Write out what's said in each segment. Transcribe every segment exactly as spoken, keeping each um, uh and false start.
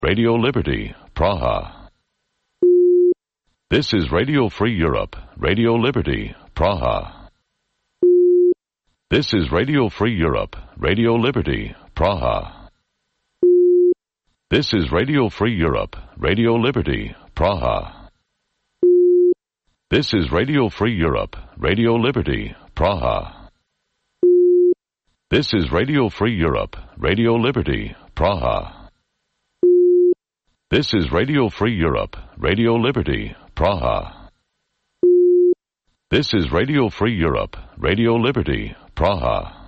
Radio Liberty, Praha. This is Radio Free Europe, Radio Liberty, Praha. This is Radio Free Europe, Radio Liberty, Praha. This is Radio Free Europe, Radio Liberty, Praha. This is Radio Free Europe, Radio Liberty, Praha. This is Radio Free Europe, Radio Liberty, Praha. This is Radio Free Europe, Radio Liberty, Praha. This is Radio Free Europe, Radio Liberty, Praha.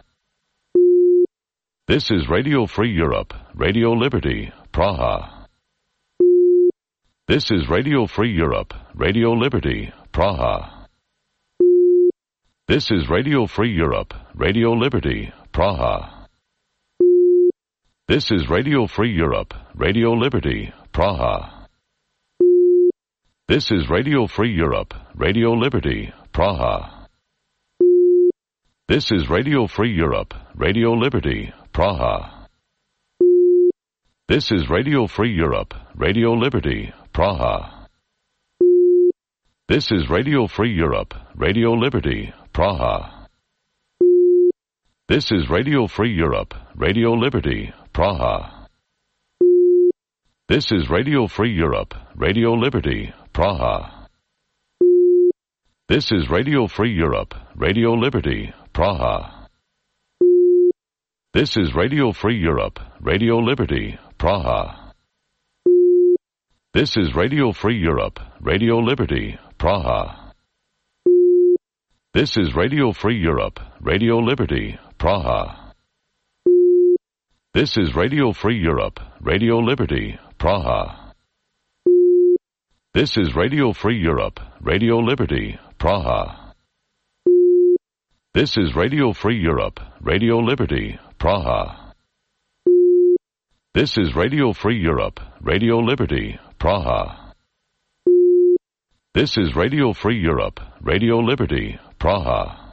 This is Radio Free Europe, Radio Liberty, Praha. This is Radio Free Europe, Radio Liberty, Praha. This is Radio Free Europe, Radio Liberty, Praha. This is Radio Free Europe, Radio Liberty, Praha. This is Radio Free Europe, Radio Liberty, Praha. This is Radio Free Europe, Radio Liberty, Praha. This is Radio Free Europe, Radio Liberty, Praha. This is Radio Free Europe, Radio Liberty, Praha. This is Radio Free Europe, Radio Liberty, Praha. This is Radio Free Europe, Radio Liberty, Praha. This is Radio Free Europe, Radio Liberty, Praha. This is Radio Free Europe, Radio Liberty, Praha. This is Radio Free Europe, Radio Liberty, Praha. This is Radio Free Europe, Radio Liberty, Praha. This is Radio Free Europe, Radio Liberty, Praha. This is Radio Free Europe, Radio Liberty, Praha. This is Radio Free Europe, Radio Liberty, Praha. This is Radio Free Europe, Radio Liberty, Praha. This is Radio Free Europe, Radio Liberty, Praha.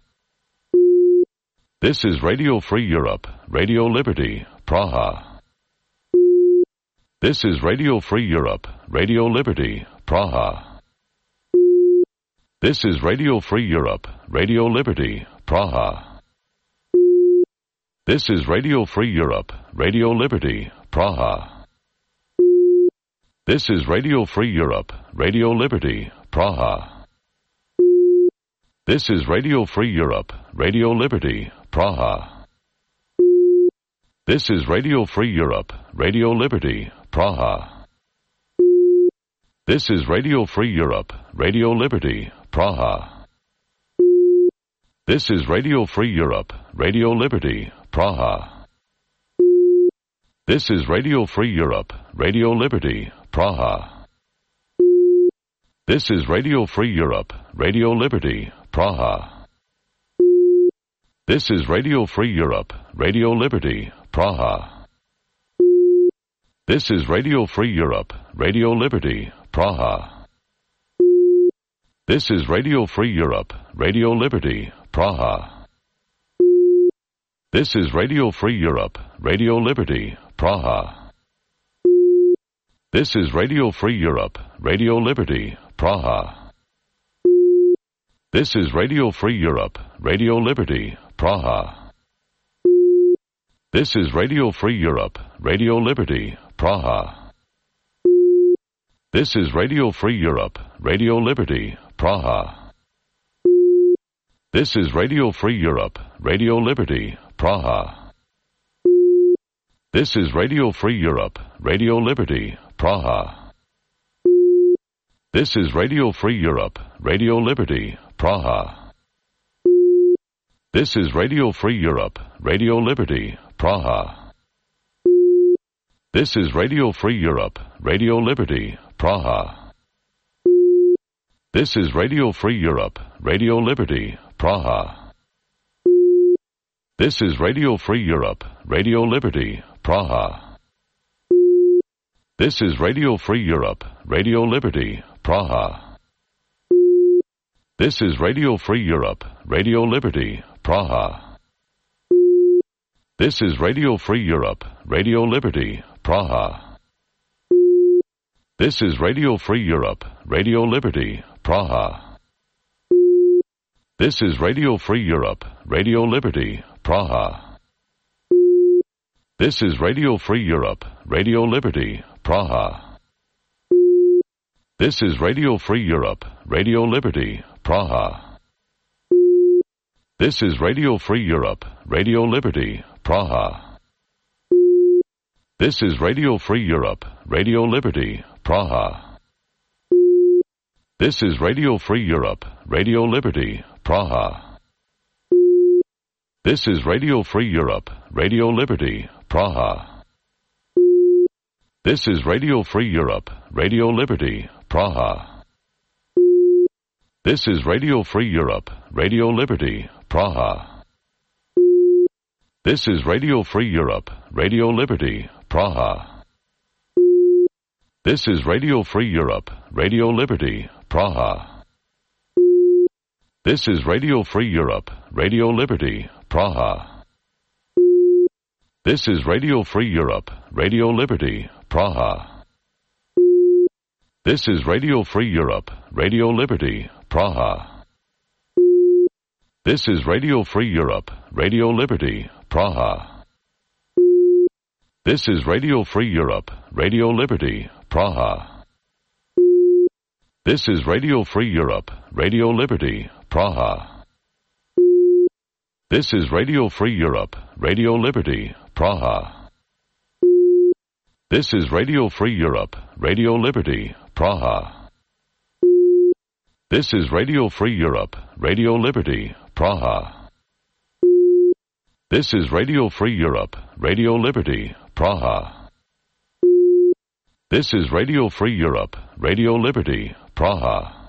This is Radio Free Europe, Radio Liberty, Praha. This is Radio Free Europe, Radio Liberty, Praha. This is Radio Free Europe, Radio Liberty, Praha. This is Radio Free Europe, Radio Liberty, Praha. This is Radio Free Europe, Radio Liberty, Praha. This is Radio Free Europe, Radio Liberty, Praha. This is Radio Free Europe, Radio Liberty, Praha. This is Radio Free Europe, Radio Liberty, Praha. This is Radio Free Europe, Radio Liberty, Praha. This is Radio Free Europe, Radio Liberty, Praha. This is Radio Free Europe, Radio Liberty, Praha. This is Radio Free Europe, Radio Liberty, Praha. This is Radio Free Europe, Radio Liberty, Praha. This is Radio Free Europe, Radio Liberty, Praha. This is Radio Free Europe, Radio Liberty, Praha. This is Radio Free Europe, Radio Liberty, Praha. This is Radio Free Europe, Radio Liberty, Praha. This is Radio Free Europe, Radio Liberty, Praha. This is Radio Free Europe, Radio Liberty, Praha. This is Radio Free Europe, Radio Liberty, Praha. This is Radio Free Europe, Radio Liberty, Praha. This is Radio Free Europe, Radio Liberty, Praha. This is Radio Free Europe, Radio Liberty, Praha. This is Radio Free Europe, Radio Liberty, Praha. This is Radio Free Europe, Radio Liberty, Praha. This is Radio Free Europe, Radio Liberty, Praha. This is Radio Free Europe, Radio Liberty, Praha. This is Radio Free Europe, Radio Liberty, Praha. This is Radio Free Europe, Radio Liberty, Praha. This is Radio Free Europe, Radio Liberty, Praha. This is Radio Free Europe, Radio Liberty, Praha. This is Radio Free Europe, Radio Liberty, Praha. This is Radio Free Europe, Radio Liberty, Praha. This is Radio Free Europe, Radio Liberty, Praha. This is Radio Free Europe, Radio Liberty, Praha. This is Radio Free Europe, Radio Liberty, Praha. This is Radio Free Europe, Radio Liberty, Praha. This is Radio Free Europe, Radio Liberty, Praha. This is Radio Free Europe, Radio Liberty, Praha. This is Radio Free Europe, Radio Liberty, Praha. This is Radio Free Europe, Radio Liberty, Praha. This is Radio Free Europe, Radio Liberty, Praha. This is Radio Free Europe, Radio Liberty, Praha. This is Radio Free Europe, Radio Liberty, Praha. This is Radio Free Europe, Radio Liberty, Praha. This is Radio Free Europe, Radio Liberty, Praha. This is Radio Free Europe, Radio Liberty, Praha. This is Radio Free Europe, Radio Liberty, Praha. This is Radio Free Europe, Radio Liberty, Praha. This is Radio Free Europe, Radio Liberty, Praha. This is Radio Free Europe, Radio Liberty, Praha. This is Radio Free Europe, Radio Liberty, Praha.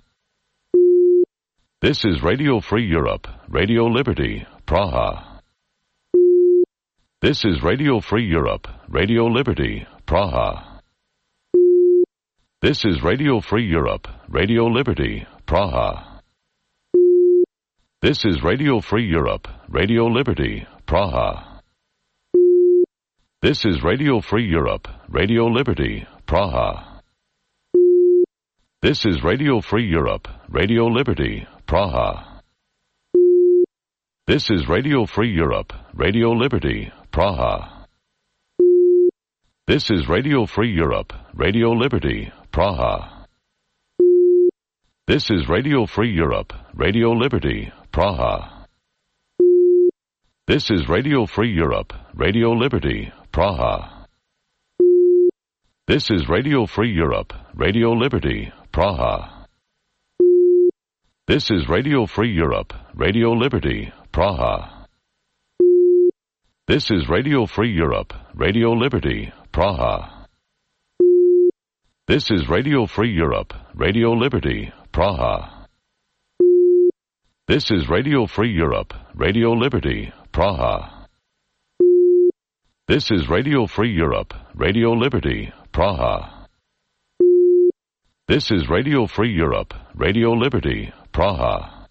This is Radio Free Europe, Radio Liberty, Praha. This is Radio Free Europe, Radio Liberty, Praha. This is Radio Free Europe, Radio Liberty, Praha. This is Radio Free Europe, Radio Liberty, Praha. This is Radio Free Europe, Radio Liberty, Praha. This is Radio Free Europe, Radio Liberty, Praha. This is Radio Free Europe, Radio Liberty, Praha. This is Radio Free Europe, Radio Liberty, Praha. This is Radio Free Europe, Radio Liberty, Praha. This is Radio Free Europe, Radio Liberty, Praha. This is Radio Free Europe, Radio Liberty, Praha. This is Radio Free Europe, Radio Liberty, Praha. This is Radio Free Europe, Radio Liberty, Praha. This is Radio Free Europe, Radio Liberty, Praha. This is Radio Free Europe, Radio Liberty, Praha. This is Radio Free Europe, Radio Liberty, Praha. This is Radio Free Europe, Radio Liberty, Praha.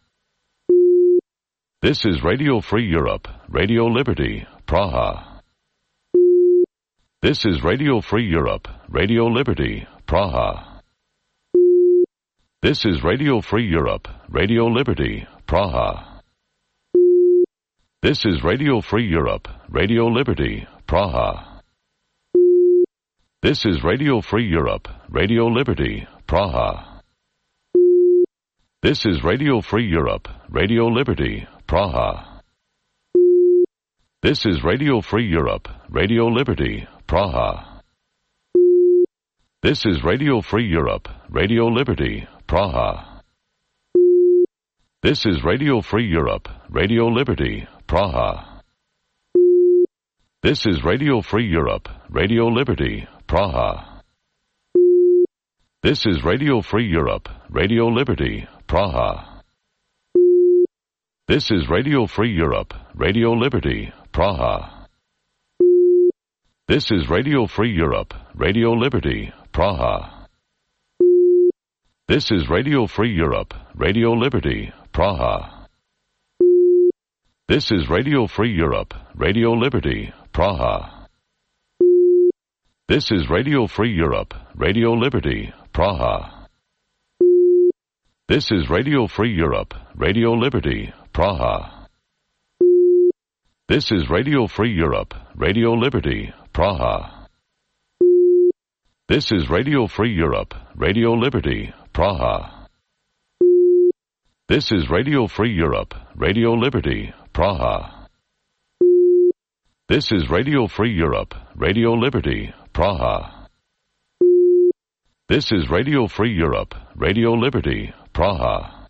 This is Radio Free Europe, Radio Liberty, Praha. This is Radio Free Europe, Radio Liberty, Praha. This is Radio Free Europe, Radio Liberty, Praha. This is Radio Free Europe, Radio Liberty, Praha. This is Radio Free Europe, Radio Liberty, Praha. This is Radio Free Europe, Radio Liberty, Praha. This is Radio Free Europe, Radio Liberty, Praha. This is Radio Free Europe, Radio Liberty, Praha. This is Radio Free Europe, Radio Liberty, Praha. This is Radio Free Europe, Radio Liberty, Praha. This is Radio Free Europe, Radio Liberty, Praha. This is Radio Free Europe, Radio Liberty, Praha. This is Radio Free Europe, Radio Liberty, Praha. This is Radio Free Europe, Radio Liberty, Praha. This is Radio Free Europe, Radio Liberty, Praha. This is Radio Free Europe, Radio Liberty, Praha. This is Radio Free Europe, Radio Liberty, Praha. This is Radio Free Europe, Radio Liberty, Praha. This is Radio Free Europe, Radio Liberty, Praha. This is Radio Free Europe, Radio Liberty, Praha. This is Radio Free Europe, Radio Liberty, Praha. This is Radio Free Europe, Radio Liberty, Praha.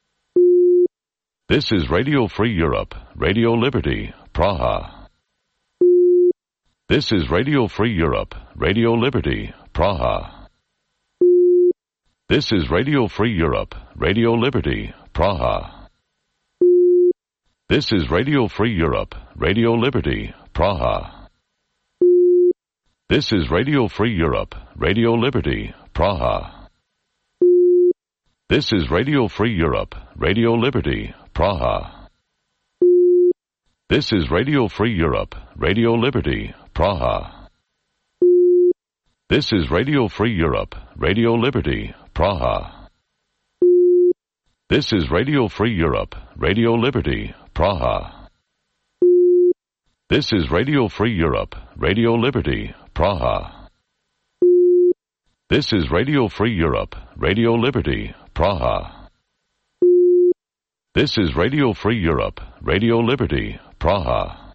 This is Radio Free Europe, Radio Liberty, Praha. This is Radio Free Europe, Radio Liberty, Praha. This is Radio Free Europe, Radio Liberty, Praha. This is Radio Free Europe, Radio Liberty, Praha. This is Radio Free Europe, Radio Liberty, Praha. This is Radio Free Europe, Radio Liberty, Praha. This is Radio Free Europe, Radio Liberty, Praha. This is Radio Free Europe, Radio Liberty, Praha. This is Radio Free Europe, Radio Liberty, Praha. This is Radio Free Europe, Radio Liberty, Praha. This is Radio Free Europe, Radio Liberty, Praha. This is Radio Free Europe, Radio Liberty, Praha.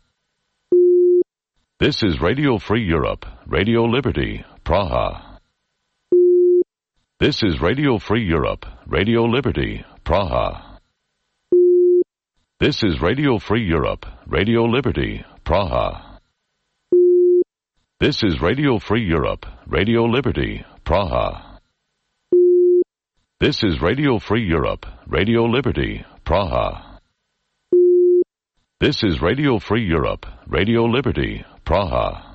This is Radio Free Europe, Radio Liberty, Praha. This is Radio Free Europe, Radio Liberty, Praha. This is Radio Free Europe, Radio Liberty, Praha. This is Radio Free Europe, Radio Liberty, Praha. This is Radio Free Europe, Radio Liberty, Praha. This is Radio Free Europe, Radio Liberty, Praha.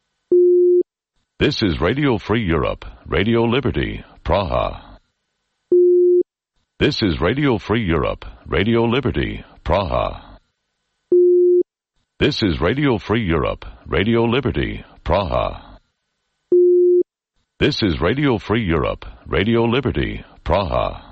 This is Radio Free Europe, Radio Liberty, Praha. This is Radio Free Europe, Radio Liberty, Praha. This is Radio Free Europe, Radio Liberty, Praha. This is Radio Free Europe, Radio Liberty, Praha.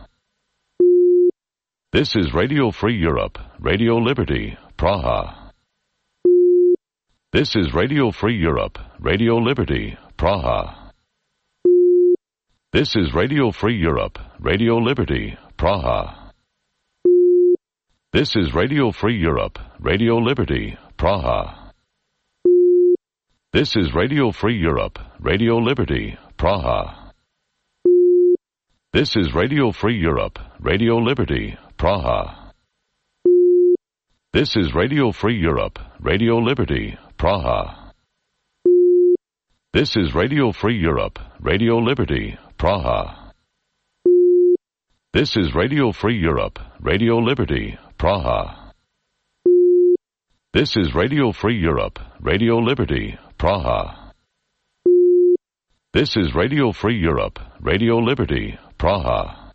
This is Radio Free Europe, Radio Liberty, Praha. This is Radio Free Europe, Radio Liberty, Praha. This is Radio Free Europe, Radio Liberty, Praha. This is Radio Free Europe, Radio Liberty, Praha. This is Radio Free Europe, Radio Liberty, Praha. This is Radio Free Europe, Radio Liberty, Praha. This is Radio Free Europe, Radio Liberty, Praha. This is Radio Free Europe, Radio Liberty, Praha. This is Radio Free Europe, Radio Liberty, Praha. This is Radio Free Europe, Radio Liberty, Praha. This is Radio Free Europe, Radio Liberty, Praha.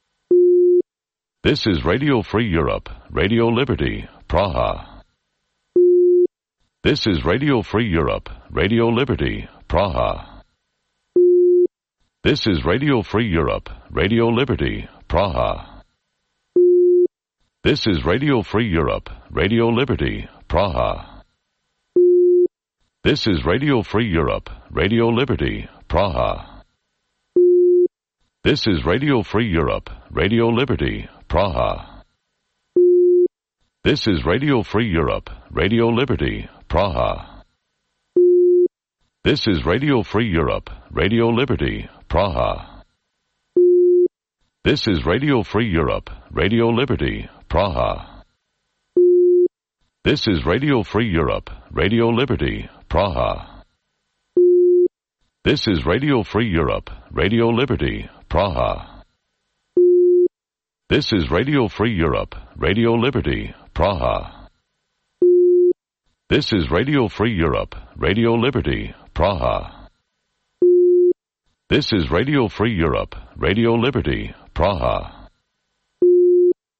This is Radio Free Europe, Radio Liberty, Praha. This is Radio Free Europe, Radio Liberty, Praha. This is Radio Free Europe, Radio Liberty, Praha. This is Radio Free Europe, Radio Liberty, Praha. This is Radio Free Europe, Radio Liberty, Praha. This is Radio Free Europe, Radio Liberty, Praha. This is Radio Free Europe, Radio Liberty, Praha. This is Radio Free Europe, Radio Liberty, Praha. This is Radio Free Europe, Radio Liberty, Praha. This is Radio Free Europe, Radio Liberty, Praha. This is Radio Free Europe, Radio Liberty, Praha. This is Radio Free Europe, Radio Liberty, Praha. This is Radio Free Europe, Radio Liberty, Praha. This is Radio Free Europe, Radio Liberty, Praha.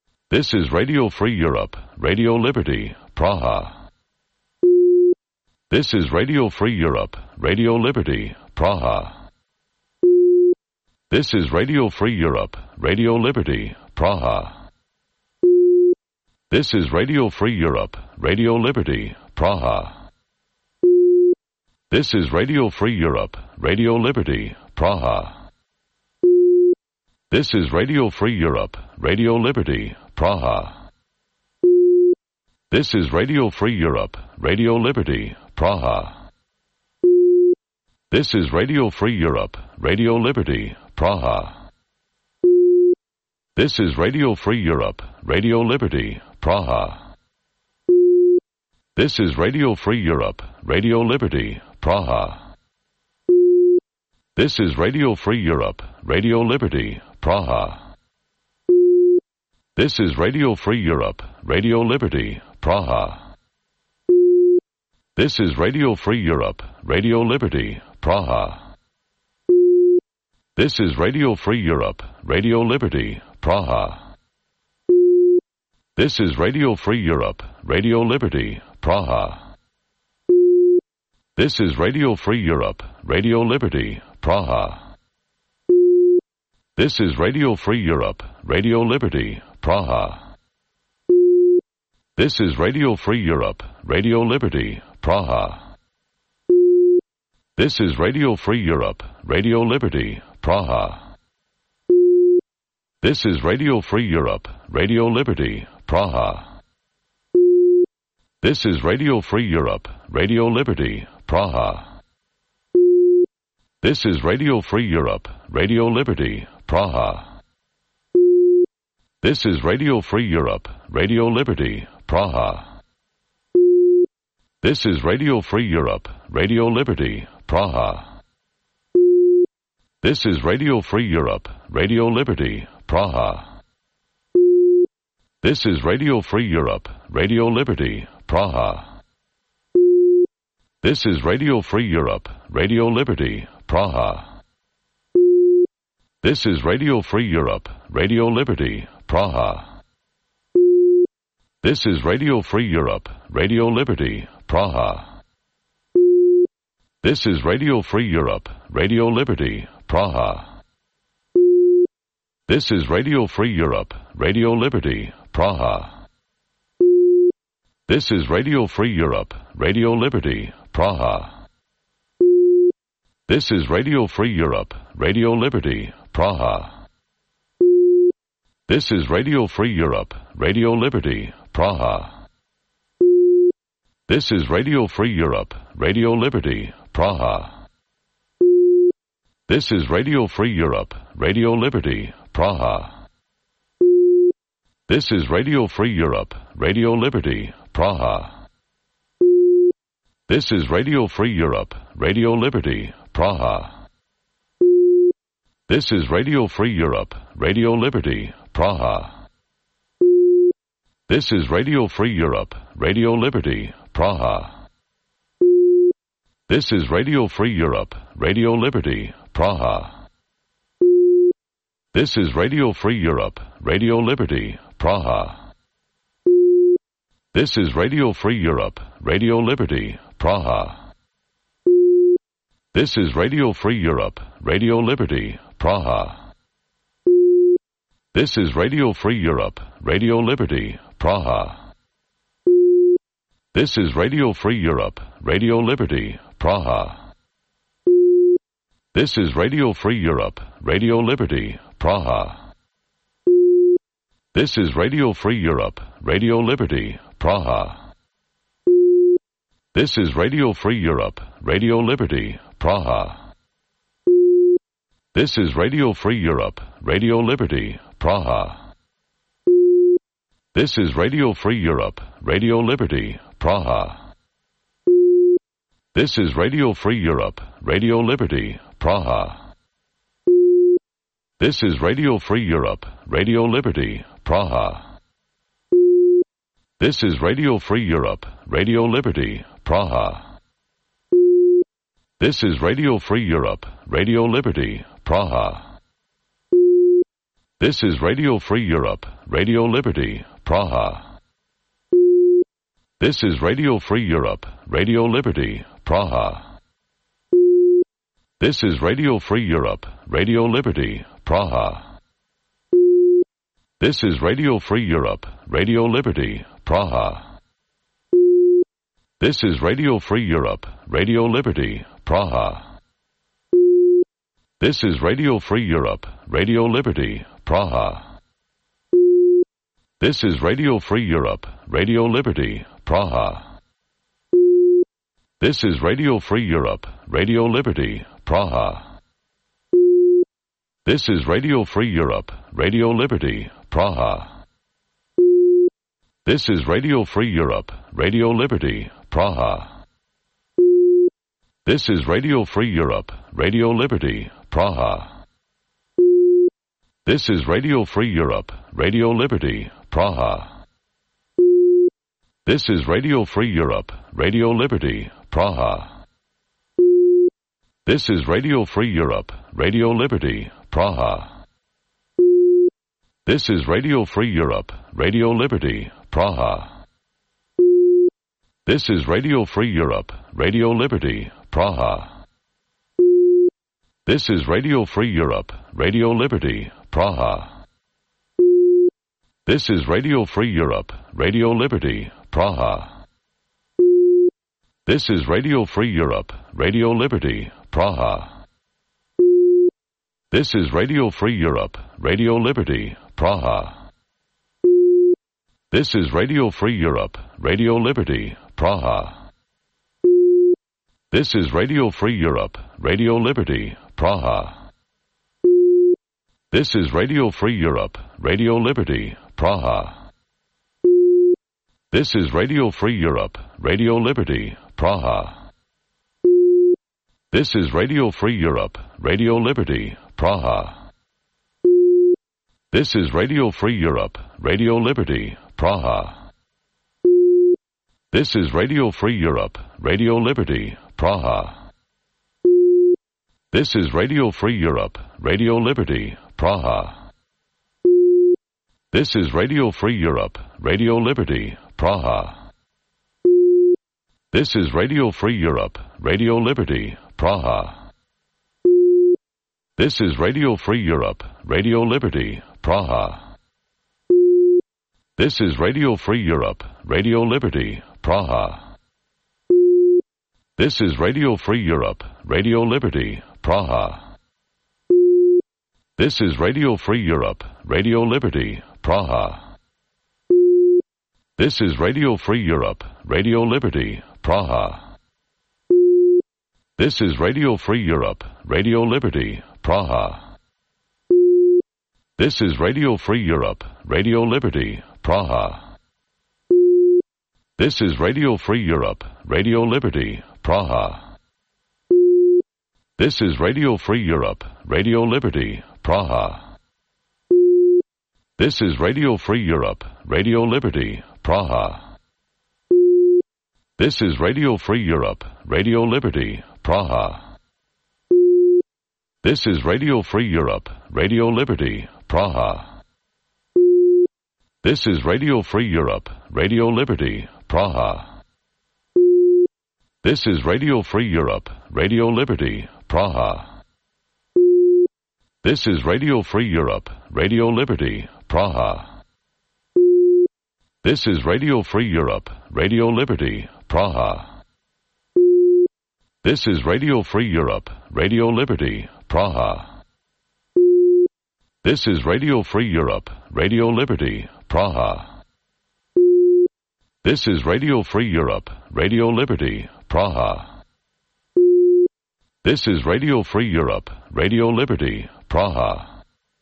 This is Radio Free Europe, Radio Liberty, Praha. This is Radio Free Europe, Radio Liberty, Praha. This is Radio Free Europe, Radio Liberty, Praha. This is Radio Free Europe, Radio Liberty, Praha. This is Radio Free Europe, Radio Liberty, Praha. This is Radio Free Europe, Radio Liberty, Praha. This is Radio Free Europe, Radio Liberty, Praha. This is Radio Free Europe, Radio Liberty, Praha. This is Radio Free Europe, Radio Liberty, Praha. This is Radio Free Europe, Radio Liberty, Praha. This is Radio Free Europe, Radio Liberty, Praha. This is Radio Free Europe, Radio Liberty, Praha. This is Radio Free Europe, Radio Liberty, Praha. This is Radio Free Europe, Radio Liberty, Praha. This is Radio Free Europe, Radio Liberty, Praha. This is Radio Free Europe, Radio Liberty, Praha. This is Radio Free Europe, Radio Liberty, Praha. This is Radio Free Europe, Radio Liberty, Praha. This is Radio Free Europe, Radio Liberty, Praha. This is Radio Free Europe, Radio Liberty, Praha. This is Radio Free Europe, Radio Liberty, Praha. This is Radio Free Europe, Radio Liberty, Praha. This is Radio Free Europe, Radio Liberty, Praha. This is Radio Free Europe, Radio Liberty, Praha. This is Radio Free Europe, Radio Liberty, Praha. This is Radio Free Europe, Radio Liberty, Praha. This is Radio Free Europe, Radio Liberty, Praha. This is Radio Free Europe, Radio Liberty, Praha. This is Radio Free Europe, Radio Liberty, Praha. This is Radio Free Europe, Radio Liberty, Praha. This is Radio Free Europe, Radio Liberty, Praha. This is Radio Free Europe, Radio Liberty, Praha. This is Radio Free Europe, Radio Liberty, Praha. This is Radio Free Europe, Radio Liberty, Praha. This is Radio Free Europe, Radio Liberty, Praha. This is Radio Free Europe, Radio Liberty, Praha. This is Radio Free Europe, Radio Liberty, Praha. This is Radio Free Europe, Radio Liberty, Praha. This is Radio Free Europe, Radio Liberty, Praha. This is Radio Free Europe, Radio Liberty, Praha. This is Radio Free Europe, Radio Liberty, Praha. This is Radio Free Europe, Radio Liberty, Praha. This is Radio Free Europe, Radio Liberty, Praha. This is Radio Free Europe, Radio Liberty, Praha. This is Radio Free Europe, Radio Liberty, Praha. This is Radio Free Europe, Radio Liberty, Praha. This is Radio Free Europe, Radio Liberty, Praha. This is Radio Free Europe, Radio Liberty, Praha. This is Radio Free Europe, Radio Liberty, Praha. This is Radio Free Europe, Radio Liberty, Praha. This is Radio Free Europe, Radio Liberty, Praha. This is Radio Free Europe, Radio Liberty, Praha. This is Radio Free Europe, Radio Liberty, Praha. This is Radio Free Europe, Radio Liberty, Praha. This is Radio Free Europe, Radio Liberty, Praha. This is Radio Free Europe, Radio Liberty, Praha. This is Radio Free Europe, Radio Liberty, Praha. This is Radio Free Europe, Radio Liberty, Praha. This is Radio Free Europe, Radio Liberty, Praha. This is Radio Free Europe, Radio Liberty, Praha. This is Radio Free Europe, Radio Liberty, Praha. This is Radio Free Europe, Radio Liberty, Praha. This is Radio Free Europe, Radio Liberty, Praha. This is Radio Free Europe, Radio Liberty, Praha. This is Radio Free Europe, Radio Liberty, Praha. This is Radio Free Europe, Radio Liberty, Praha. This is Radio Free Europe, Radio Liberty, Praha. This is Radio Free Europe, Radio Liberty, Praha. This is Radio Free Europe, Radio Liberty, Praha. This is Radio Free Europe, Radio Liberty, Praha. This is Radio Free Europe, Radio Liberty, Praha. This is Radio Free Europe, Radio Liberty, Praha. This is Radio Free Europe, Radio Liberty, Praha. This is Radio Free Europe, Radio Liberty, Praha. This is Radio Free Europe, Radio Liberty, Praha. This is Radio Free Europe, Radio Liberty, Praha. This is Radio Free Europe, Radio Liberty, Praha. This is Radio Free Europe, Radio Liberty, Praha. This is Radio Free Europe, Radio Liberty, Praha. This is Radio Free Europe, Radio Liberty, Praha. This is Radio Free Europe, Radio Liberty, Praha. This is Radio Free Europe, Radio Liberty, Praha. This is Radio Free Europe, Radio Liberty, Praha. This is Radio Free Europe, Radio Liberty, Praha. This is Radio Free Europe, Radio Liberty, Praha. This is Radio Free Europe, Radio Liberty, Praha. This is Radio Free Europe, Radio Liberty, Praha. This is Radio Free Europe, Radio Liberty, Praha. This is Radio Free Europe, Radio Liberty, Praha. This is Radio Free Europe, Radio Liberty, Praha. This is Radio Free Europe, Radio Liberty, Praha. This is Radio Free Europe, Radio Liberty, Praha. This is Radio Free Europe, Radio Liberty, Praha. This is Radio Free Europe, Radio Liberty, Praha. This is Radio Free Europe, Radio Liberty, Praha. This is Radio Free Europe, Radio Liberty, Praha. This is Radio Free Europe, Radio Liberty, Praha. This is Radio Free Europe, Radio Liberty, Praha. This is Radio Free Europe, Radio Liberty, Praha. This is Radio Free Europe, Radio Liberty, Praha. This is Radio Free Europe, Radio Liberty, Praha. This is Radio Free Europe, Radio Liberty, Praha. This is Radio Free Europe, Radio Liberty, Praha. This is Radio Free Europe, Radio Liberty, Praha. This is Radio Free Europe, Radio Liberty, Praha.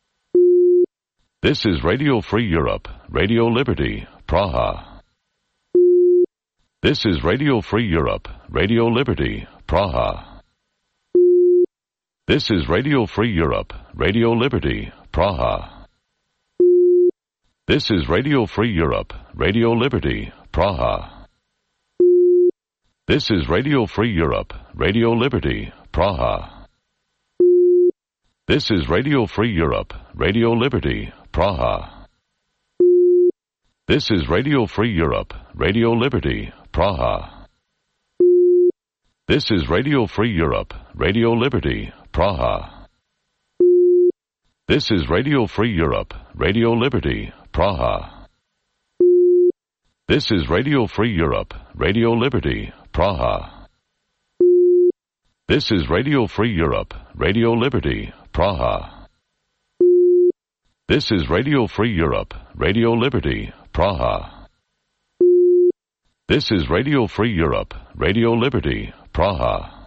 This is Radio Free Europe, Radio Liberty, Praha. This is Radio Free Europe, Radio Liberty, Praha. This is Radio Free Europe, Radio Liberty, Praha. This is Radio Free Europe, Radio Liberty, Praha. This is Radio Free Europe, Radio Liberty, Praha. This is Radio Free Europe, Radio Liberty, Praha. This is Radio Free Europe, Radio Liberty, Praha. This is Radio Free Europe, Radio Liberty, Praha. This is Radio Free Europe, Radio Liberty, Praha. This is Radio Free Europe, Radio Liberty, Praha. This is Radio Free Europe, Radio Liberty, Praha. This is Radio Free Europe, Radio Liberty, Praha. This is Radio Free Europe, Radio Liberty, Praha.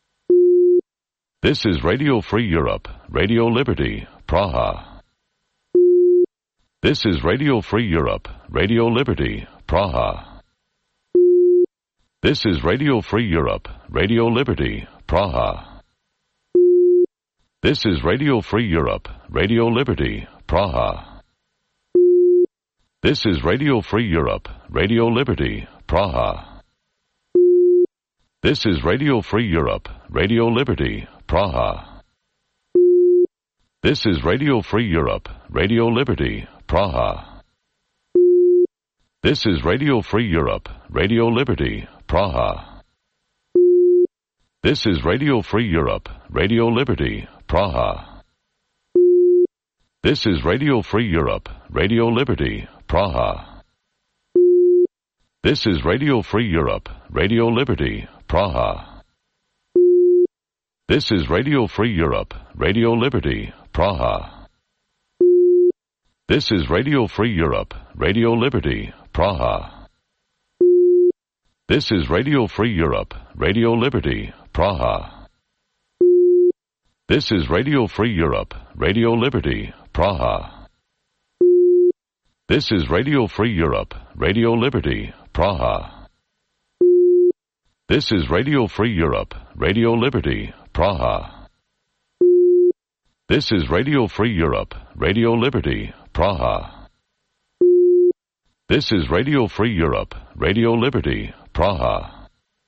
This is Radio Free Europe, Radio Liberty, Praha. This is Radio Free Europe, Radio Liberty, Praha. This is Radio Free Europe, Radio Liberty, Praha. This is Radio Free Europe, Radio Liberty, Praha. This is Radio Free Europe, Radio Liberty, Praha. This is Radio Free Europe, Radio Liberty, Praha. This is Radio Free Europe, Radio Liberty, Praha. This is Radio Free Europe, Radio Liberty, Praha. This is Radio Free Europe, Radio Liberty, Praha. This is Radio Free Europe, Radio Liberty, Praha. This is Radio Free Europe, Radio Liberty, Praha. This is Radio Free Europe, Radio Liberty, Praha. This is Radio Free Europe, Radio Liberty, Praha. This is Radio Free Europe, Radio Liberty, Praha. This is Radio Free Europe, Radio Liberty, Praha. This is Radio Free Europe, Radio Liberty, Praha. This is Radio Free Europe, Radio Liberty, Praha. This is Radio Free Europe, Radio Liberty, Praha. This is Radio Free Europe, Radio Liberty, Praha.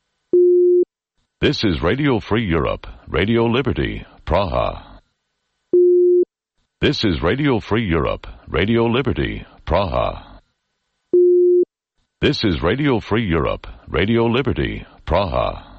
This is Radio Free Europe, Radio Liberty, Praha. This is Radio Free Europe, Radio Liberty, Praha. This is Radio Free Europe, Radio Liberty, Praha.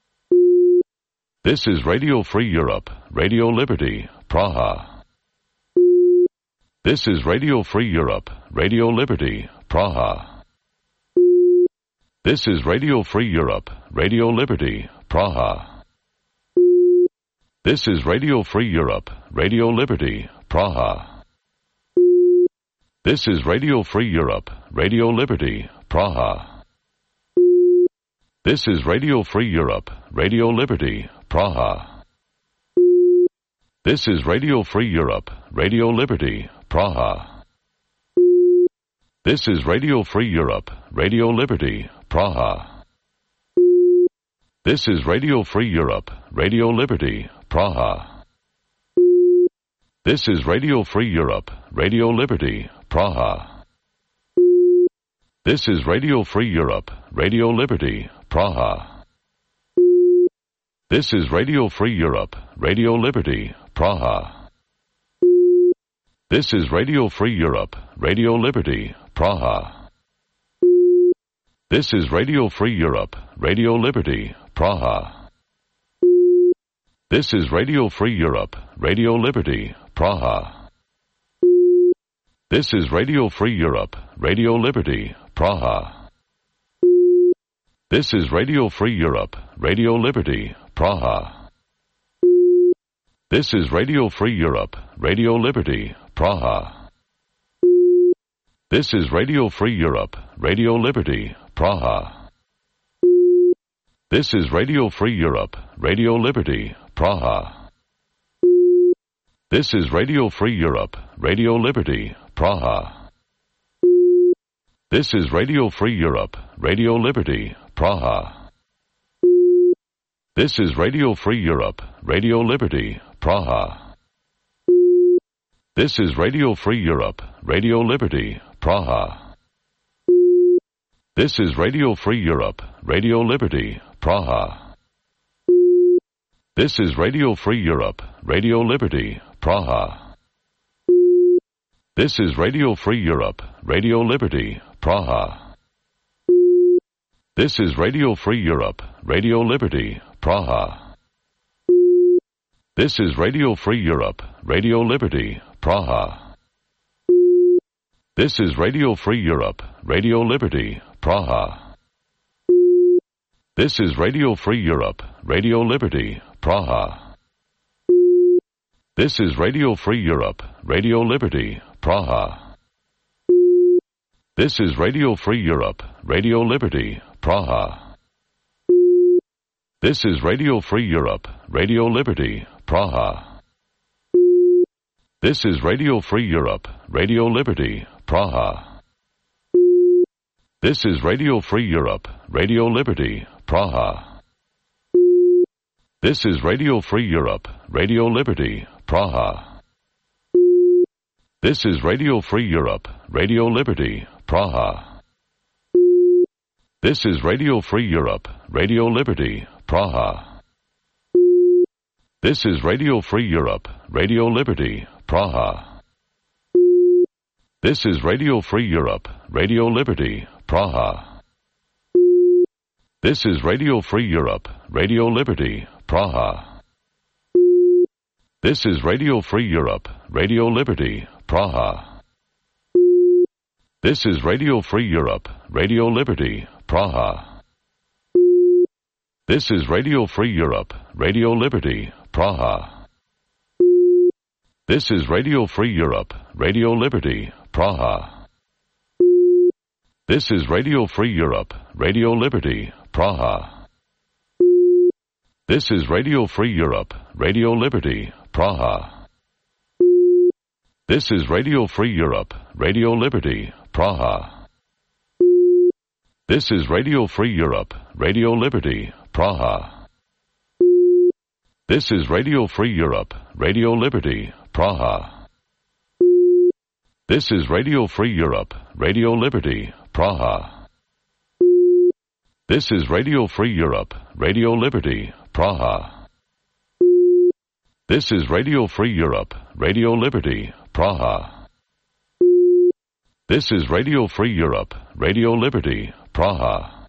This is Radio Free Europe, Radio Liberty, Praha. This is Radio Free Europe, Radio Liberty, Praha. This is Radio Free Europe, Radio Liberty, Praha. This is Radio Free Europe, Radio Liberty, Praha. This is Radio Free Europe, Radio Liberty, Praha. This is Radio Free Europe, Radio Liberty, Praha. This is Radio Free Europe, Radio Liberty, Praha. This is Radio Free Europe, Radio Liberty, Praha. This is Radio Free Europe, Radio Liberty, Praha. This is Radio Free Europe, Radio Liberty, Praha. This is Radio Free Europe, Radio Liberty, Praha. This is Radio Free Europe, Radio Liberty, Praha. This is Radio Free Europe, Radio Liberty, Praha. This is Radio Free Europe, Radio Liberty, Praha. This is Radio Free Europe, Radio Liberty, Praha. This is Radio Free Europe, Radio Liberty, Praha. This is Radio Free Europe, Radio Liberty, Praha. This is Radio Free Europe, Radio Liberty, Praha. This is Radio Free Europe, Radio Liberty, Praha. This is Radio Free Europe, Radio Liberty, Praha. This is Radio Free Europe, Radio Liberty, Praha. This is Radio Free Europe, Radio Liberty, Praha. This is Radio Free Europe, Radio Liberty, Praha. This is Radio Free Europe, Radio Liberty, Praha. This is Radio Free Europe, Radio Liberty, Praha. This is Radio Free Europe, Radio Liberty, Praha. This is Radio Free Europe, Radio Liberty, Praha. This is Radio Free Europe, Radio Liberty, Praha. This is Radio Free Europe, Radio Liberty, Praha. This is Radio Free Europe, Radio Liberty, Praha. This is Radio Free Europe, Radio Liberty, Praha. This is Radio Free Europe, Radio Liberty, Praha. This is Radio Free Europe, Radio Liberty, Praha. This is Radio Free Europe, Radio Liberty, Praha. This is Radio Free Europe, Radio Liberty, Praha. This is Radio Free Europe, Radio Liberty, Praha. This is Radio Free Europe, Radio Liberty, Praha. This is Radio Free Europe, Radio Liberty, Praha. This is Radio Free Europe, Radio Liberty, Praha. This is Radio Free Europe, Radio Liberty, Praha. This is Radio Free Europe, Radio Liberty, Praha. This is Radio Free Europe, Radio Liberty, Praha. This is Radio Free Europe, Radio Liberty, Praha. This is Radio Free Europe, Radio Liberty, Praha. This is Radio Free Europe, Radio Liberty, Praha. This is Radio Free Europe, Radio Liberty, Praha. This is Radio Free Europe, Radio Liberty, Praha. This is Radio Free Europe, Radio Liberty, Praha. This is Radio Free Europe, Radio Liberty, Praha. This is Radio Free Europe, Radio Liberty, Praha. This is Radio Free Europe, Radio Liberty, Praha. This is Radio Free Europe, Radio Liberty, Praha. This is Radio Free Europe, Radio Liberty, Praha. This is Radio Free Europe, Radio Liberty, Praha. This is Radio Free Europe, Radio Liberty, Praha.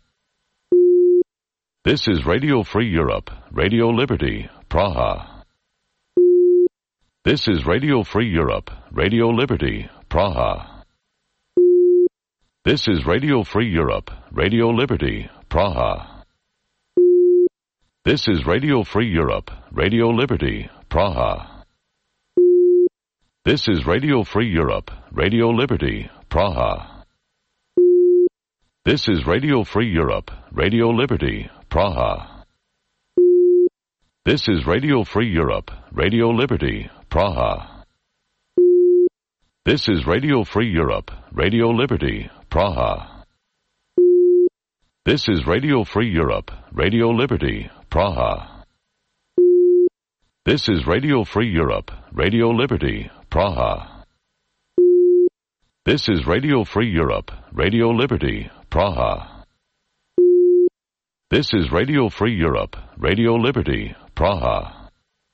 This is Radio Free Europe, Radio Liberty, Praha. This is Radio Free Europe, Radio Liberty, Praha. This is Radio Free Europe, Radio Liberty, Praha. This is Radio Free Europe, Radio Liberty, Praha. This is Radio Free Europe, Radio Liberty, Praha. This is Radio Free Europe, Radio Liberty, Praha. This is Radio Free Europe, Radio Liberty, Praha. This is Radio Free Europe, Radio Liberty, Praha. This is Radio Free Europe, Radio Liberty, Praha. This is Radio Free Europe, Radio Liberty, Praha. This is Radio Free Europe, Radio Liberty, Praha. This is Radio Free Europe, Radio Liberty, Praha.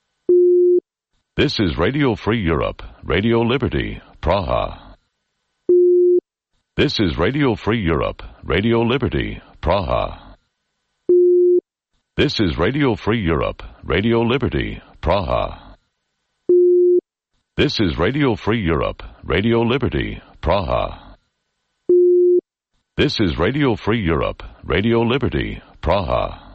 This is Radio Free Europe, Radio Liberty, Praha. This is Radio Free Europe, Radio Liberty, Praha. This is Radio Free Europe, Radio Liberty, Praha. This is Radio Free Europe, Radio Liberty, Praha. This is Radio Free Europe, Radio Liberty, Praha.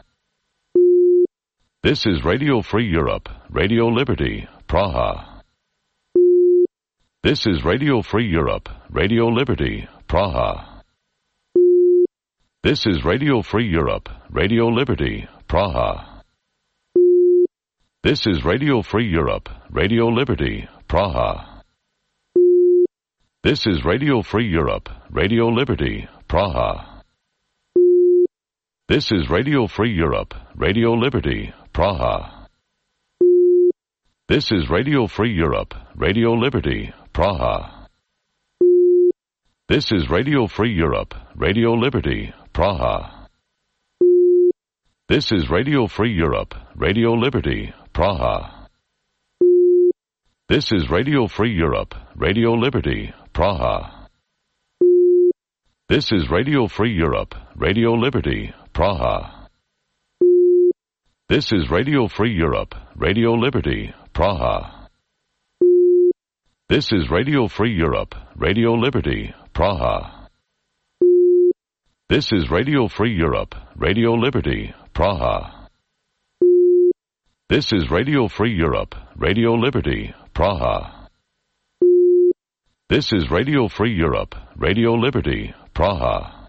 This is Radio Free Europe, Radio Liberty, Praha. This is Radio Free Europe, Radio Liberty, Praha. This is Radio Free Europe, Radio Liberty, Praha. This is Radio Free Europe, Radio Liberty, Praha. This is Radio Free Europe, Radio Liberty, Praha. This is Radio Free Europe, Radio Liberty, Praha. This is Radio Free Europe, Radio Liberty, Praha. This is Radio Free Europe, Radio Liberty, Praha. This is Radio Free Europe, Radio Liberty, Praha. This is Radio Free Europe, Radio Liberty, Praha. This is Radio Free Europe, Radio Liberty, Praha. This is Radio Free Europe, Radio Liberty, Praha. This is Radio Free Europe, Radio Liberty, Praha. This is Radio Free Europe, Radio Liberty, Praha. This is Radio Free Europe, Radio Liberty, Praha. This is Radio Free Europe, Radio Liberty, Praha.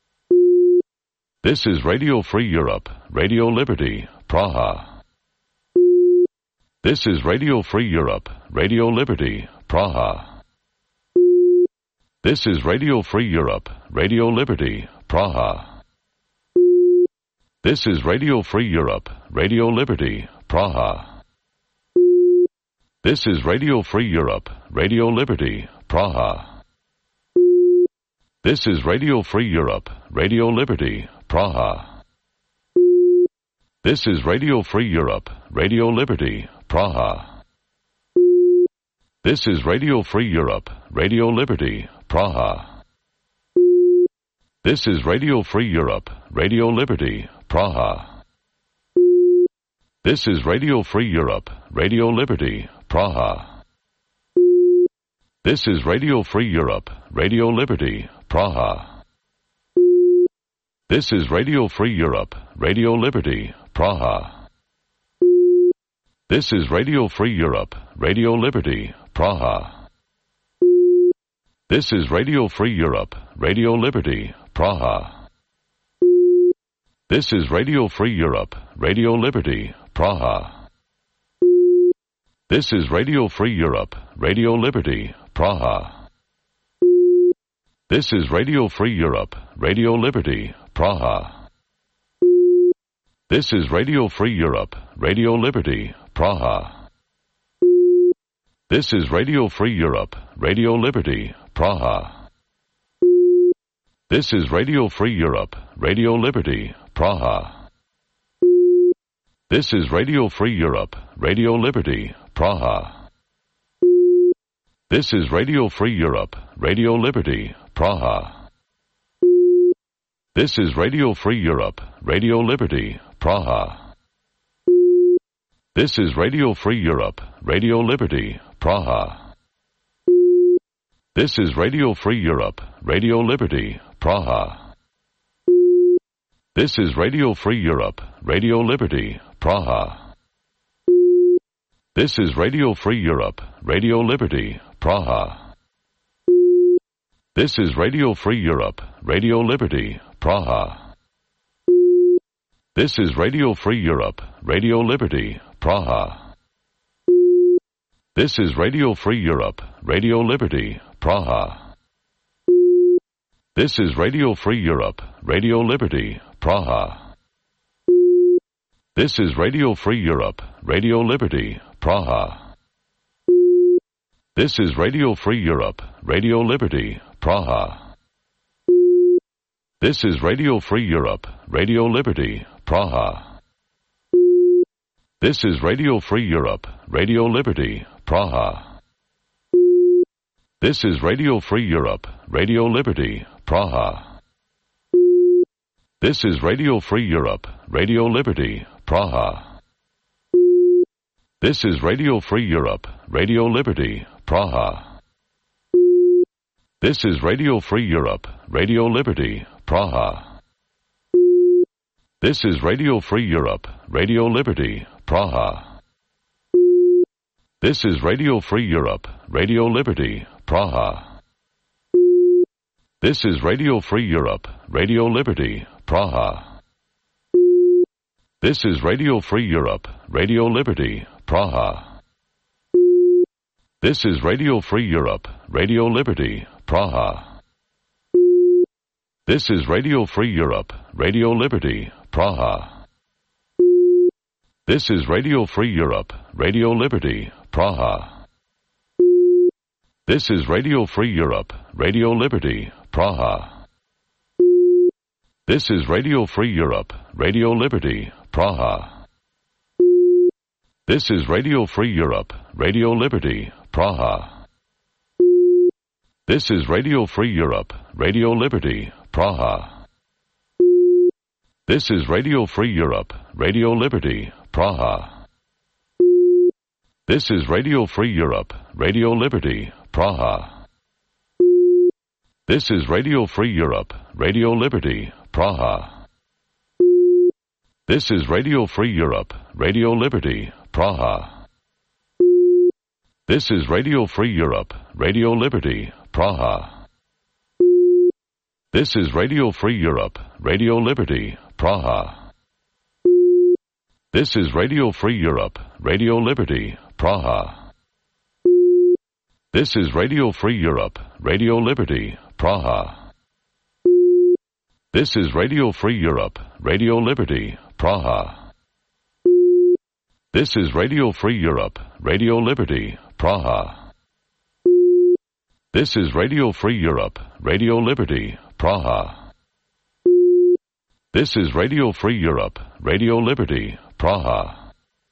This is Radio Free Europe, Radio Liberty, Praha. This is Radio Free Europe, Radio Liberty, Praha. This is Radio Free Europe, Radio Liberty, Praha. This is Radio Free Europe, Radio Liberty, Praha. This is Radio Free Europe, Radio Liberty, Praha. This is Radio Free Europe, Radio Liberty, Praha. This is Radio Free Europe, Radio Liberty, Praha. This is Radio Free Europe, Radio Liberty, Praha. This is Radio Free Europe, Radio Liberty, Praha. This is Radio Free Europe, Radio Liberty, Praha. This is Radio Free Europe, Radio Liberty, Praha. This is Radio Free Europe, Radio Liberty, Praha. This is Radio Free Europe, Radio Liberty, Praha. This is Radio Free Europe, Radio Liberty, Praha. This is Radio Free Europe, Radio Liberty, Praha. This is Radio Free Europe, Radio Liberty, Praha. This is Radio Free Europe, Radio Liberty, Praha. This is Radio Free Europe, Radio Liberty, Praha. This is Radio Free Europe, Radio Liberty, Praha. This is Radio Free Europe, Radio Liberty, Praha. This is Radio Free Europe, Radio Liberty, Praha. This is Radio Free Europe, Radio Liberty, Praha. This is Radio Free Europe, Radio Liberty, Praha. This is Radio Free Europe, Radio Liberty, Praha. This is Radio Free Europe, Radio Liberty, Praha. This is Radio Free Europe, Radio Liberty, Praha. This is Radio Free Europe, Radio Liberty, Praha. This is Radio Free Europe, Radio Liberty, Praha. This is Radio Free Europe, Radio Liberty, Praha. This is Radio Free Europe, Radio Liberty, Praha. This is Radio Free Europe, Radio Liberty, Praha. This is Radio Free Europe, Radio Liberty, Praha. This is Radio Free Europe, Radio Liberty, Praha. This is Radio Free Europe, Radio Liberty, Praha. This is Radio Free Europe, Radio Liberty, Praha. This is Radio Free Europe, Radio Liberty, Praha. This is Radio Free Europe, Radio Liberty, Praha. This is Radio Free Europe, Radio Liberty, Praha. This is Radio Free Europe, Radio Liberty, Praha. This is Radio Free Europe, Radio Liberty, Praha. This is Radio Free Europe, Radio Liberty, Praha. This is Radio Free Europe, Radio Liberty, Praha. This is Radio Free Europe, Radio Liberty, Praha. This is Radio Free Europe, Radio Liberty, Praha. This is Radio Free Europe, Radio Liberty, Praha. This is Radio Free Europe, Radio Liberty, Praha. This is Radio Free Europe, Radio Liberty, Praha. This is Radio Free Europe, Radio Liberty, Praha. This is Radio Free Europe, Radio Liberty, Praha. This is Radio Free Europe, Radio Liberty, Praha. This is Radio Free Europe, Radio Liberty, Praha. This is Radio Free Europe, Radio Liberty, Praha. This is Radio Free Europe, Radio Liberty, Praha. This is Radio Free Europe, Radio Liberty, Praha. This is Radio Free Europe, Radio Liberty, Praha. This is Radio Free Europe, Radio Liberty, Praha. This is Radio Free Europe, Radio Liberty, Praha. This is Radio Free Europe, Radio Liberty, Praha. This is Radio Free Europe, Radio Liberty, Praha. This is Radio Free Europe, Radio Liberty, Praha. This is Radio Free Europe, Radio Liberty, Praha. This is Radio Free Europe, Radio Liberty, Praha.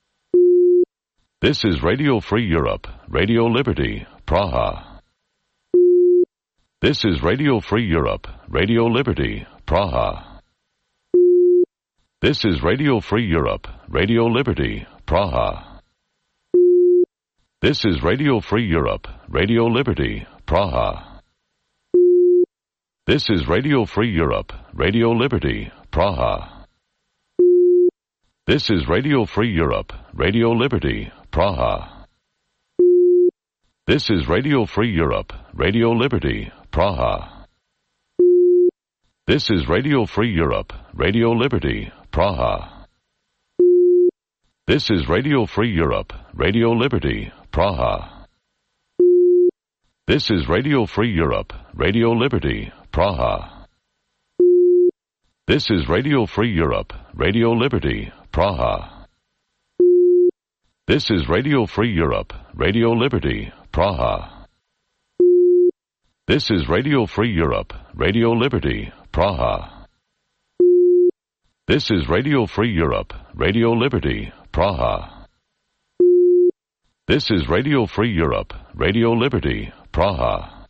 This is Radio Free Europe, Radio Liberty, Praha. This is Radio Free Europe, Radio Liberty, Praha. This is Radio Free Europe, Radio Liberty, Praha. This is Radio Free Europe, Radio Liberty, Praha. This is Radio Free Europe, Radio Liberty, Praha. This is Radio Free Europe, Radio Liberty, Praha. This is Radio Free Europe, Radio Liberty, Praha. This is Radio Free Europe, Radio Liberty, Praha. This is Radio Free Europe, Radio Liberty, Praha. This is Radio Free Europe, Radio Liberty, Praha. This is Radio Free Europe, Radio Liberty, Praha. This is Radio Free Europe, Radio Liberty, Praha. This is Radio Free Europe, Radio Liberty, Praha. This is Radio Free Europe, Radio Liberty, Praha. This is Radio Free Europe, Radio Liberty, Praha.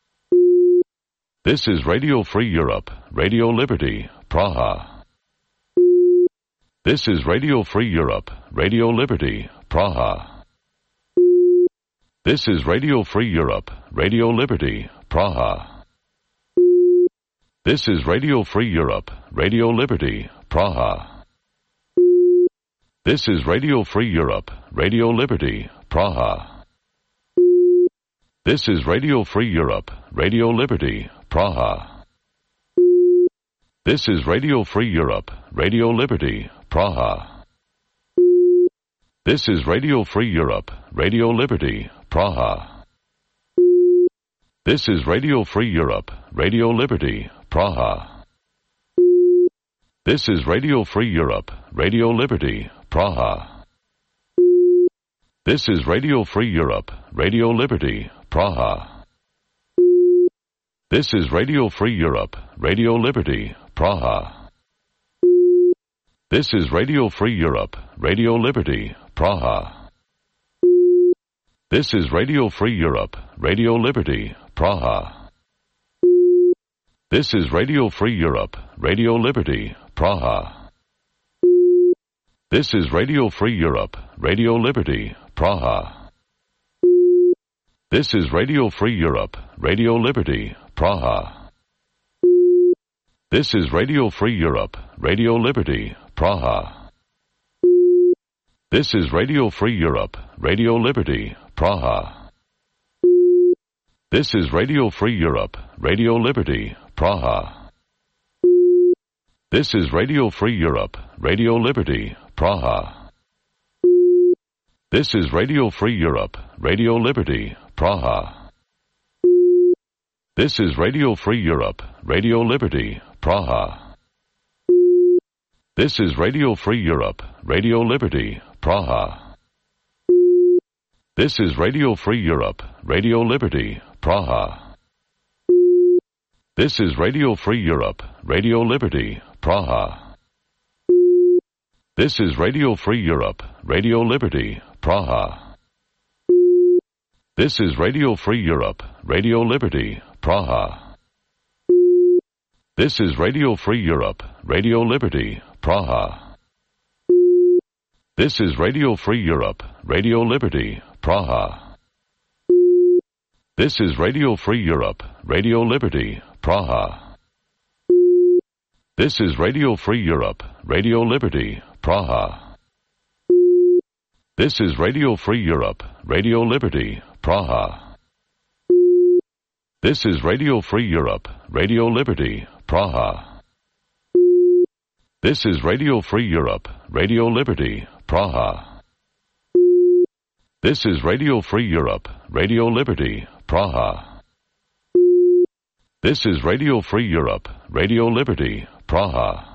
This is Radio Free Europe, Radio Liberty, Praha. This is Radio Free Europe, Radio Liberty, Praha. This is Radio Free Europe, Radio Liberty, Praha. This is Radio Free Europe, Radio Liberty, Praha. This is Radio Free Europe, Radio Liberty, Praha. This is Radio Free Europe, Radio Liberty, Praha. This is Radio Free Europe, Radio Liberty, Praha. This is Radio Free Europe, Radio Liberty, Praha. This is Radio Free Europe, Radio Liberty, Praha. This is Radio Free Europe, Radio Liberty, Praha. This is Radio Free Europe, Radio Liberty, Praha. This is Radio Free Europe, Radio Liberty, Praha. This is Radio Free Europe, Radio Liberty, Praha. This is Radio Free Europe, Radio Liberty, Praha. This is Radio Free Europe, Radio Liberty, Praha. This is Radio Free Europe, Radio Liberty, Praha. This is Radio Free Europe, Radio Liberty, Praha. This is Radio Free Europe, Radio Liberty, Praha. This is Radio Free Europe, Radio Liberty, Praha. This is Radio Free Europe, Radio Liberty, Praha. This is Radio Free Europe, Radio Liberty, Praha. This is Radio Free Europe, Radio Liberty, Praha. This is Radio Free Europe, Radio Liberty, Praha. This is Radio Free Europe, Radio Liberty, Praha. This is Radio Free Europe, Radio Liberty, Praha. This is Radio Free Europe, Radio Liberty, Praha. This is Radio Free Europe, Radio Liberty, Praha. This is Radio Free Europe, Radio Liberty, Praha. This is Radio Free Europe, Radio Liberty, Praha. This is Radio Free Europe, Radio Liberty, Praha. This is Radio Free Europe, Radio Liberty, Praha. This is Radio Free Europe, Radio Liberty, Praha. This is Radio Free Europe, Radio Liberty, Praha. This is Radio Free Europe, Radio Liberty, Praha. This is Radio Free Europe, Radio Liberty, Praha. This is Radio Free Europe, Radio Liberty, Praha. This is Radio Free Europe, Radio Liberty, Praha.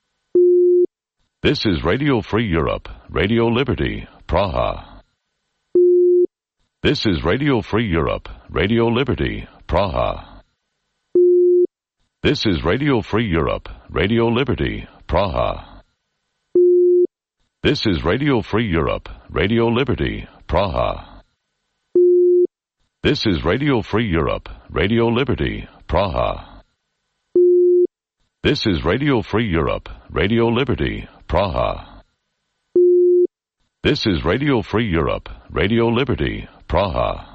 This is Radio Free Europe, Radio Liberty, Praha. This is Radio Free Europe, Radio Liberty, Praha. This is Radio Free Europe, Radio Liberty, Praha. This is Radio Free Europe, Radio Liberty, Praha. This is Radio Free Europe, Radio Liberty, Praha. This is Radio Free Europe, Radio Liberty, Praha. This is Radio Free Europe, Radio Liberty, Praha.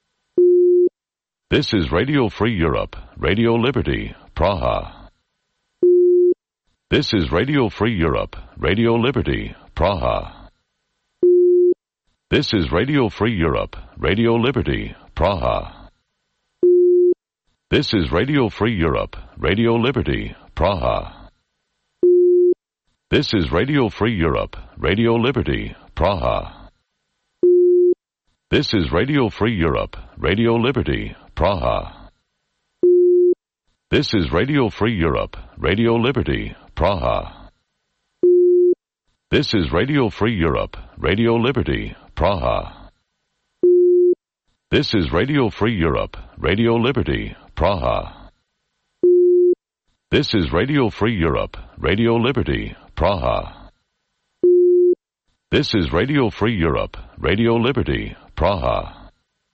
This is Radio Free Europe, Radio Liberty, Praha. This is Radio Free Europe, Radio Liberty, Praha. This is Radio Free Europe, Radio Liberty, Praha. This is Radio Free Europe, Radio Liberty, Praha. This is Radio Free Europe, Radio Liberty, Praha. This is Radio Free Europe, Radio Liberty, Praha. This is Radio Free Europe, Radio Liberty, Praha. This is Radio Free Europe, Radio Liberty, Praha. This is Radio Free Europe, Radio Liberty, Praha. This is Radio Free Europe, Radio Liberty, Praha. This is Radio Free Europe, Radio Liberty, Praha.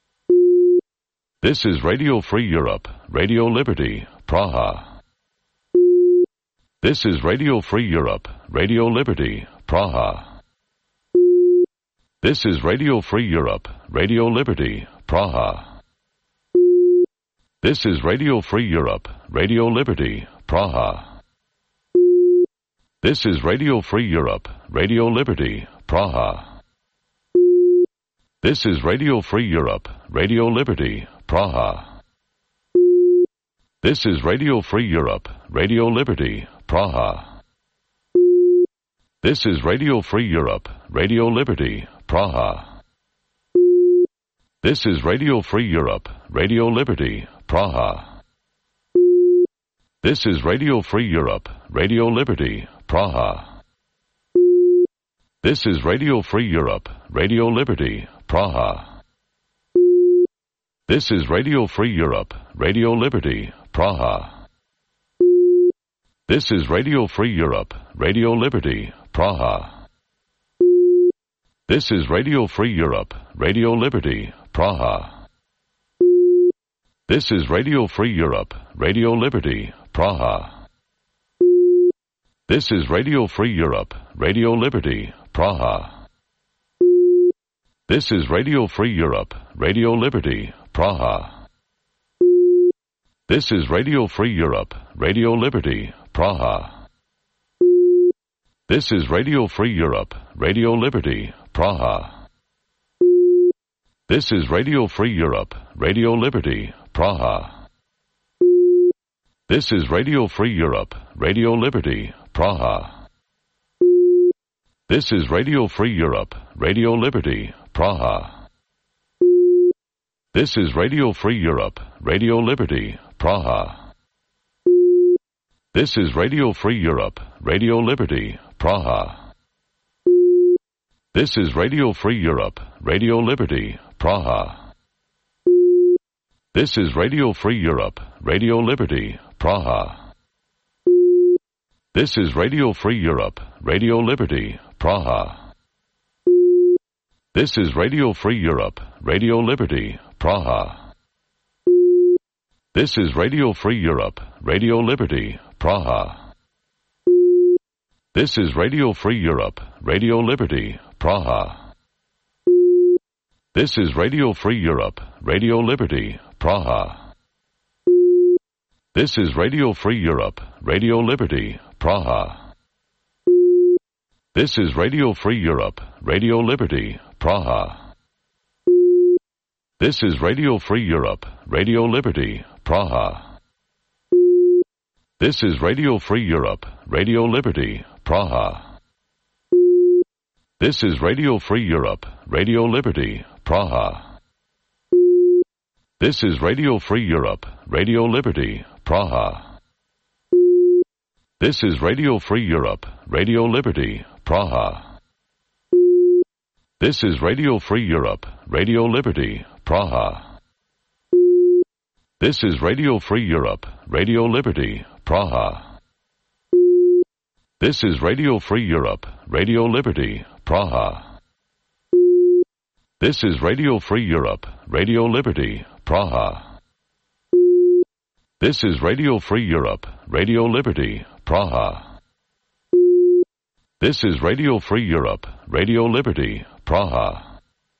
This is Radio Free Europe, Radio Liberty, Praha. This is Radio Free Europe, Radio Liberty, Praha. This is Radio Free Europe, Radio Liberty, Praha. This is Radio Free Europe, Radio Liberty, Praha. This is Radio Free Europe, Radio Liberty, Praha. This is Radio Free Europe, Radio Liberty, Praha. This is Radio Free Europe, Radio Liberty, Praha. This is Radio Free Europe, Radio Liberty, Praha. This is Radio Free Europe, Radio Liberty, Praha. This is Radio Free Europe, Radio Liberty, Praha. This is Radio Free Europe, Radio Liberty, Praha. This is Radio Free Europe, Radio Liberty, Praha. This is Radio Free Europe, Radio Liberty, Praha. This is Radio Free Europe, Radio Liberty, Praha. This is Radio Free Europe, Radio Liberty, Praha. This is Radio Free Europe, Radio Liberty, Praha. This is Radio Free Europe, Radio Liberty, Praha. This is Radio Free Europe, Radio Liberty, Praha. This is Radio Free Europe, Radio Liberty, Praha. This is Radio Free Europe, Radio Liberty, Praha. This is Radio Free Europe, Radio Liberty, Praha. This is Radio Free Europe, Radio Liberty, Praha. This is Radio Free Europe, Radio Liberty, Praha. This is Radio Free Europe, Radio Liberty, Praha. This is Radio Free Europe, Radio Liberty, Praha. This is Radio Free Europe, Radio Liberty, Praha. This is Radio Free Europe, Radio Liberty, Praha. This is Radio Free Europe, Radio Liberty, Praha. This is Radio Free Europe, Radio Liberty, Praha. This is Radio Free Europe, Radio Liberty, Praha. This is Radio Free Europe, Radio Liberty, Praha. This is Radio Free Europe, Radio Liberty, Praha. This is Radio Free Europe, Radio Liberty, Praha. This is Radio Free Europe, Radio Liberty, Praha. This is Radio Free Europe, Radio Liberty, Praha. This is Radio Free Europe, Radio Liberty, Praha. This is Radio Free Europe, Radio Liberty, Praha. This is Radio Free Europe, Radio Liberty, Praha. This is Radio Free Europe, Radio Liberty, Praha. This is Radio Free Europe, Radio Liberty, Praha. This is Radio Free Europe, Radio Liberty, Praha. This is Radio Free Europe, Radio Liberty, Praha. This is Radio Free Europe, Radio Liberty, Praha. This is Radio Free Europe, Radio Liberty, Praha.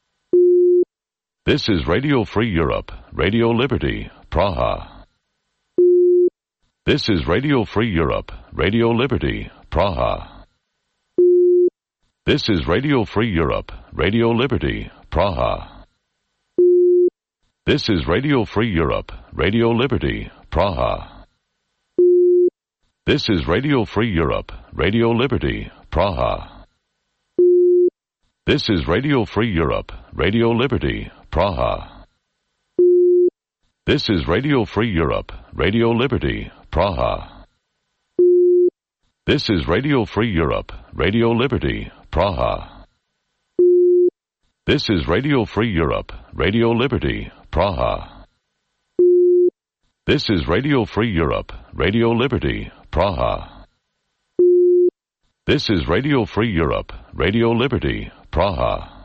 This is Radio Free Europe, Radio Liberty, Praha. This is Radio Free Europe, Radio Liberty, Praha. This is Radio Free Europe, Radio Liberty, Praha. This is Radio Free Europe, Radio Liberty, Praha. This is Radio Free Europe, Radio Liberty, Praha. This is Radio Free Europe, Radio Liberty, Praha. This is Radio Free Europe, Radio Liberty, Praha. This is Radio Free Europe, Radio Liberty, Praha. This is Radio Free Europe, Radio Liberty, Praha. This is Radio Free Europe, Radio Liberty, Praha. This is Radio Free Europe, Radio Liberty, Praha.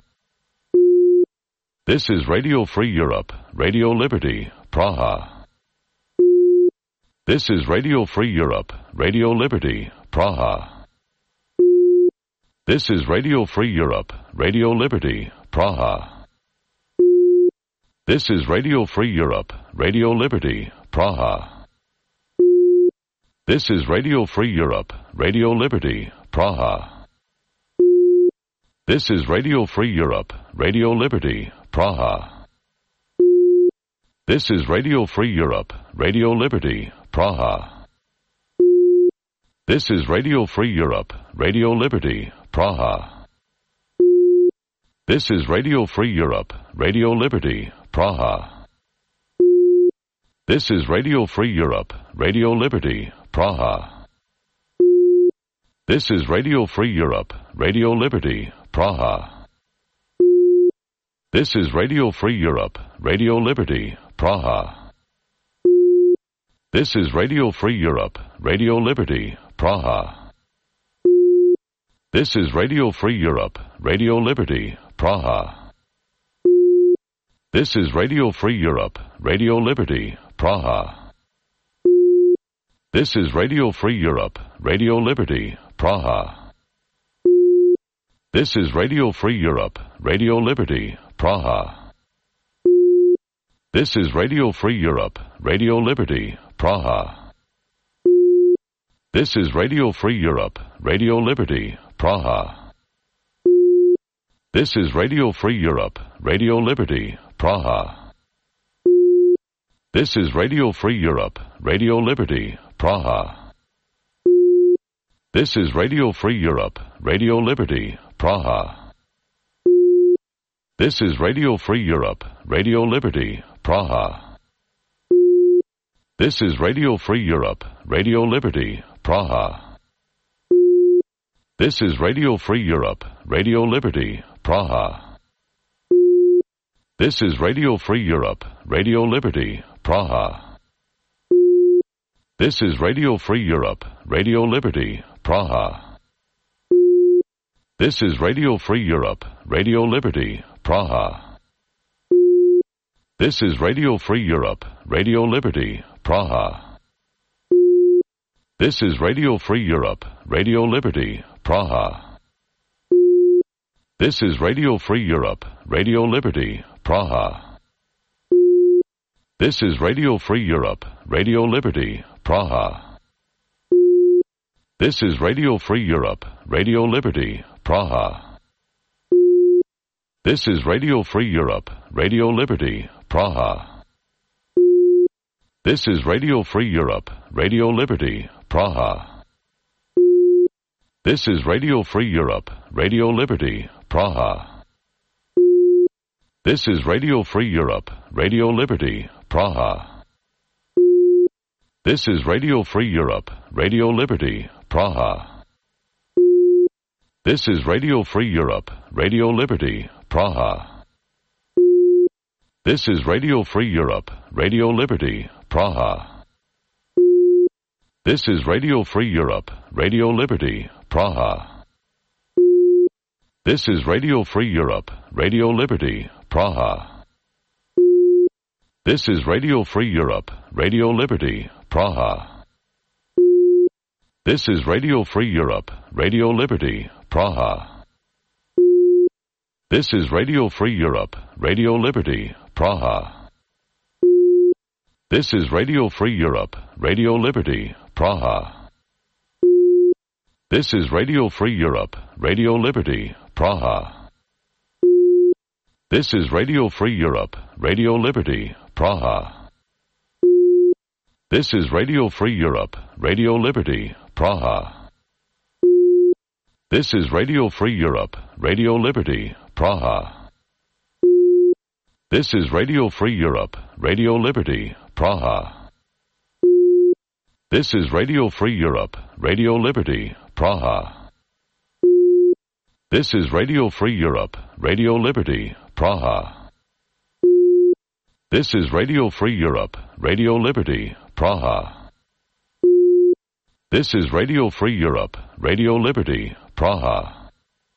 This is Radio Free Europe, Radio Liberty, Praha. This is Radio Free Europe, Radio Liberty, Praha. This is Radio Free Europe, Radio Liberty, Praha. This is Radio Free Europe, Radio Liberty, Praha. This is Radio Free Europe, Radio Liberty, Praha. This is Radio Free Europe, Radio Liberty, Praha. This is Radio Free Europe, Radio Liberty, Praha. This is Radio Free Europe, Radio Liberty, Praha. This is Radio Free Europe, Radio Liberty, Praha. This is Radio Free Europe, Radio Liberty, Praha. This is Radio Free Europe, Radio Liberty, Praha. This is Radio Free Europe, Radio Liberty, Praha. This is Radio Free Europe, Radio Liberty, Praha. This is Radio Free Europe, Radio Liberty, Praha. This is Radio Free Europe, Radio Liberty, Praha. This is Radio Free Europe, Radio Liberty, Praha. This is Radio Free Europe, Radio Liberty, Praha. This is Radio Free Europe, Radio Liberty, Praha. This is Radio Free Europe, Radio Liberty, Praha. This is Radio Free Europe, Radio Liberty, Praha. This is Radio Free Europe, Radio Liberty, Praha. This is Radio Free Europe, Radio Liberty, Praha. This is Radio Free Europe, Radio Liberty, Praha. This is Radio Free Europe, Radio Liberty, Praha. This is Radio Free Europe, Radio Liberty, Praha. This is Radio Free Europe, Radio Liberty, Praha. This is Radio Free Europe, Radio Liberty, Praha. This is Radio Free Europe, Radio Liberty, Praha. This is Radio Free Europe, Radio Liberty, Praha. This is Radio Free Europe, Radio Liberty, Praha. This is Radio Free Europe, Radio Liberty, Praha. This is Radio Free Europe, Radio Liberty, Praha. This is Radio Free Europe, Radio Liberty, Praha. This is Radio Free Europe, Radio Liberty, Praha. This is Radio Free Europe, Radio Liberty, Praha. This is Radio Free Europe, Radio Liberty, Praha. This is Radio Free Europe, Radio Liberty, Praha. This is Radio Free Europe, Radio Liberty, Praha. This is Radio Free Europe, Radio Liberty, Praha. This is Radio Free Europe, Radio Liberty, Praha. This is Radio Free Europe, Radio Liberty, Praha. This is Radio Free Europe, Radio Liberty, Praha. This is Radio Free Europe, Radio Liberty, Praha. This is Radio Free Europe, Radio Liberty, Praha. This is Radio Free Europe, Radio Liberty, Praha. This is Radio Free Europe, Radio Liberty, Praha. This is Radio Free Europe, Radio Liberty, Praha. This is Radio Free Europe, Radio Liberty, Praha. This is Radio Free Europe, Radio Liberty, Praha. This is Radio Free Europe, Radio Liberty, Praha. This is Radio Free Europe, Radio Liberty, Praha. This is Radio Free Europe, Radio Liberty, Praha. This is Radio Free Europe, Radio Liberty, Praha. This is Radio Free Europe, Radio Liberty, Praha. This is Radio Free Europe, Radio Liberty, Praha.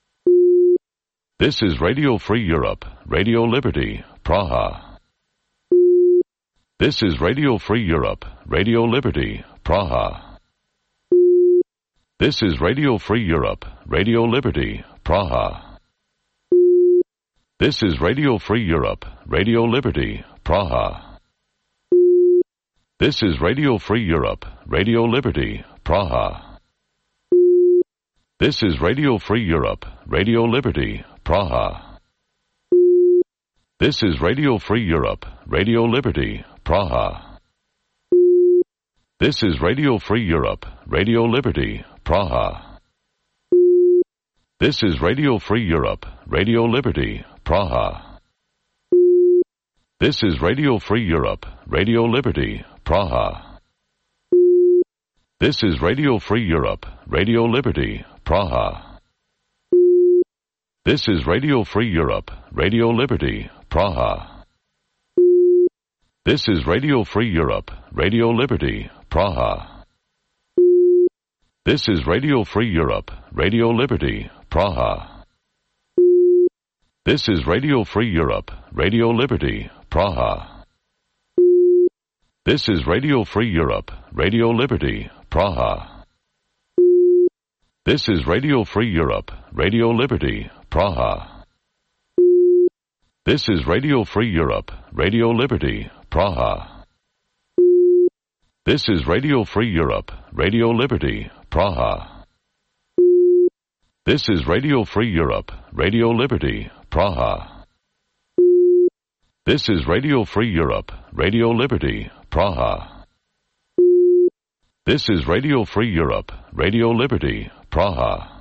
This is Radio Free Europe, Radio Liberty, Praha. This is Radio Free Europe, Radio Liberty, Praha. This is Radio Free Europe, Radio Liberty, Praha. This is Radio Free Europe, Radio Liberty, Praha. This is Radio Free Europe, Radio Liberty, Praha. This is Radio Free Europe, Radio Liberty, Praha. This is Radio Free Europe, Radio Liberty, Praha. This is Radio Free Europe, Radio Liberty, Praha. This is Radio Free Europe, Radio Liberty, Praha. This is Radio Free Europe, Radio Liberty, Praha. This is Radio Free Europe, Radio Liberty, Praha. This is Radio Free Europe, Radio Liberty, Praha. This is Radio Free Europe, Radio Liberty, Praha. This is Radio Free Europe, Radio Liberty, Praha. This is Radio Free Europe, Radio Liberty, Praha. This is Radio Free Europe, Radio Liberty, Praha. This is Radio Free Europe, Radio Liberty, Praha. This is Radio Free Europe, Radio Liberty, Praha. This is Radio Free Europe, Radio Liberty, Praha. This is Radio Free Europe, Radio Liberty, Praha. This is Radio Free Europe, Radio Liberty, Praha. This is Radio Free Europe, Radio Liberty, Praha.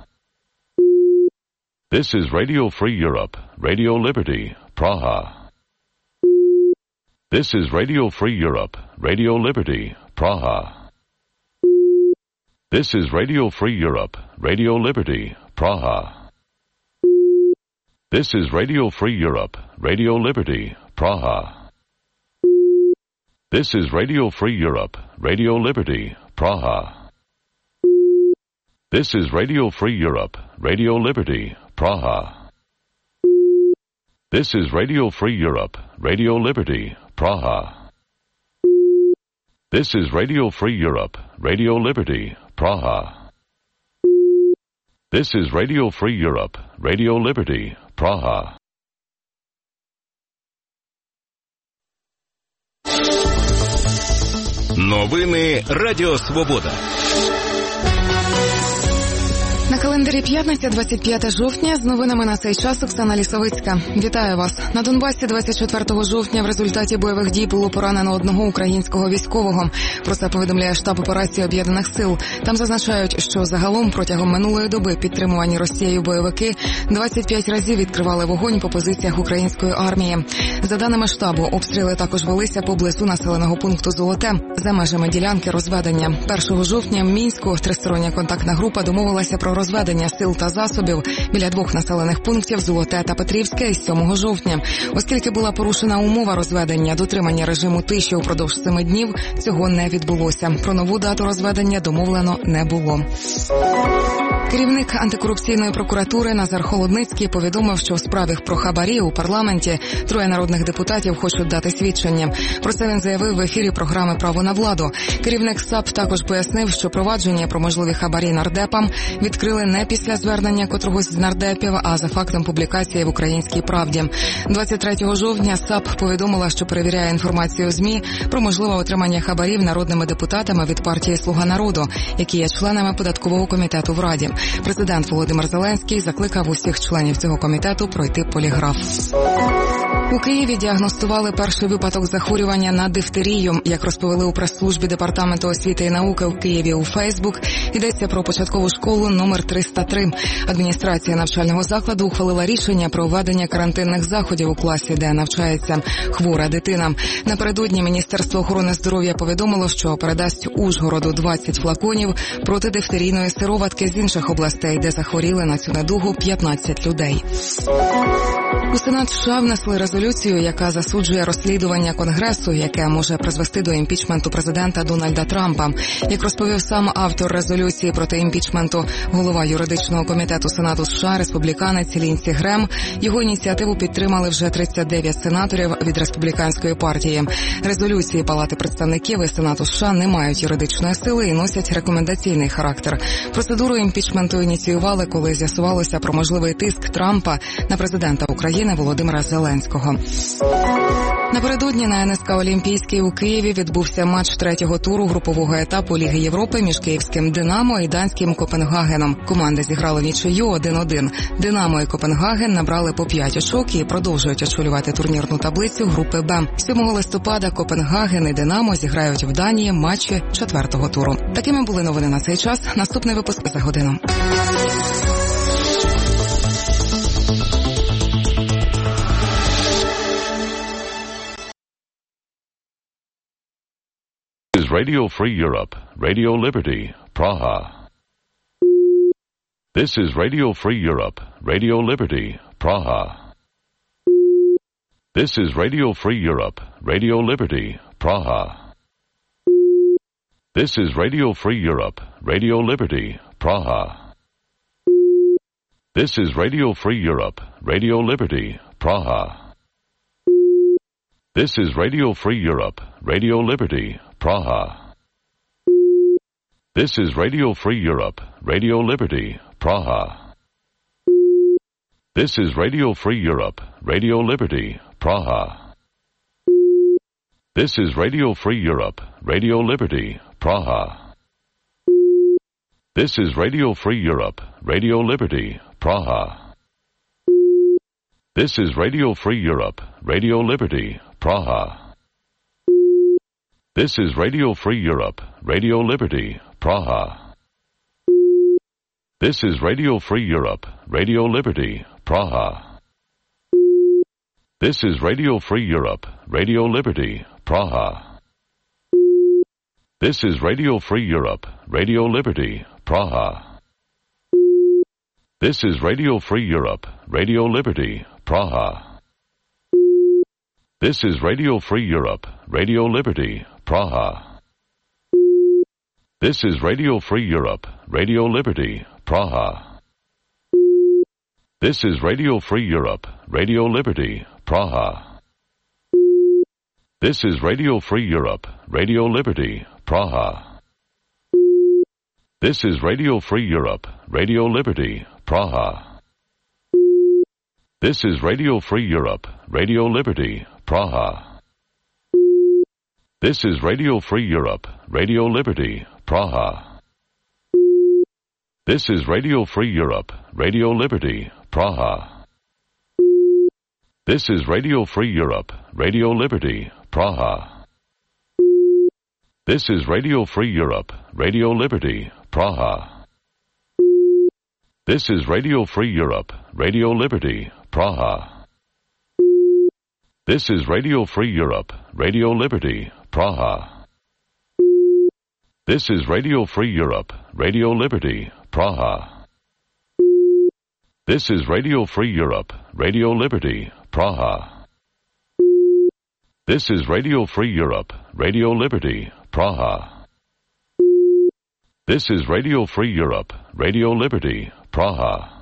This is Radio Free Europe, Radio Liberty, Praha. This is Radio Free Europe, Radio Liberty, Praha. This is Radio Free Europe, Radio Liberty, Praha. This is Radio Free Europe, Radio Liberty, Praha. This is Radio Free Europe, Radio Liberty, Praha. This is Radio Free Europe, Radio Liberty, Praha. This is Radio Free Europe, Radio Liberty, Praha. This is Radio Free Europe, Radio Liberty, Praha. This is Radio Free Europe, Radio Liberty, Praha. Новини Радіо Свобода. На календарі п'ятниця, двадцять п'яте жовтня, з новинами на цей час Оксана Лісовицька. Вітаю вас. На Донбасі двадцять четвертого жовтня в результаті бойових дій було поранено одного українського військового. Про це повідомляє штаб операції Об'єднаних сил. Там зазначають, що загалом протягом минулої доби підтримувані Росією бойовики двадцять п'ять разів відкривали вогонь по позиціях української армії. За даними штабу, обстріли також велися поблизу населеного пункту Золоте, за межами ділянки розведення. першого жовтня в Мінську тристороння контактна група домовилася про розведення сил та засобів біля двох населених пунктів Золоте та Петрівське із сьомого жовтня. Оскільки була порушена умова розведення, дотримання режиму тиші упродовж семи днів, цього не відбулося. Про нову дату розведення домовлено не було. Керівник антикорупційної прокуратури Назар Холодницький повідомив, що у справі про хабарі у парламенті троє народних депутатів хочуть дати свідчення. Про це він заявив в ефірі програми «Право на владу». Керівник САП також пояснив, що провадження про можливі хабарі нардепам відкрили не після звернення котрогось з нардепів, а за фактом публікації в «Українській правді». двадцять третього жовтня САП повідомила, що перевіряє інформацію ЗМІ про можливе отримання хабарів народними депутатами від партії «Слуга народу», які є членами податкового комітету в Раді. Президент Володимир Зеленський закликав усіх членів цього комітету пройти поліграф. У Києві діагностували перший випадок захворювання на дифтерію. Як розповіли у прес-службі Департаменту освіти і науки в Києві у Фейсбук, йдеться про початкову школу номер триста три. Адміністрація навчального закладу ухвалила рішення про введення карантинних заходів у класі, де навчається хвора дитина. Напередодні Міністерство охорони здоров'я повідомило, що передасть Ужгороду двадцять флаконів протидифтерійної сироватки з інших областей, де захворіли на цю недугу п'ятнадцять людей. У Сенат США внесли резолюцію, яка засуджує розслідування Конгресу, яке може призвести до імпічменту президента Дональда Трампа. Як розповів сам автор резолюції проти імпічменту, голова юридичного комітету Сенату США, республіканець Лінсі Грем, його ініціативу підтримали вже тридцять дев'ять сенаторів від республіканської партії. Резолюції Палати представників і Сенату США не мають юридичної сили і носять рекомендаційний характер. Процедуру імпічменту ініціювали, коли з'ясувалося про можливий тиск Трампа на президента України Володимира Зеленського. Напередодні на ен ес ка Олімпійський у Києві відбувся матч третього туру групового етапу Ліги Європи між київським «Динамо» і данським «Копенгагеном». Команди зіграли нічию один один. «Динамо» і «Копенгаген» набрали по п'ять очок і продовжують очолювати турнірну таблицю групи «Б». сьомого листопада «Копенгаген» і «Динамо» зіграють в Данії матчі четвертого туру. Такими були новини на цей час. Наступний випуск за годину. Radio Free Europe, Radio Liberty, Praha. This is Radio Free Europe, Radio Liberty, Praha. This is Radio Free Europe, Radio Liberty, Praha. This is Radio Free Europe, Radio Liberty, Praha. This is Radio Free Europe, Radio Liberty, Praha. This is Radio Free Europe, Radio Liberty, Praha. This is Radio Free Europe, Radio Liberty, Praha. This is Radio Free Europe, Radio Liberty, Praha. This is Radio Free Europe, Radio Liberty, Praha. This is Radio Free Europe, Radio Liberty, Praha. This is Radio Free Europe, Radio Liberty, Praha. This is Radio Free Europe, Radio Liberty, Praha. This is Radio Free Europe, Radio Liberty, Praha. This is Radio Free Europe, Radio Liberty, Praha. This is Radio Free Europe, Radio Liberty, Praha. This is Radio Free Europe, Radio Liberty, Praha. This is Radio Free Europe, Radio Liberty, Praha. This is Radio Free Europe, Radio Liberty, Praha. This is Radio Free Europe, Radio Liberty, Praha. This is Radio Free Europe, Radio Liberty, Praha. This is Radio Free Europe, Radio Liberty, Praha. This is Radio Free Europe, Radio Liberty, Praha. This is Radio Free Europe, Radio Liberty, Praha. This is Radio Free Europe, Radio Liberty, Praha. This is Radio Free Europe, Radio Liberty, Praha. This is Radio Free Europe, Radio Liberty, Praha. This is Radio Free Europe, Radio Liberty, Praha. This is Radio Free Europe, Radio Liberty, Praha. This is Radio Free Europe, Radio Liberty, Praha. This is Radio Free Europe, Radio Liberty, Praha. This is Radio Free Europe, Radio Liberty, Praha. This is Radio Free Europe, Radio Liberty, Praha.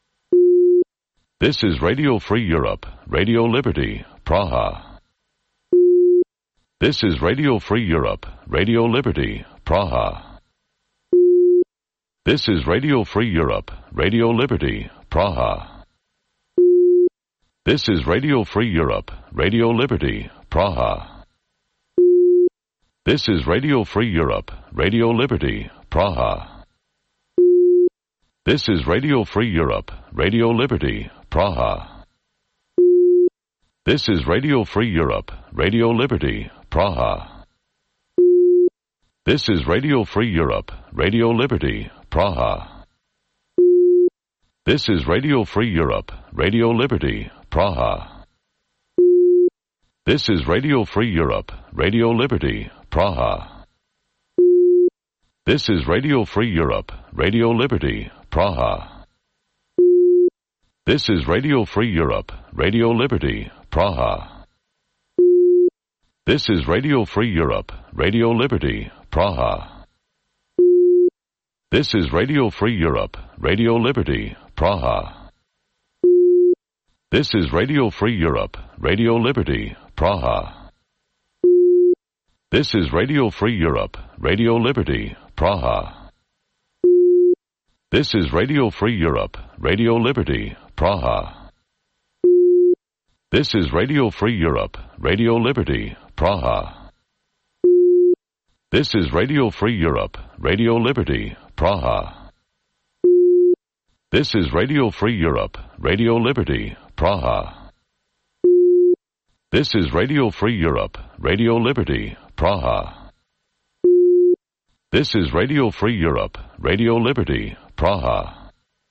This is Radio Free Europe, Radio Liberty, Praha. This is Radio Free Europe, Radio Liberty, Praha. This is Radio Free Europe, Radio Liberty, Praha. This is Radio Free Europe, Radio Liberty, Praha. This is Radio Free Europe, Radio Liberty, Praha. This is Radio Free Europe, Radio Liberty, Praha. This is Radio Free Europe, Radio Liberty, Praha. This is Radio Free Europe, Radio Liberty, Praha. This is Radio Free Europe, Radio Liberty, Praha. This is Radio Free Europe, Radio Liberty, Praha. This is Radio Free Europe, Radio Liberty, Praha. This is Radio Free Europe, Radio Liberty, Praha. This is Radio Free Europe, Radio Liberty, Praha. This is Radio Free Europe, Radio Liberty, Praha. This is Radio Free Europe, Radio Liberty, Praha. This is Radio Free Europe, Radio Liberty, Praha. This is Radio Free Europe, Radio Liberty, Praha. This is Radio Free Europe, Radio Liberty, Praha. This is Radio Free Europe, Radio Liberty, Praha. This is Radio Free Europe, Radio Liberty, Praha. This is Radio Free Europe, Radio Liberty, Praha. This is Radio Free Europe, Radio Liberty, Praha.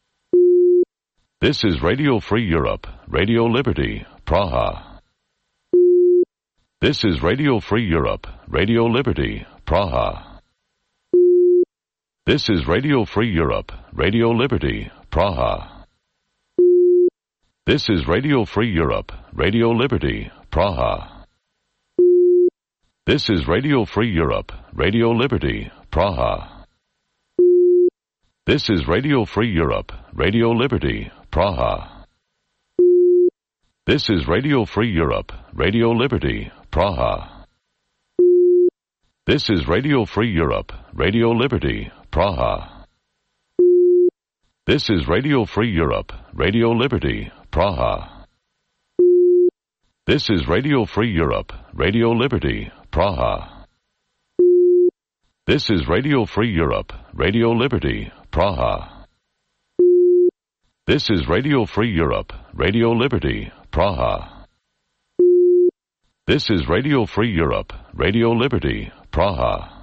This is Radio Free Europe, Radio Liberty, Praha. This is Radio Free Europe, Radio Liberty, Praha. This is Radio Free Europe, Radio Liberty, Praha. This is Radio Free Europe, Radio Liberty, Praha. This is Radio Free Europe, Radio Liberty, Praha. This is Radio Free Europe, Radio Liberty, Praha. This is Radio Free Europe, Radio Liberty, Praha. This is Radio Free Europe, Radio Liberty, Praha. This is Radio Free Europe, Radio Liberty, Praha. This is Radio Free Europe, Radio Liberty, Praha. This is Radio Free Europe, Radio Liberty, Praha. This is Radio Free Europe, Radio Liberty, Praha. This is Radio Free Europe, Radio Liberty, Praha.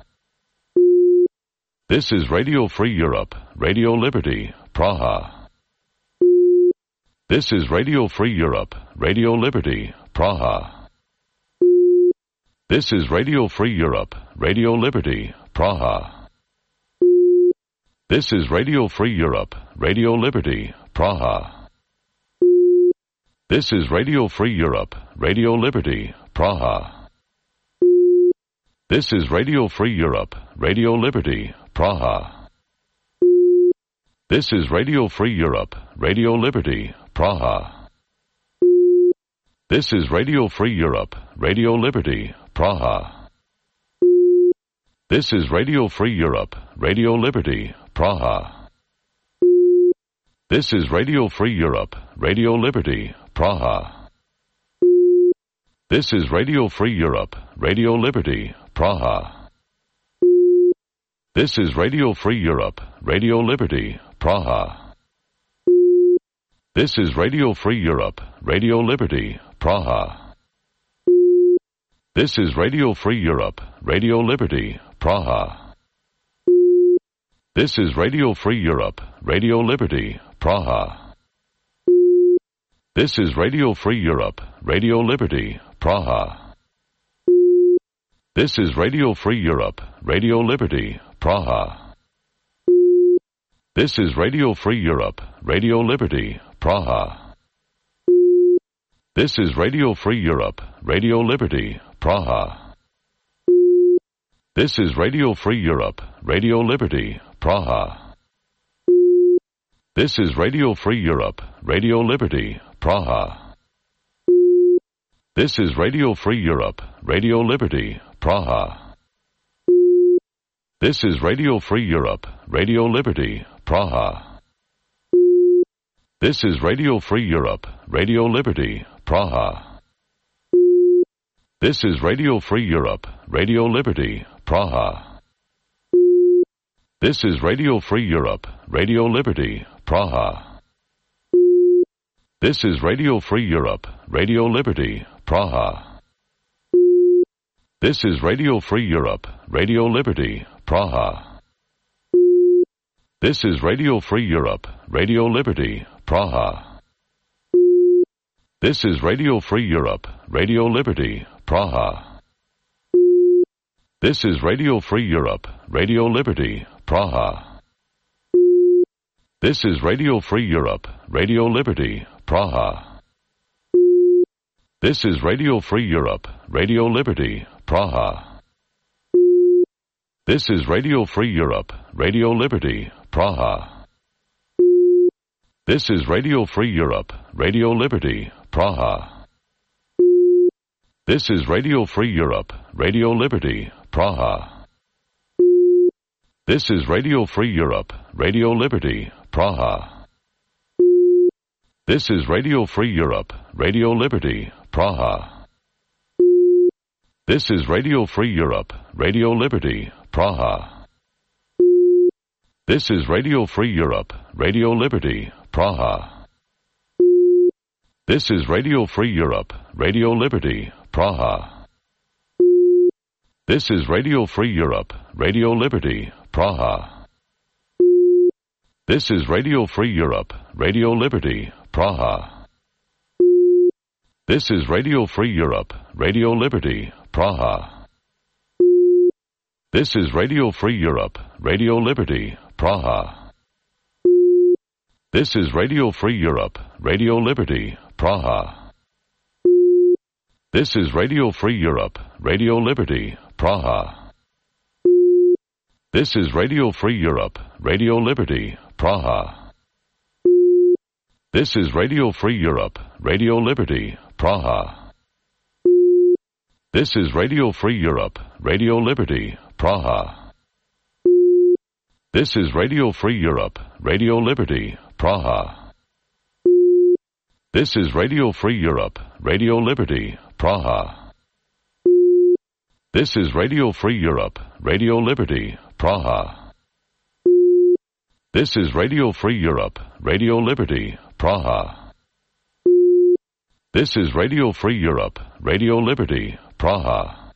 This is Radio Free Europe, Radio Liberty, Praha. This is Radio Free Europe, Radio Liberty, Praha. This is Radio Free Europe, Radio Liberty, Praha. This is Radio Free Europe, Radio Liberty, Praha. This is Radio Free Europe, Radio Liberty, Praha. This is Radio Free Europe, Radio Liberty, Praha. This is Radio Free Europe, Radio Liberty, Praha. This is Radio Free Europe, Radio Liberty, Praha. This is Radio Free Europe, Radio Liberty, Praha. This is Radio Free Europe, Radio Liberty, Praha. This is Radio Free Europe, Radio Liberty, Praha. This is Radio Free Europe, Radio Liberty, Praha. This is Radio Free Europe, Radio Liberty, Praha. This is Radio Free Europe, Radio Liberty, Praha. This is Radio Free Europe, Radio Liberty, Praha. This is Radio Free Europe, Radio Liberty, Praha. This is Radio Free Europe, Radio Liberty, Praha. This is Radio Free Europe, Radio Liberty, Praha. This is Radio Free Europe, Radio Liberty, Praha. This is Radio Free Europe, Radio Liberty, Praha. This is Radio Free Europe, Radio Liberty, Praha. This is Radio Free Europe, Radio Liberty, Praha. This is Radio Free Europe, Radio Liberty, Praha. This is Radio Free Europe, Radio Liberty, Praha. This is Radio Free Europe, Radio Liberty, Praha. This is Radio Free Europe, Radio Liberty, Praha. This is Radio Free Europe, Radio Liberty, Praha. This is Radio Free Europe, Radio Liberty, Praha. This is Radio Free Europe, Radio Liberty, Praha. This is Radio Free Europe, Radio Liberty, Praha. This is Radio Free Europe, Radio Liberty, Praha. This is Radio Free Europe, Radio Liberty, Praha. This is Radio Free Europe, Radio Liberty, Praha. This is Radio Free Europe, Radio Liberty, Praha. This is Radio Free Europe, Radio Liberty, Praha. This is Radio Free Europe, Radio Liberty, Praha. This is Radio Free Europe, Radio Liberty, Praha. This is Radio Free Europe, Radio Liberty, Praha. This is Radio Free Europe, Radio Liberty, Praha. This is Radio Free Europe, Radio Liberty, Praha. This is Radio Free Europe, Radio Liberty, Praha. This is Radio Free Europe, Radio Liberty, Praha. This is Radio Free Europe, Radio Liberty, Praha. This is Radio Free Europe, Radio Liberty, Praha. This is Radio Free Europe, Radio Liberty, Praha. This is Radio Free Europe, Radio Liberty, Praha. This is Radio Free Europe, Radio Liberty, Praha. This is Radio Free Europe, Radio Liberty, Praha. This is Radio Free Europe, Radio Liberty, Praha. This is Radio Free Europe, Radio Liberty, Praha. This is Radio Free Europe, Radio Liberty, Praha. This is Radio Free Europe, Radio Liberty, Praha. This is Radio Free Europe, Radio Liberty, Praha. This is Radio Free Europe, Radio Liberty, Praha. This is Radio Free Europe, Radio Liberty, Praha.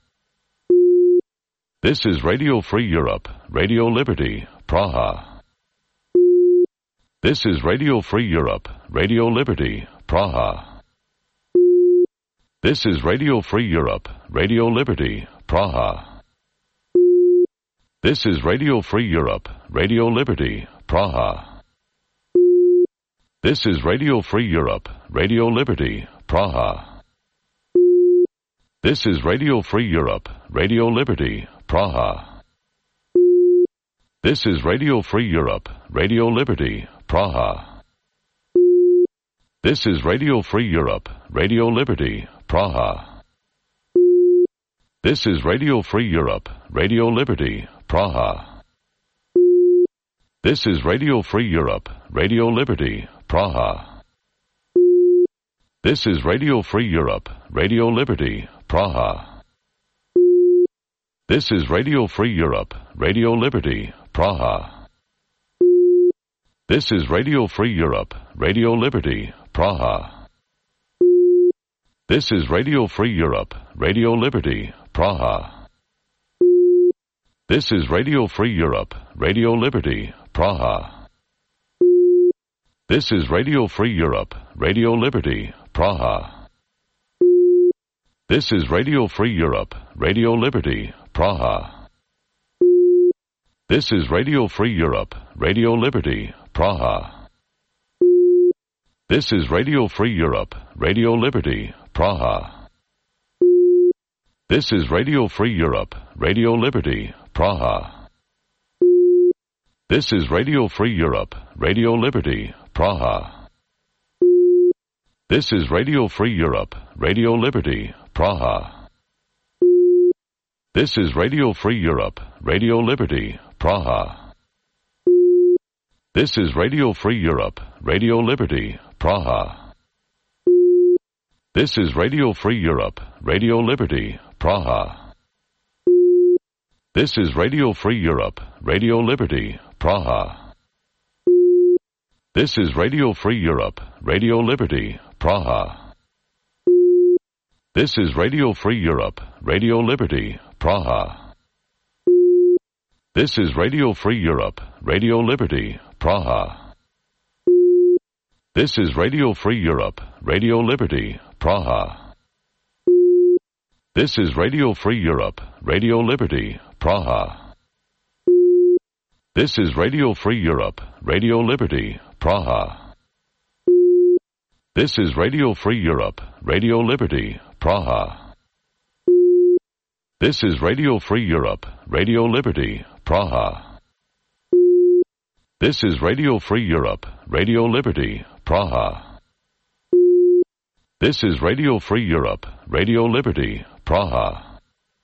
This is Radio Free Europe, Radio Liberty, Praha. This is Radio Free Europe, Radio Liberty, Praha. This is Radio Free Europe, Radio Liberty, Praha. This is Radio Free Europe, Radio Liberty, Praha. This is Radio Free Europe, Radio Liberty, Praha. This is Radio Free Europe, Radio Liberty, Praha. This is Radio Free Europe, Radio Liberty, Praha. This is Radio Free Europe, Radio Liberty, Praha. This is Radio Free Europe, Radio Liberty, Praha. This is Radio Free Europe, Radio Liberty, Praha. This is Radio Free Europe, Radio Liberty, Praha. This is Radio Free Europe, Radio Liberty, Praha. This is Radio Free Europe, Radio Liberty, Praha. This is Radio Free Europe, Radio Liberty, Praha. This is Radio Free Europe, Radio Liberty, Praha. This is Radio Free Europe, Radio Liberty, Praha. This is Radio Free Europe, Radio Liberty, Praha. This is Radio Free Europe, Radio Liberty, Praha. This is Radio Free Europe, Radio Liberty, Praha. This is Radio Free Europe, Radio Liberty, Praha. This is Radio Free Europe, Radio Liberty, Praha. This is Radio Free Europe, Radio Liberty, Praha. This is Radio Free Europe, Radio Liberty, Praha. This is Radio Free Europe, Radio Liberty, Praha. This is Radio Free Europe, Radio Liberty, Praha. This is Radio Free Europe, Radio Liberty, Praha. This is Radio Free Europe, Radio Liberty, Praha. This is Radio Free Europe, Radio Liberty, Praha. This is Radio Free Europe, Radio Liberty, Praha. This is Radio Free Europe, Radio Liberty, Praha. This is Radio Free Europe, Radio Liberty, Praha. This is Radio Free Europe, Radio Liberty, Praha. This is Radio Free Europe, Radio Liberty, Praha. This is Radio Free Europe, Radio Liberty, Praha. This is Radio Free Europe, Radio Liberty, Praha. This is Radio Free Europe, Radio Liberty, Praha.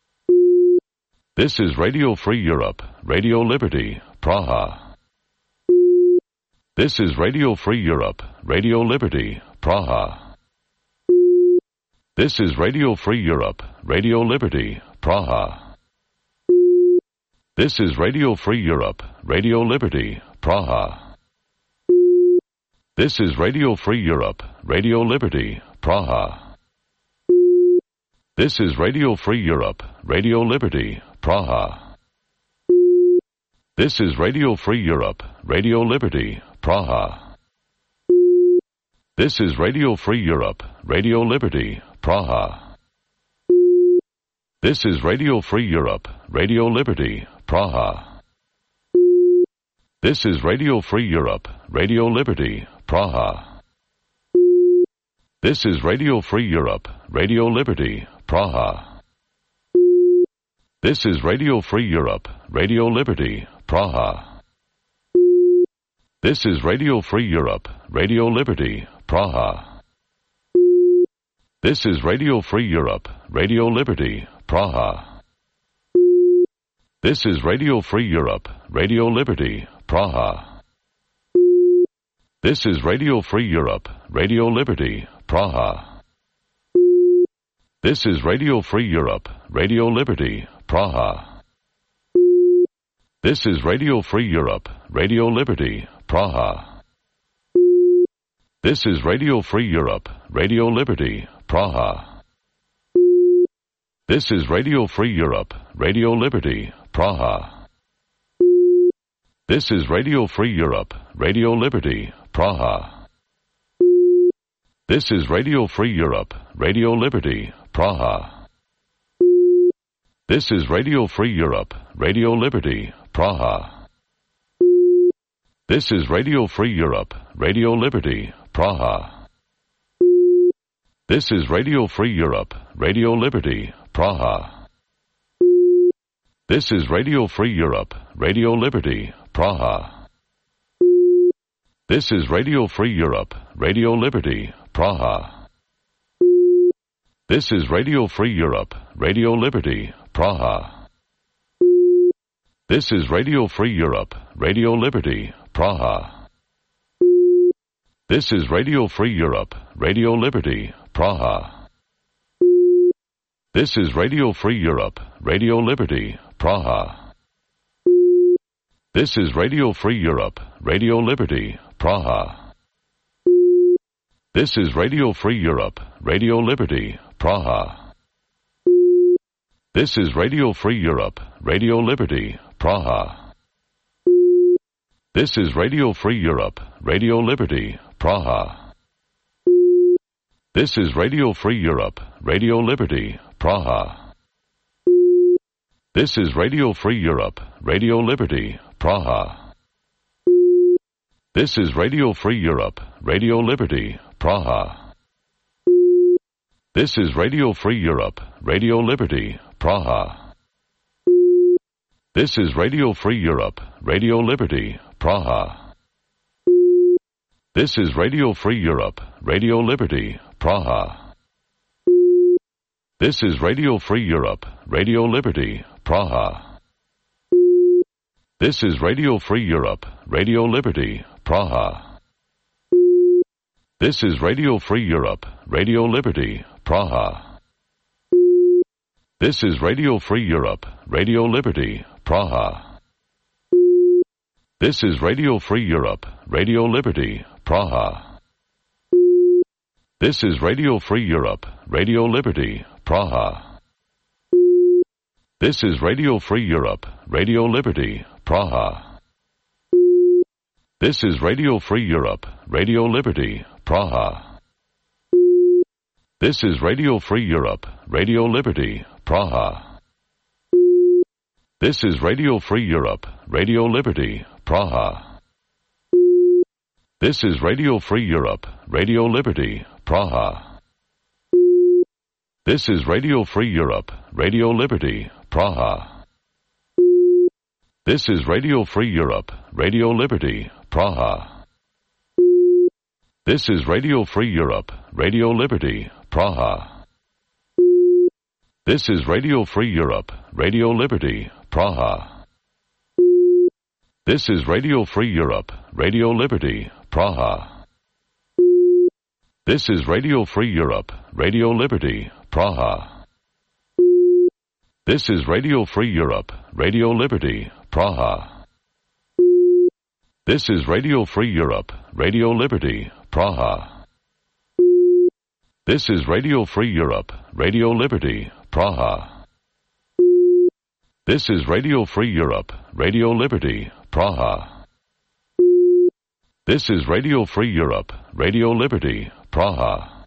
This is Radio Free Europe, Radio Liberty, Praha. This is Radio Free Europe, Radio Liberty, Praha. This is Radio Free Europe, Radio Liberty, Praha. This is Radio Free Europe, Radio Liberty, Praha. This is Radio Free Europe, Radio Liberty, Praha. This is Radio Free Europe, Radio Liberty, Praha. This is Radio Free Europe, Radio Liberty, Praha. This is Radio Free Europe, Radio Liberty, Praha. This is Radio Free Europe, Radio Liberty, Praha. This is Radio Free Europe, Radio Liberty, Praha. This is Radio Free Europe, Radio Liberty, Praha. This is Radio Free Europe, Radio Liberty, Praha. This is Radio Free Europe, Radio Liberty, Praha. This is Radio Free Europe, Radio Liberty, Praha. This is Radio Free Europe, Radio Liberty, Praha. This is Radio Free Europe, Radio Liberty, Praha. This is Radio Free Europe, Radio Liberty, Praha. This is Radio Free Europe, Radio Liberty, Praha. This is Radio Free Europe, Radio Liberty, Praha. This is Radio Free Europe, Radio Liberty, Praha. This is Radio Free Europe, Radio Liberty, Praha. This is Radio Free Europe, Radio Liberty, Praha. This is Radio Free Europe, Radio Liberty, Praha. This is Radio Free Europe, Radio Liberty, Praha. This is Radio Free Europe, Radio Liberty, Praha. This is Radio Free Europe, Radio Liberty, Praha. This is Radio Free Europe, Radio Liberty, Praha. This is Radio Free Europe, Radio Liberty, Praha. This is Radio Free Europe, Radio Liberty, Praha. This is Radio Free Europe, Radio Liberty, Praha. This is Radio Free Europe, Radio Liberty, Praha. This is Radio Free Europe, Radio Liberty, Praha. This is Radio Free Europe, Radio Liberty, Praha. This is Radio Free Europe, Radio Liberty, Praha. This is Radio Free Europe, Radio Liberty, Praha. This is Radio Free Europe, Radio Liberty, Praha. This is Radio Free Europe, Radio Liberty, Praha. This is Radio Free Europe, Radio Liberty, Praha. This is Radio Free Europe, Radio Liberty, Praha. This is Radio Free Europe, Radio Liberty, Praha. This is Radio Free Europe, Radio Liberty, Praha. This is Radio Free Europe, Radio Liberty, Praha. This is Radio Free Europe, Radio Liberty, Praha. This is Radio Free Europe, Radio Liberty, Praha. This is Radio Free Europe, Radio Liberty, Praha. This is Radio Free Europe, Radio Liberty, Praha. This is Radio Free Europe, Radio Liberty, Praha. This is Radio Free Europe, Radio Liberty, Praha. This is Radio Free Europe, Radio Liberty, Praha. This is Radio Free Europe, Radio Liberty, Praha. This is Radio Free Europe, Radio Liberty, Praha. This is Radio Free Europe, Radio Liberty, Praha. This is Radio Free Europe, Radio Liberty, Praha. This is Radio Free Europe, Radio Liberty, Praha. This is Radio Free Europe, Radio Liberty, Praha. This is Radio Free Europe, Radio Liberty, Praha. This is Radio Free Europe, Radio Liberty, Praha. This is Radio Free Europe, Radio Liberty, Praha. This is Radio Free Europe, Radio Liberty, Praha. This is Radio Free Europe, Radio Liberty, Praha. This is Radio Free Europe, Radio Liberty, Praha. This is Radio Free Europe, Radio Liberty, Praha. This is Radio Free Europe, Radio Liberty, Praha.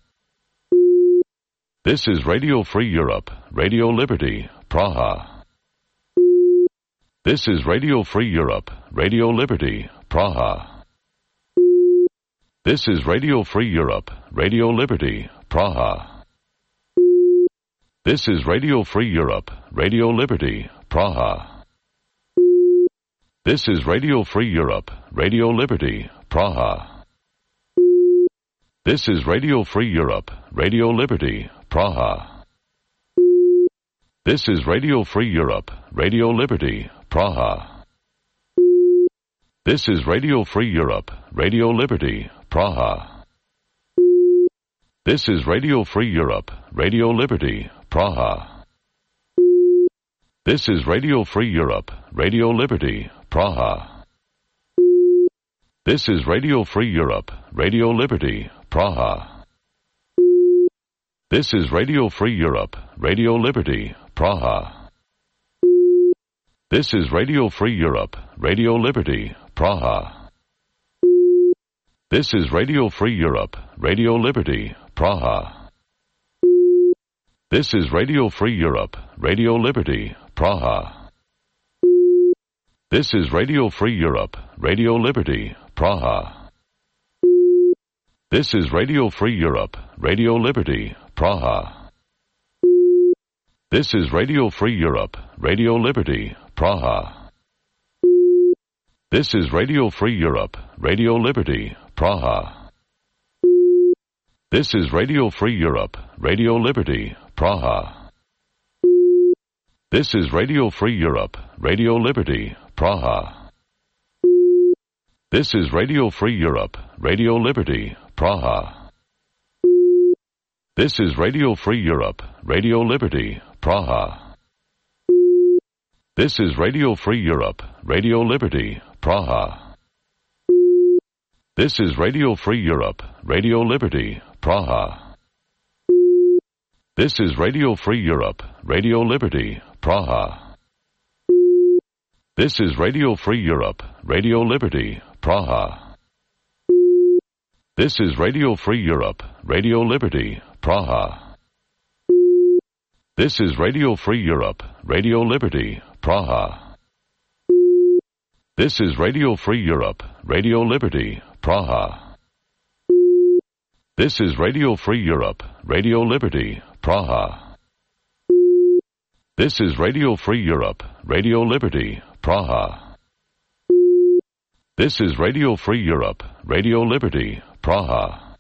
This is Radio Free Europe, Radio Liberty, Praha. This is Radio Free Europe, Radio Liberty, Praha. This is Radio Free Europe, Radio Liberty, Praha. This is Radio Free Europe, Radio Liberty, Praha. This is Radio Free Europe, Radio Liberty, Praha. This is Radio Free Europe, Radio Liberty, Praha. This is Radio Free Europe, Radio Liberty, Praha. This is Radio Free Europe, Radio Liberty, Praha. This is Radio Free Europe, Radio Liberty, Praha. This is Radio Free Europe, Radio Liberty, Praha. This is Radio Free Europe, Radio Liberty, Praha. This is Radio Free Europe, Radio Liberty, Praha. This is Radio Free Europe, Radio Liberty, Praha. This is Radio Free Europe, Radio Liberty, Praha. This is Radio Free Europe, Radio Liberty, Praha. This is Radio Free Europe, Radio Liberty, Praha. This is Radio Free Europe, Radio Liberty, Praha. This is Radio Free Europe, Radio Liberty, Praha. This is Radio Free Europe, Radio Liberty, Praha. This is Radio Free Europe, Radio Liberty, Praha. This is Radio Free Europe, Radio Liberty, Praha. This is Radio Free Europe, Radio Liberty, Praha. This is Radio Free Europe, Radio Liberty, Praha. This is Radio Free Europe, Radio Liberty, Praha. This is Radio Free Europe, Radio Liberty, Praha. This is Radio Free Europe, Radio Liberty, Praha. This is Radio Free Europe, Radio Liberty, Praha. This is Radio Free Europe, Radio Liberty, Praha. This is Radio Free Europe, Radio Liberty, Praha. This is Radio Free Europe, Radio Liberty, Praha. This is Radio Free Europe, Radio Liberty, Praha. This is Radio Free Europe, Radio Liberty, Praha. This is Radio Free Europe, Radio Liberty, Praha.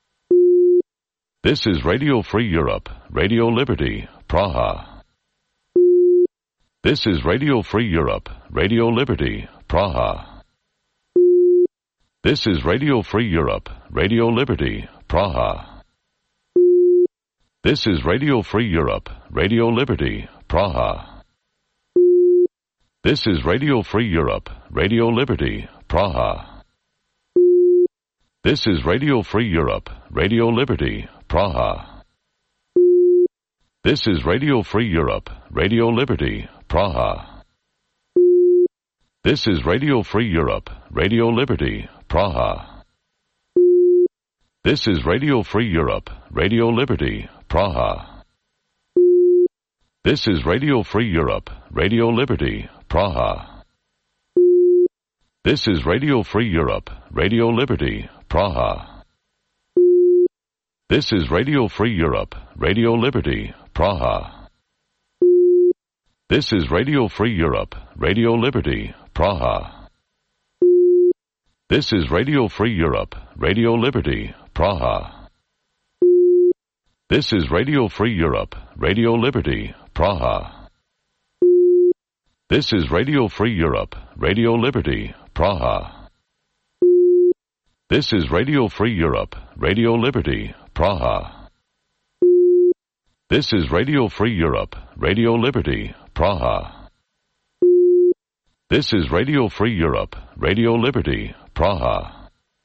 This is Radio Free Europe, Radio Liberty, Praha. This is Radio Free Europe, Radio Liberty, Praha. This is Radio Free Europe, Radio Liberty, Praha. This is Radio Free Europe, Radio Liberty, Praha. This is Radio Free Europe, Radio Liberty, Praha. This is Radio Free Europe, Radio Liberty, Praha. This is Radio Free Europe, Radio Liberty, Praha. This is Radio Free Europe, Radio Liberty, Praha. This is Radio Free Europe, Radio Liberty, Praha. This is Radio Free Europe, Radio Liberty, Praha. This is Radio Free Europe, Radio Liberty, Praha. This is Radio Free Europe, Radio Liberty, Praha. This is Radio Free Europe, Radio Liberty, Praha. This is Radio Free Europe, Radio Liberty, Praha. This is Radio Free Europe, Radio Liberty, Praha. This is Radio Free Europe, Radio Liberty, Praha. This is Radio Free Europe, Radio Liberty, Praha. This is Radio Free Europe, Radio Liberty, Praha. This is Radio Free Europe, Radio Liberty, Praha.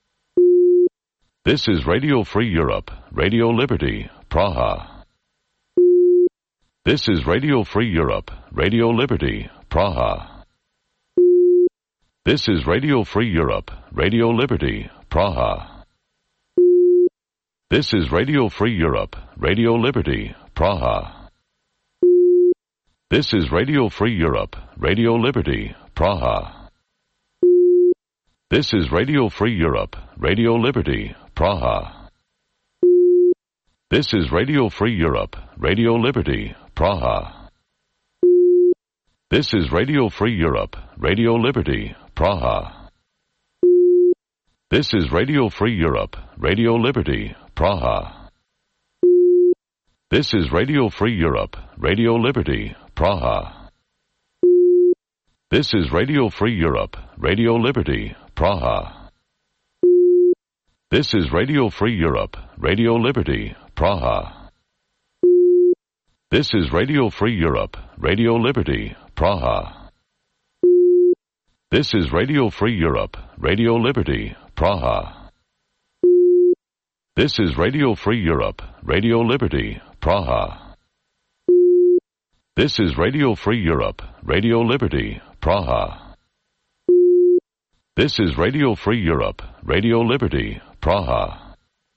This is Radio Free Europe, Radio Liberty, Praha. This is Radio Free Europe, Radio Liberty, Praha. This is Radio Free Europe, Radio Liberty, Praha. This is Radio Free Europe, Radio Liberty, Praha. This is Radio Free Europe, Radio Liberty, Praha. This is Radio Free Europe, Radio Liberty, Praha. This is Radio Free Europe, Radio Liberty, Praha. This is Radio Free Europe, Radio Liberty, Praha. This is Radio Free Europe, Radio Liberty, Praha. This is Radio Free Europe, Radio Liberty, Praha. This is Radio Free Europe, Radio Liberty, Praha. This is Radio Free Europe, Radio Liberty, Praha. This is Radio Free Europe, Radio Liberty, Praha. This is Radio Free Europe, Radio Liberty, Praha. This is Radio Free Europe, Radio Liberty, Praha. This is Radio Free Europe, Radio Liberty, Praha. This is Radio Free Europe, Radio Liberty, Praha.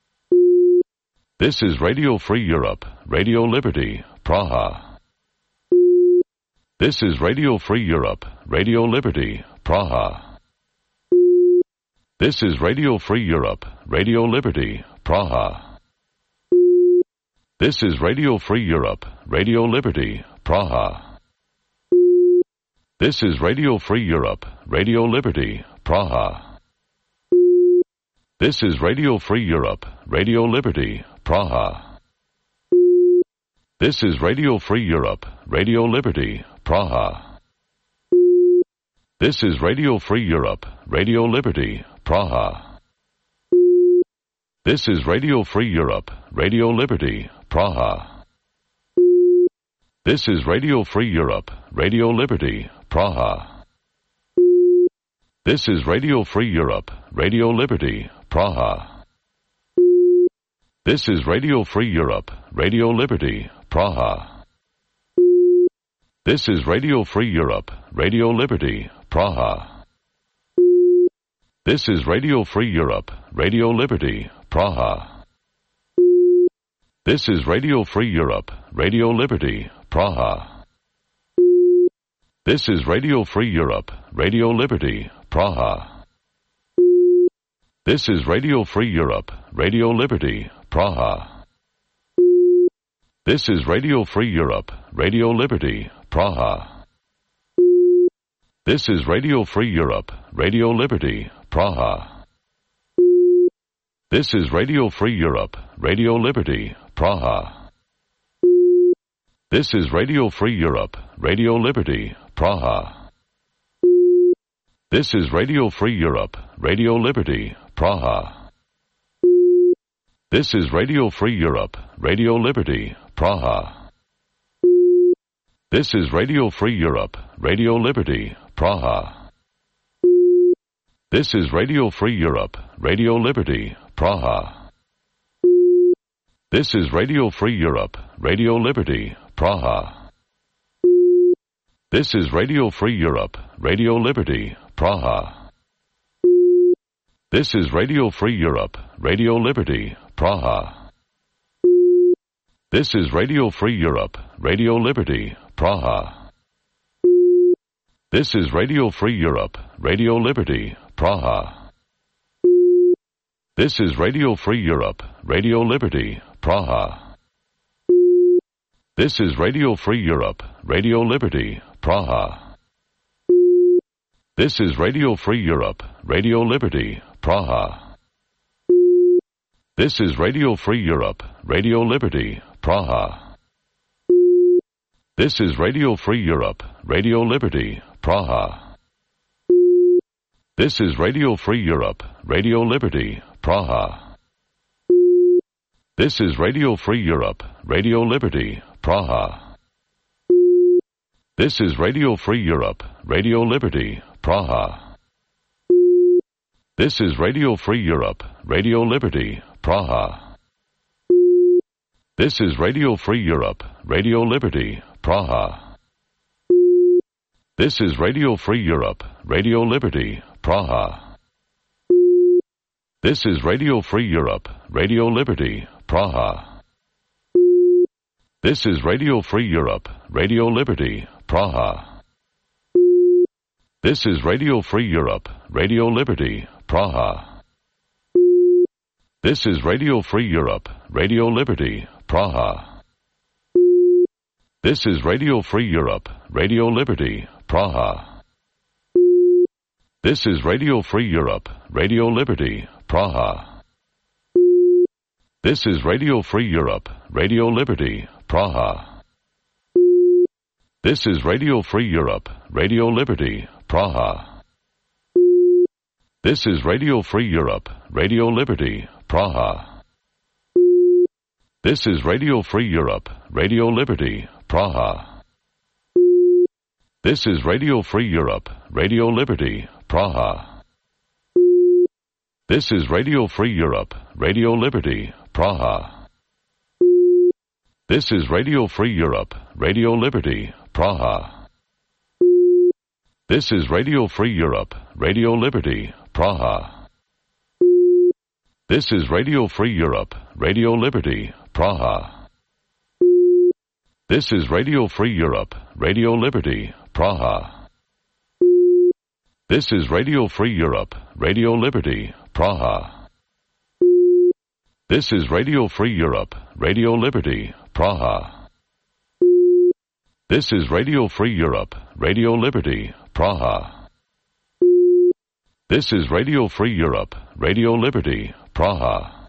This is Radio Free Europe, Radio Liberty, Praha. This is Radio Free Europe, Radio Liberty, Praha. This is Radio Free Europe, Radio Liberty, Praha. This is Radio Free Europe, Radio Liberty, Praha. This is Radio Free Europe, Radio Liberty, Praha. This is Radio Free Europe, Radio Liberty, Praha. This is Radio Free Europe, Radio Liberty, Praha. This is Radio Free Europe, Radio Liberty, Praha. This is Radio Free Europe, Radio Liberty, Praha. This is Radio Free Europe, Radio Liberty, Praha. This is Radio Free Europe, Radio Liberty, Praha. This is Radio Free Europe, Radio Liberty, Praha. This is Radio Free Europe, Radio Liberty, Praha. This is Radio Free Europe, Radio Liberty, Praha. This is Radio Free Europe, Radio Liberty, Praha. This is Radio Free Europe, Radio Liberty, Praha. This is Radio Free Europe, Radio Liberty, Praha. This is Radio Free Europe, Radio Liberty, Praha. This is Radio Free Europe, Radio Liberty, Praha. This is Radio Free Europe, Radio Liberty, Praha. This is Radio Free Europe, Radio Liberty, Praha. This is Radio Free Europe, Radio Liberty, Praha. This is Radio Free Europe, Radio Liberty, Praha. This is Radio Free Europe, Radio Liberty, Praha. This is Radio Free Europe, Radio Liberty, Praha. This is Radio Free Europe, Radio Liberty, Praha. This is Radio Free Europe, Radio Liberty, Praha. This is Radio Free Europe, Radio Liberty, Praha. This is Radio Free Europe, Radio Liberty, Praha. This is Radio Free Europe, Radio Liberty, Praha. This is Radio Free Europe, Radio Liberty, Praha. This is Radio Free Europe, Radio Liberty, Praha. This is Radio Free Europe, Radio Liberty, Praha. This is Radio Free Europe, Radio Liberty, Praha. This is Radio Free Europe, Radio Liberty, Praha. This is Radio Free Europe, Radio Liberty, Praha. This is Radio Free Europe, Radio Liberty, Praha. This is Radio Free Europe, Radio Liberty, Praha. This is Radio Free Europe, Radio Liberty, Praha. This is Radio Free Europe, Radio Liberty, Praha. This is Radio Free Europe, Radio Liberty, Praha. This is Radio Free Europe, Radio Liberty, Praha. This is Radio Free Europe, Radio Liberty, Praha. This is Radio Free Europe, Radio Liberty, Praha. This is Radio Free Europe, Radio Liberty, Praha. This is Radio Free Europe, Radio Liberty, Praha. This is Radio Free Europe, Radio Liberty, Praha. This is Radio Free Europe, Radio Liberty, Praha. This is Radio Free Europe, Radio Liberty, Praha. This is Radio Free Europe, Radio Liberty, Praha. This is Radio Free Europe, Radio Liberty, Praha. This is Radio Free Europe, Radio Liberty, Praha. This is Radio Free Europe, Radio Liberty, Praha. This is Radio Free Europe, Radio Liberty, Praha. This is Radio Free Europe, Radio Liberty, Praha. This is Radio Free Europe, Radio Liberty, Praha. This is Radio Free Europe, Radio Liberty, Praha. This is Radio Free Europe, Radio Liberty, Praha. This is Radio Free Europe, Radio Liberty, Praha. This is Radio Free Europe, Radio Liberty, Praha. This is Radio Free Europe, Radio Liberty, Praha.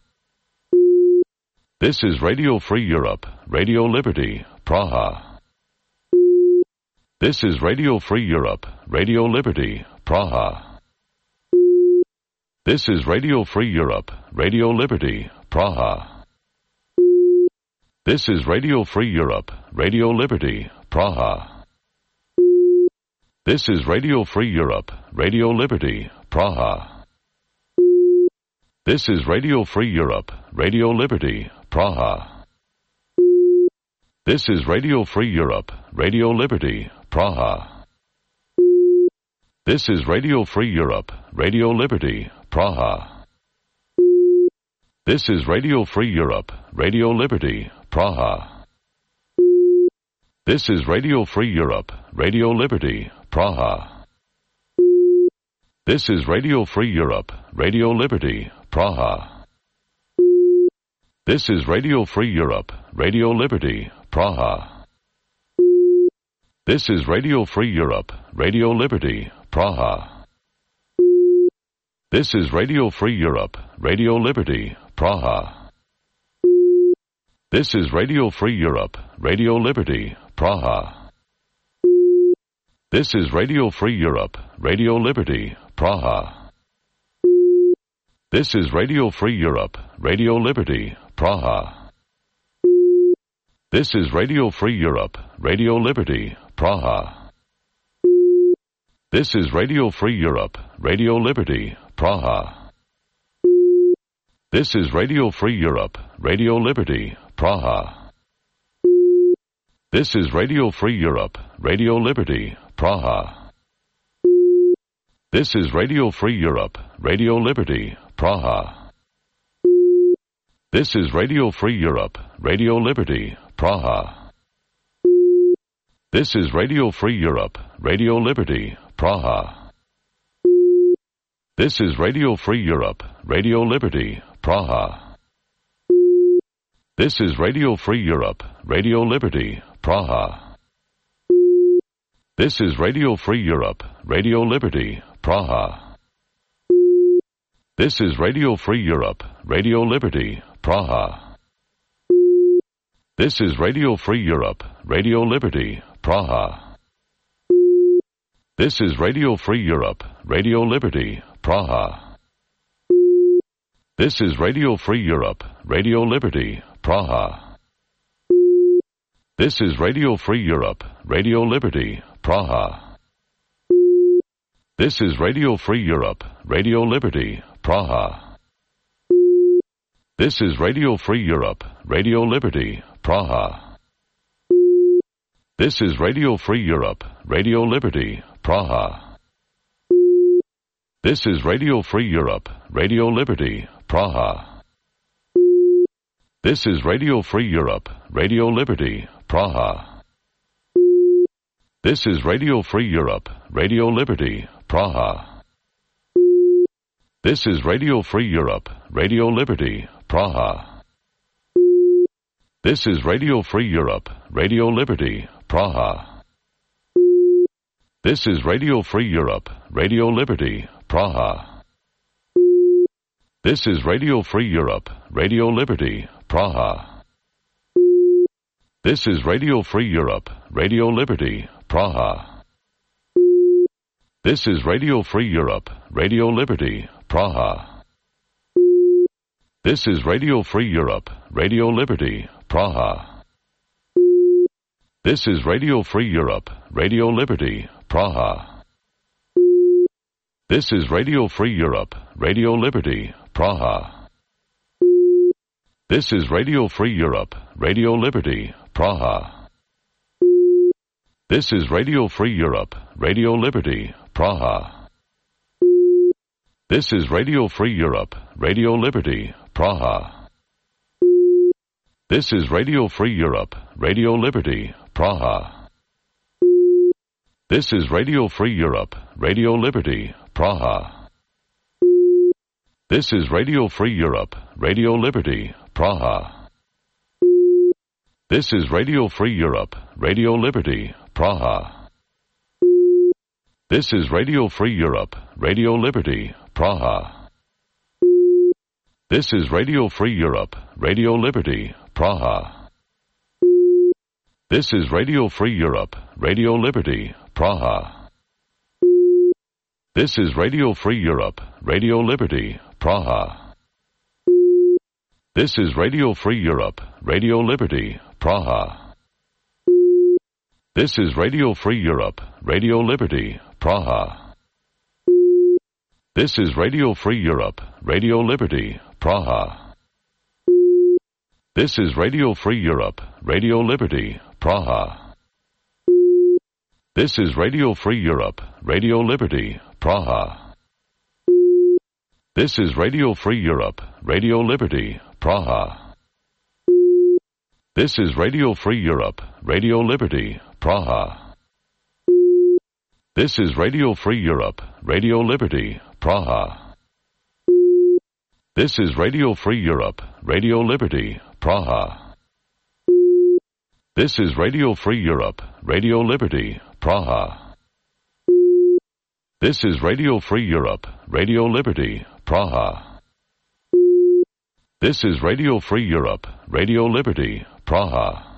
This is Radio Free Europe, Radio Liberty, Praha. This is Radio Free Europe, Radio Liberty, Praha. This is Radio Free Europe, Radio Liberty, Praha. This is Radio Free Europe, Radio Liberty, Praha. This is Radio Free Europe, Radio Liberty, Praha. This is Radio Free Europe, Radio Liberty, Praha. This is Radio Free Europe, Radio Liberty, Praha. This is Radio Free Europe, Radio Liberty, Praha. This is Radio Free Europe, Radio Liberty, Praha. This is Radio Free Europe, Radio Liberty, Praha. This is Radio Free Europe, Radio Liberty, Praha. This is Radio Free Europe, Radio Liberty, Praha. This is Radio Free Europe, Radio Liberty, Praha. This is Radio Free Europe, Radio Liberty, Praha. This is Radio Free Europe, Radio Liberty, Praha. This is Radio Free Europe, Radio Liberty, Praha. This is Radio Free Europe, Radio Liberty, Praha. This is Radio Free Europe, Radio Liberty, Praha. This is Radio Free Europe, Radio Liberty, Praha. This is Radio Free Europe, Radio Liberty, Praha. This is Radio Free Europe, Radio Liberty, Praha. This is Radio Free Europe, Radio Liberty, Praha. This is Radio Free Europe, Radio Liberty, Praha. This is Radio Free Europe, Radio Liberty, Praha. This is Radio Free Europe, Radio Liberty, Praha. This is Radio Free Europe, Radio Liberty, Praha. This is Radio Free Europe, Radio Liberty, Praha. This is Radio Free Europe, Radio Liberty, Praha. This is Radio Free Europe, Radio Liberty, Praha. This is Radio Free Europe, Radio Liberty, Praha. This is Radio Free Europe, Radio Liberty, Praha. This is Radio Free Europe, Radio Liberty, Praha. This is Radio Free Europe, Radio Liberty, Praha. This is Radio Free Europe, Radio Liberty, Praha. This is Radio Free Europe, Radio Liberty, Praha. This is Radio Free Europe, Radio Liberty, Praha. This is Radio Free Europe, Radio Liberty, Praha. This is Radio Free Europe, Radio Liberty, Praha. This is Radio Free Europe, Radio Liberty, Praha. This is Radio Free Europe, Radio Liberty, Praha. This is Radio Free Europe, Radio Liberty, Praha. This is Radio Free Europe, Radio Liberty, Praha. This is Radio Free Europe, Radio Liberty, Praha. This is Radio Free Europe, Radio Liberty, Praha. This is Radio Free Europe, Radio Liberty, Praha. This is Radio Free Europe, Radio Liberty, Praha. This is Radio Free Europe, Radio Liberty, Praha. This is Radio Free Europe, Radio Liberty, Praha. This is Radio Free Europe, Radio Liberty, Praha. This is Radio Free Europe, Radio Liberty, Praha. This is Radio Free Europe, Radio Liberty, Praha. This is Radio Free Europe, Radio Liberty, Praha. This is Radio Free Europe, Radio Liberty, Praha. This is Radio Free Europe, Radio Liberty, Praha. This is Radio Free Europe, Radio Liberty, Praha. This is Radio Free Europe, Radio Liberty, Praha. This is Radio Free Europe, Radio Liberty, Praha. This is Radio Free Europe, Radio Liberty, Praha. This is Radio Free Europe, Radio Liberty, Praha. This is Radio Free Europe, Radio Liberty, Praha. This is Radio Free Europe, Radio Liberty, Praha. This is Radio Free Europe, Radio Liberty, Praha. This is Radio Free Europe, Radio Liberty, Praha. This is Radio Free Europe, Radio Liberty, Praha. This is Radio Free Europe, Radio Liberty, Praha. This is Radio Free Europe, Radio Liberty, Praha. This is Radio Free Europe, Radio Liberty, Praha. This is Radio Free Europe, Radio Liberty, Praha. This is Radio Free Europe, Radio Liberty, Praha. This is Radio Free Europe, Radio Liberty, Praha.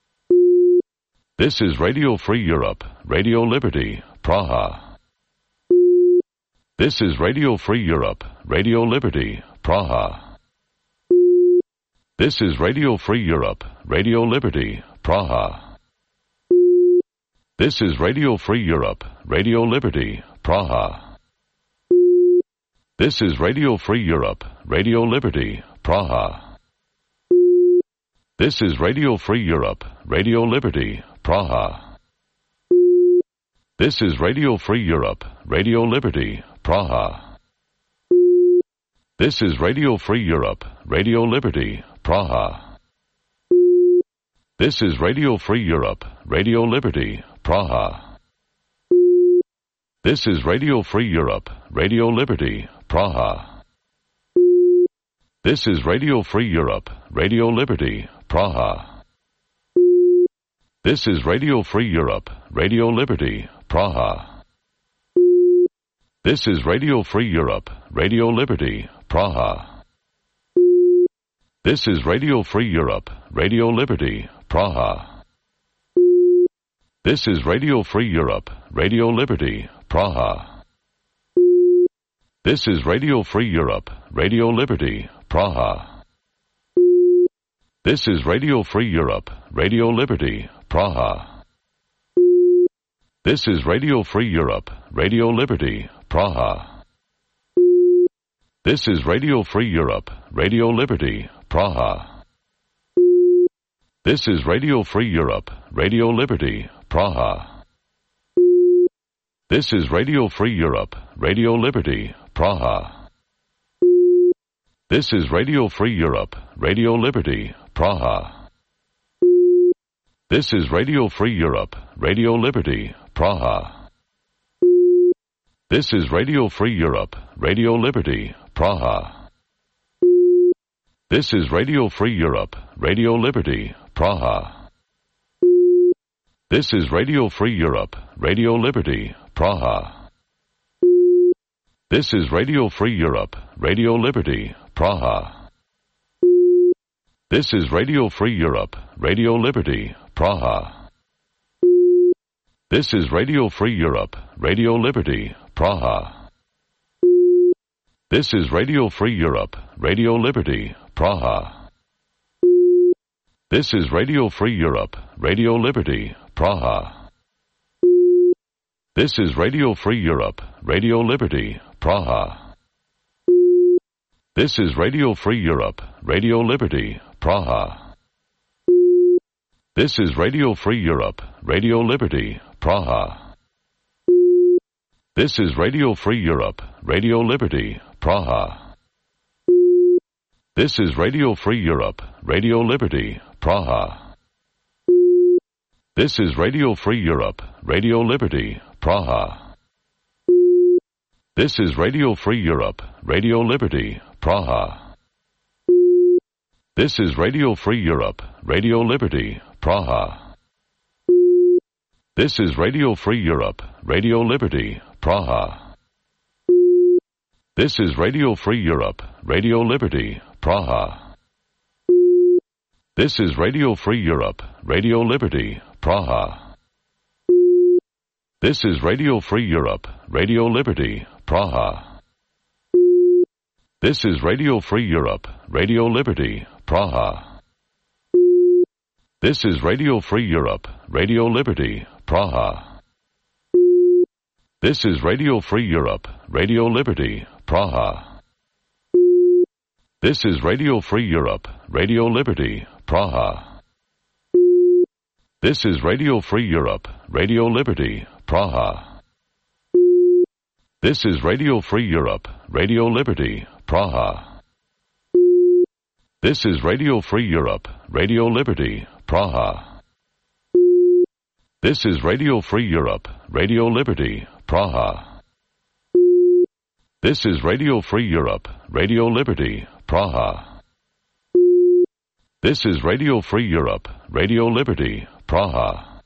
This is Radio Free Europe, Radio Liberty, Praha. This is Radio Free Europe, Radio Liberty, Praha. This is Radio Free Europe, Radio Liberty, Praha. This is Radio Free Europe, Radio Liberty, Praha. This is Radio Free Europe, Radio Liberty, Praha. This is Radio Free Europe, Radio Liberty, Praha. This is Radio Free Europe, Radio Liberty, Praha. This is Radio Free Europe, Radio Liberty, Praha. This is Radio Free Europe, Radio Liberty, Praha. This is Radio Free Europe, Radio Liberty, Praha. This is Radio Free Europe, Radio Liberty, Praha. This is Radio Free Europe, Radio Liberty, Praha. This is Radio Free Europe, Radio Liberty, Praha. This is Radio Free Europe, Radio Liberty, Praha. This is Radio Free Europe, Radio Liberty, Praha. This is Radio Free Europe, Radio Liberty, Praha. This is Radio Free Europe, Radio Liberty, Praha. This is Radio Free Europe, Radio Liberty, Praha. This is Radio Free Europe, Radio Liberty, Praha. This is Radio Free Europe, Radio Liberty, Praha. This is Radio Free Europe, Radio Liberty, Praha. This is Radio Free Europe, Radio Liberty, Praha. This is Radio Free Europe, Radio Liberty, Praha. This is Radio Free Europe, Radio Liberty, Praha. This is Radio Free Europe, Radio Liberty, Praha. This is Radio Free Europe, Radio Liberty, Praha. This is Radio Free Europe, Radio Liberty, Praha. This is Radio Free Europe, Radio Liberty, Praha. This is Radio Free Europe, Radio Liberty, Praha. This is Radio Free Europe, Radio Liberty, Praha. This is Radio Free Europe, Radio Liberty, Praha. This is Radio Free Europe, Radio Liberty, Praha. This is Radio Free Europe, Radio Liberty, Praha. This is Radio Free Europe, Radio Liberty, Praha. This is Radio Free Europe, Radio Liberty, Praha. This is Radio Free Europe, Radio Liberty, Praha. This is Radio Free Europe, Radio Liberty, Praha. This is Radio Free Europe, Radio Liberty, Praha. This is Radio Free Europe, Radio Liberty, Praha. This is Radio Free Europe, Radio Liberty, Praha. This is Radio Free Europe, Radio Liberty, Praha. This is Radio Free Europe, Radio Liberty, Praha. This is Radio Free Europe, Radio Liberty, Praha. This is Radio Free Europe, Radio Liberty, Praha. This is Radio Free Europe, Radio Liberty, Praha. This is Radio Free Europe, Radio Liberty, Praha. This is Radio Free Europe, Radio Liberty, Praha. This is Radio Free Europe, Radio Liberty, Praha. This is Radio Free Europe, Radio Liberty, Praha. This is Radio Free Europe, Radio Liberty, Praha. This is Radio Free Europe, Radio Liberty, Praha. This is Radio Free Europe, Radio Liberty, Praha. This is Radio Free Europe, Radio Liberty, Praha.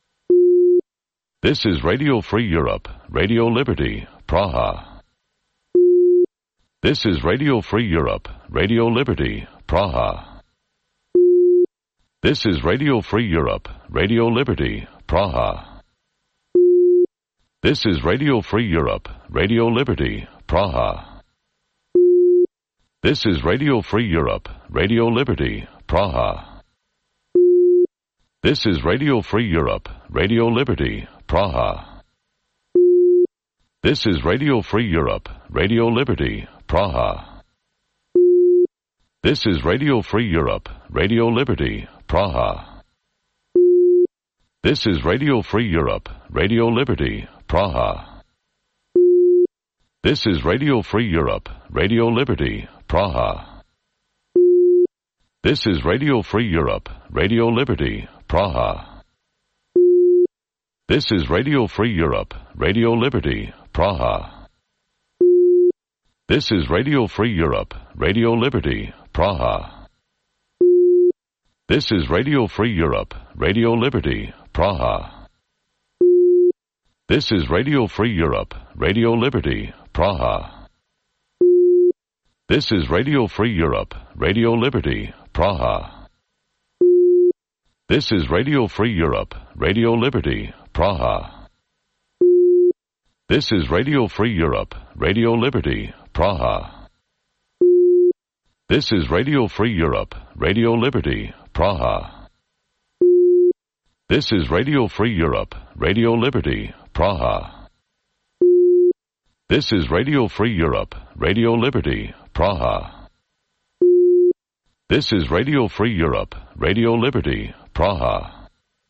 This is Radio Free Europe, Radio Liberty, Praha. This is Radio Free Europe, Radio Liberty, Praha. This is Radio Free Europe, Radio Liberty, Praha. This is Radio Free Europe, Radio Liberty, Praha. This is Radio Free Europe, Radio Liberty, Praha. This is Radio Free Europe, Radio Liberty, Praha. This is Radio Free Europe, Radio Liberty, Praha. This is Radio Free Europe, Radio Liberty, Praha. This is Radio Free Europe, Radio Liberty, Praha. This is Radio Free Europe, Radio Liberty, Praha. This is Radio Free Europe, Radio Liberty, Praha. This is Radio Free Europe, Radio Liberty, Praha. This is Radio Free Europe, Radio Liberty, Praha. This is Radio Free Europe, Radio Liberty, Praha. This is Radio Free Europe, Radio Liberty, Praha. This is Radio Free Europe, Radio Liberty, Praha. This is Radio Free Europe, Radio Liberty, Praha. This is Radio Free Europe, Radio Liberty, Praha. This is Radio Free Europe, Radio Liberty, Praha. This is Radio Free Europe, Radio Liberty, Praha. This is Radio Free Europe, Radio Liberty, Praha. This is Radio Free Europe, Radio Liberty, Praha.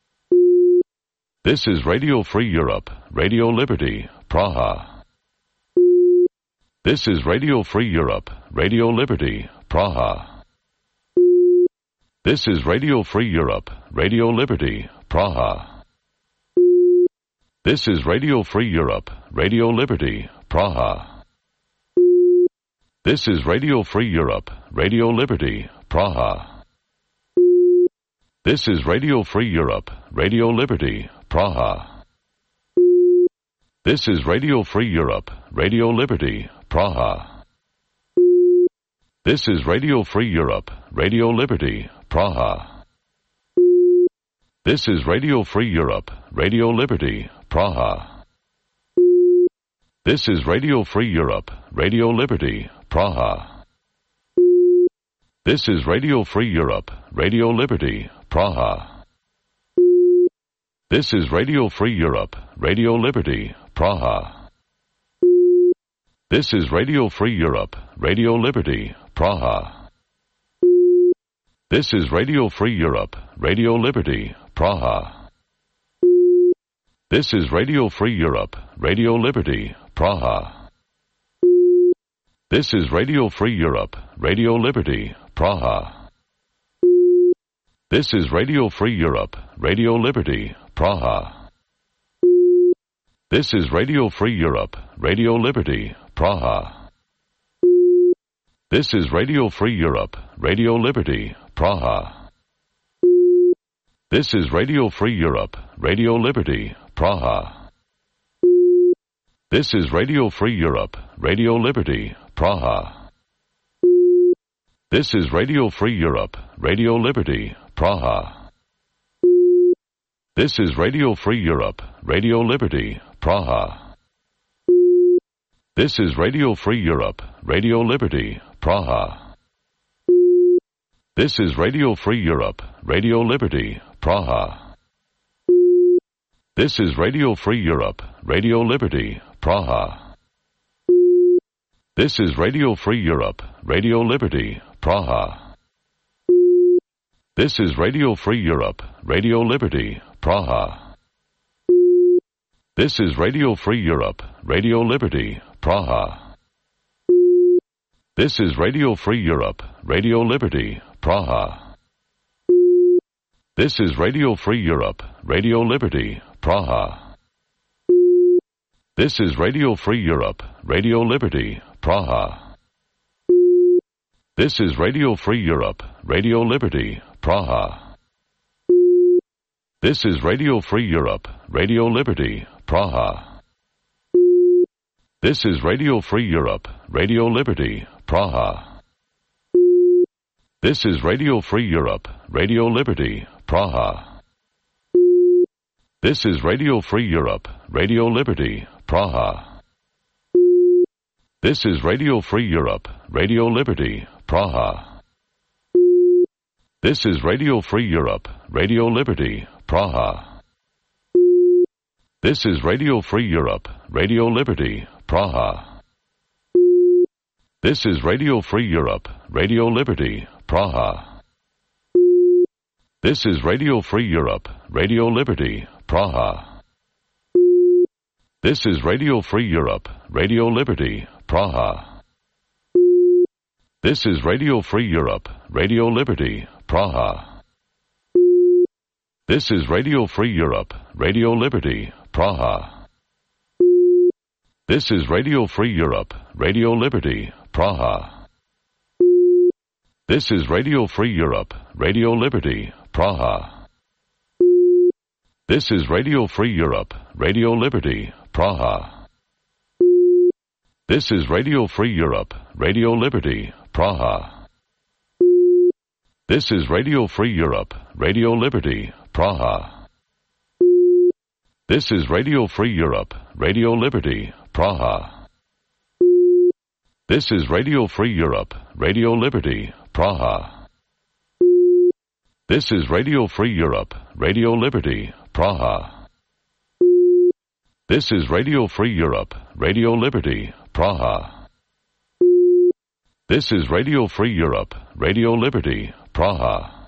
This is Radio Free Europe, Radio Liberty, Praha. This is Radio Free Europe, Radio Liberty, Praha. This is Radio Free Europe, Radio Liberty, Praha. This is Radio Free Europe, Radio Liberty, Praha. This is Radio Free Europe, Radio Liberty, Praha. This is Radio Free Europe, Radio Liberty, Praha. This is Radio Free Europe, Radio Liberty, Praha. This is Radio Free Europe, Radio Liberty, Praha. This is Radio Free Europe, Radio Liberty, Praha. This is Radio Free Europe, Radio Liberty, Praha. This is Radio Free Europe, Radio Liberty, Praha. This is Radio Free Europe, Radio Liberty, Praha. This is Radio Free Europe, Radio Liberty, Praha. This is Radio Free Europe, Radio Liberty, Praha. This is Radio Free Europe, Radio Liberty, Praha. This is Radio Free Europe, Radio Liberty, Praha. This is Radio Free Europe, Radio Liberty, Praha. This is Radio Free Europe, Radio Liberty, Praha. This is Radio Free Europe, Radio Liberty, Praha. This is Radio Free Europe, Radio Liberty, Praha. This is Radio Free Europe, Radio Liberty, Praha. This is Radio Free Europe, Radio Liberty, Praha. This is Radio Free Europe, Radio Liberty, Praha. This is Radio Free Europe, Radio Liberty, Praha. This is Radio Free Europe, Radio Liberty, Praha. This is Radio Free Europe, Radio Liberty, Praha. This is Radio Free Europe, Radio Liberty, Praha. This is Radio Free Europe, Radio Liberty, Praha. This is Radio Free Europe, Radio Liberty, Praha. This is Radio Free Europe, Radio Liberty, Praha. This is Radio Free Europe, Radio Liberty, Praha. This is Radio Free Europe, Radio Liberty, Praha. This is Radio Free Europe, Radio Liberty, Praha. This is Radio Free Europe, Radio Liberty, Praha. This is Radio Free Europe, Radio Liberty, Praha. This is Radio Free Europe, Radio Liberty, Praha. This is Radio Free Europe, Radio Liberty, Praha. This is Radio Free Europe, Radio Liberty, Praha. This is Radio Free Europe, Radio Liberty, Praha. This is Radio Free Europe, Radio Liberty, Praha. This is Radio Free Europe, Radio Liberty, Praha. This is Radio Free Europe, Radio Liberty, Praha. This is Radio Free Europe, Radio Liberty, Praha. This is Radio Free Europe, Radio Liberty, Praha. This is Radio Free Europe, Radio Liberty, Praha. This is Radio Free Europe, Radio Liberty, Praha. This is Radio Free Europe, Radio Liberty, Praha. This is Radio Free Europe, Radio Liberty, Praha. This is Radio Free Europe, Radio Liberty, Praha. This is Radio Free Europe, Radio Liberty, Praha. This is Radio Free Europe, Radio Liberty, Praha. This is Radio Free Europe, Radio Liberty, Praha. This is Radio Free Europe, Radio Liberty, Praha. This is Radio Free Europe, Radio Liberty, Praha. This is Radio Free Europe, Radio Liberty, Praha.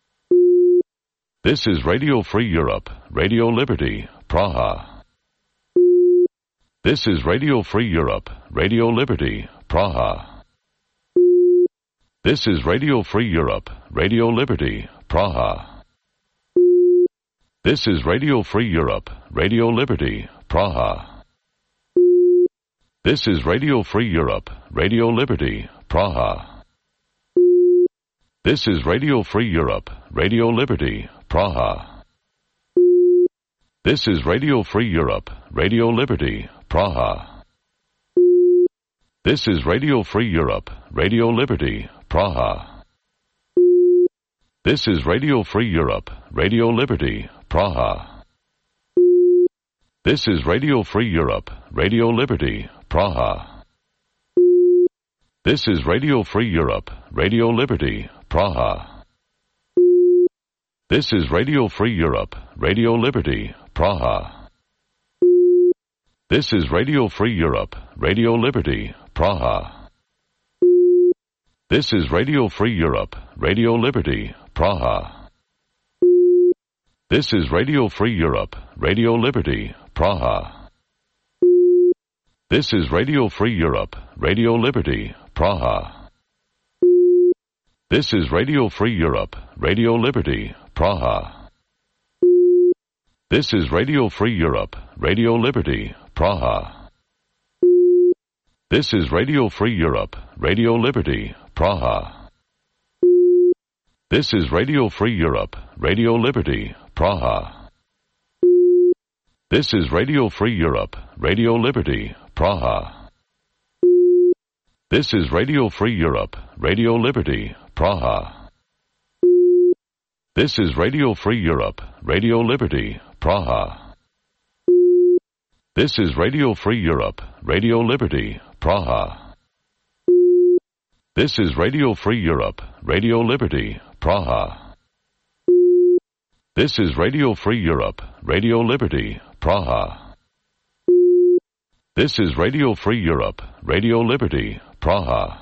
This is Radio Free Europe, Radio Liberty, Praha. This is Radio Free Europe, Radio Liberty, Praha. This is Radio Free Europe, Radio Liberty, Praha. This is Radio Free Europe, Radio Liberty, Praha. This is Radio Free Europe, Radio Liberty, Praha. This is Radio Free Europe, Radio Liberty, Praha. This is Radio Free Europe, Radio Liberty, Praha. This is Radio Free Europe, Radio Liberty, Praha. This is Radio Free Europe, Radio Liberty, Praha. This is Radio Free Europe, Radio Liberty, Praha. This is Radio Free Europe, Radio Liberty, Praha. This is Radio Free Europe, Radio Liberty, Praha. This is Radio Free Europe, Radio Liberty, Praha. This is Radio Free Europe, Radio Liberty, Praha. This is Radio Free Europe, Radio Liberty, Praha. This is Radio Free Europe, Radio Liberty, Praha. This is Radio Free Europe, Radio Liberty, Praha. This is Radio Free Europe, Radio Liberty, Praha. This is Radio Free Europe, Radio Liberty, Praha. This is Radio Free Europe, Radio Liberty, Praha. This is Radio Free Europe, Radio Liberty, Praha. This is Radio Free Europe, Radio Liberty, Praha. This is Radio Free Europe, Radio Liberty, Praha. This is Radio Free Europe, Radio Liberty, Praha. This is Radio Free Europe, Radio Liberty, Praha. This is Radio Free Europe, Radio Liberty, Praha. This is Radio Free Europe, Radio Liberty, Praha.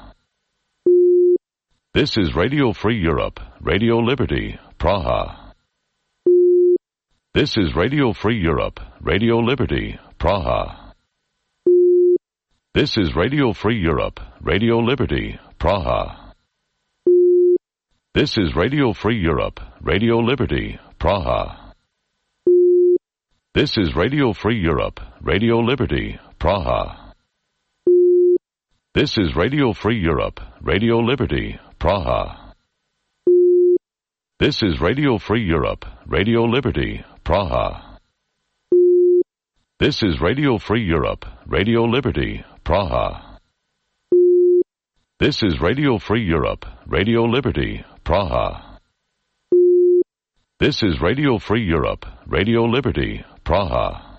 This is Radio Free Europe, Radio Liberty, Praha. This is Radio Free Europe, Radio Liberty, Praha. This is Radio Free Europe, Radio Liberty, Praha. This is Radio Free Europe, Radio Liberty, Praha. This is Radio Free Europe, Radio Liberty, Praha. This is Radio Free Europe, Radio Liberty, Praha. This is Radio Free Europe, Radio Liberty, Praha. This is Radio Free Europe, Radio Liberty, Praha. This is Radio Free Europe, Radio Liberty, Praha. This is Radio Free Europe, Radio Liberty, Praha.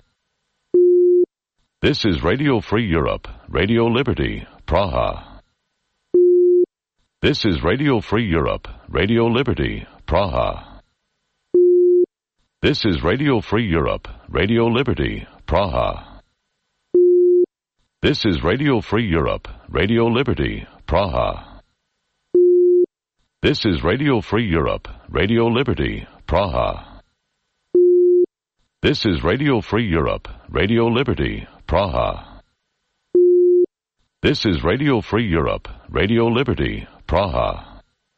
This is Radio Free Europe, Radio Liberty, Praha. This is Radio Free Europe, Radio Liberty, Praha. This is Radio Free Europe, Radio Liberty, Praha. This is Radio Free Europe, Radio Liberty, Praha. This is Radio Free Europe, Radio Liberty, Praha. This is Radio Free Europe, Radio Liberty, Praha. This is Radio Free Europe, Radio Liberty, Praha.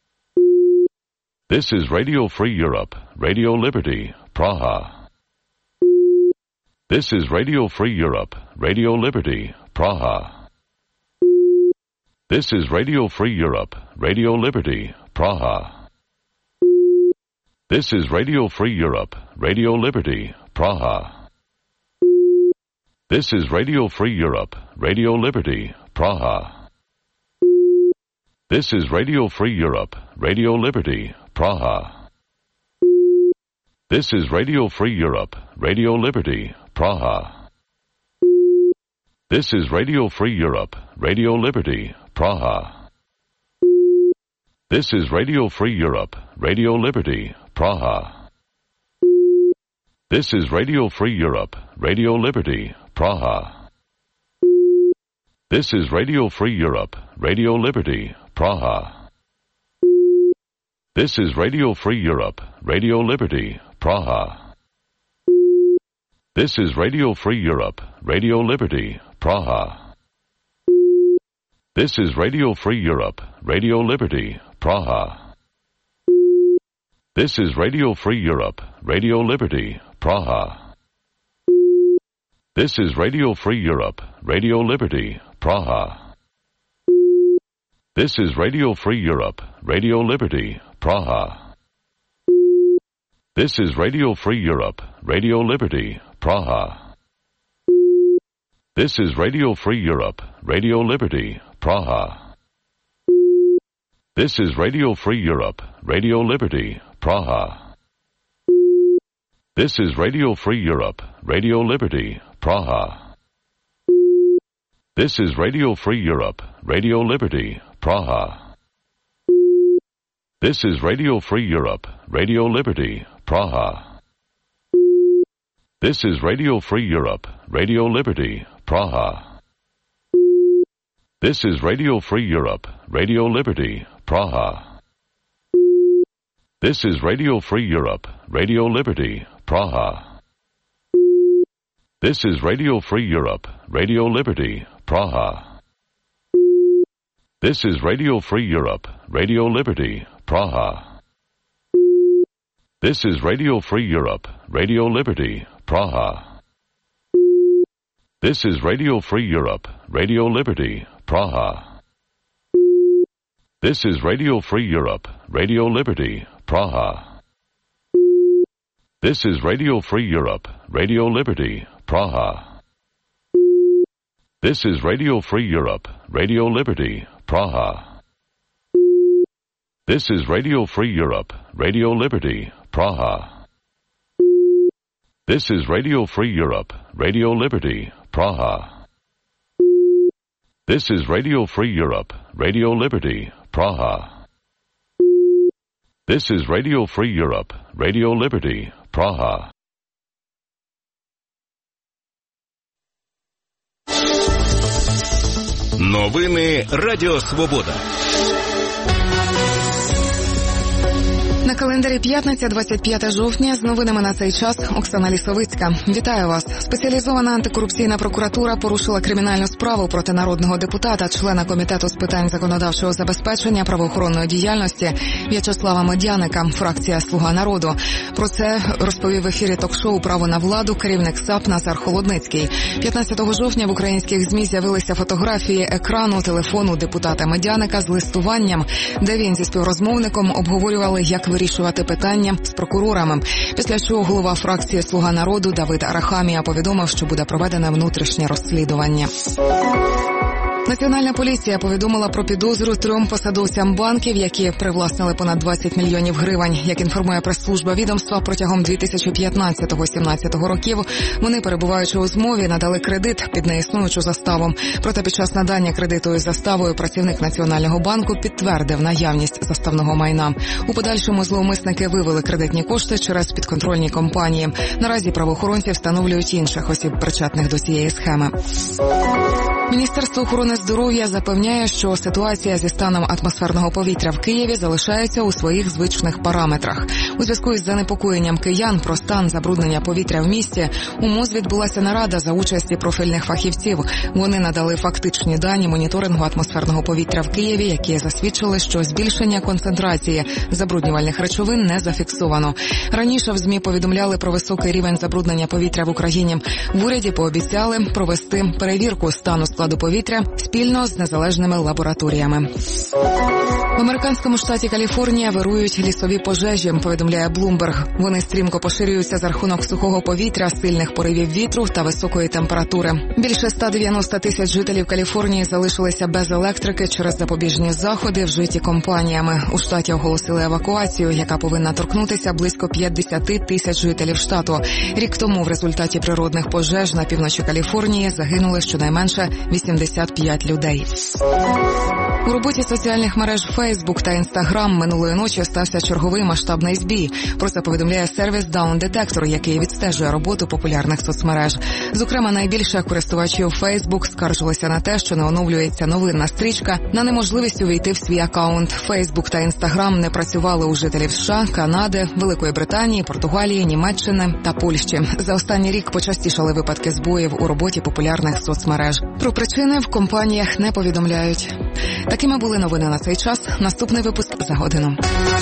This is Radio Free Europe, Radio Liberty, Praha. This is Radio Free Europe, Radio Liberty, Praha. This is Radio Free Europe, Radio Liberty, Praha. This is Radio Free Europe, Radio Liberty, Praha. This is Radio Free Europe, Radio Liberty, Praha. This is Radio Free Europe, Radio Liberty, Praha. This is Radio Free Europe, Radio Liberty, Praha. This is Radio Free Europe, Radio Liberty, Praha. This is Radio Free Europe, Radio Liberty, Praha. This is Radio Free Europe, Radio Liberty, Praha. This is Radio Free Europe, Radio Liberty, Praha. This is Radio Free Europe, Radio Liberty, Praha. This is Radio Free Europe, Radio Liberty, Praha. This is Radio Free Europe, Radio Liberty, Praha. This is Radio Free Europe, Radio Liberty, Praha. This is Radio Free Europe, Radio Liberty, Praha. This is Radio Free Europe, Radio Liberty, Praha. This is Radio Free Europe, Radio Liberty, Praha. This is Radio Free Europe, Radio Liberty, Praha. This is Radio Free Europe, Radio Liberty, Praha. This is Radio Free Europe, Radio Liberty, Praha. This is Radio Free Europe, Radio Liberty, Praha. This is Radio Free Europe, Radio Liberty, Praha. This is Radio Free Europe, Radio Liberty, Praha. This is Radio Free Europe, Radio Liberty, Praha. This is Radio Free Europe, Radio Liberty, Praha. This is Radio Free Europe, Radio Liberty, Praha. This is Radio Free Europe, Radio Liberty, Praha. This is Radio Free Europe, Radio Liberty, Praha. This is Radio Free Europe, Radio Liberty, Praha. This is Radio Free Europe, Radio Liberty, Praha. This is Radio Free Europe, Radio Liberty, Praha. This is Radio Free Europe, Radio Liberty, Praha. This is Radio Free Europe, Radio Liberty, Praha. This is Radio Free Europe, Radio Liberty, Praha. This is Radio Free Europe, Radio Liberty, Praha. This is Radio Free Europe, Radio Liberty, Praha. Новини Радіо Свобода. На календарі п'ятниця, двадцять п'яте жовтня. З новинами на цей час Оксана Лісовицька. Вітаю вас. Спеціалізована антикорупційна прокуратура порушила кримінальну справу проти народного депутата, члена Комітету з питань законодавчого забезпечення правоохоронної діяльності В'ячеслава Медяника, фракція «Слуга народу». Про це розповів в ефірі ток-шоу «Право на владу» керівник САП Назар Холодницький. п'ятнадцятого жовтня в українських ЗМІ з'явилися фотографії екрану телефону депутата Медяника з листуванням, де він зі співрозмовником обговорювали, як вирішувати питання з прокурорами. Після чого голова фракції «Слуга народу» Давид Арахамія повідомив, що буде проведене внутрішнє розслідування. Національна поліція повідомила про підозру трьом посадовцям банків, які привласнили понад двадцять мільйонів гривень. Як інформує прес-служба відомства, протягом дві тисячі п'ятнадцятого-сімнадцятого років вони, перебуваючи у змові, надали кредит під неіснуючу заставу. Проте під час надання кредиту із заставою працівник Національного банку підтвердив наявність заставного майна. У подальшому зловмисники вивели кредитні кошти через підконтрольні компанії. Наразі правоохоронці встановлюють інших осіб, причетних до цієї схеми. Міністерство охорони здоров'я запевняє, що ситуація зі станом атмосферного повітря в Києві залишається у своїх звичних параметрах. У зв'язку із занепокоєнням киян про стан забруднення повітря в місті у МОЗ відбулася нарада за участі профільних фахівців. Вони надали фактичні дані моніторингу атмосферного повітря в Києві, які засвідчили, що збільшення концентрації забруднювальних речовин не зафіксовано. Раніше в ЗМІ повідомляли про високий рівень забруднення повітря в Україні. В уряді пообіцяли провести перевірку стану складу повітря спільно з незалежними лабораторіями. В американському штаті Каліфорнія вирують лісові пожежі, повідомляє Bloomberg. Вони стрімко поширюються за рахунок сухого повітря, сильних поривів вітру та високої температури. Більше ста дев'яноста тисяч жителів Каліфорнії залишилися без електрики через запобіжні заходи, вжиті компаніями. У штаті оголосили евакуацію, яка повинна торкнутися близько п'ятдесят тисяч жителів штату. Рік тому в результаті природних пожеж на півночі Каліфорнії загинули щонайменше вісімдесят п'ять людей. У роботі соціальних мереж Facebook та Instagram минулої ночі стався черговий масштабний збій. Про це повідомляє сервіс Down Detector, який відстежує роботу популярних соцмереж. Зокрема, найбільше користувачів Facebook скаржилися на те, що не оновлюється новинна стрічка, на неможливість увійти в свій акаунт. Facebook та Instagram не працювали у жителів США, Канади, Великої Британії, Португалії, Німеччини та Польщі. За останній рік почастішали випадки збоїв у роботі популярних соцмереж. Про причини в компаніях не повідомляють. Такими були новини на цей час. Наступний випуск за годину.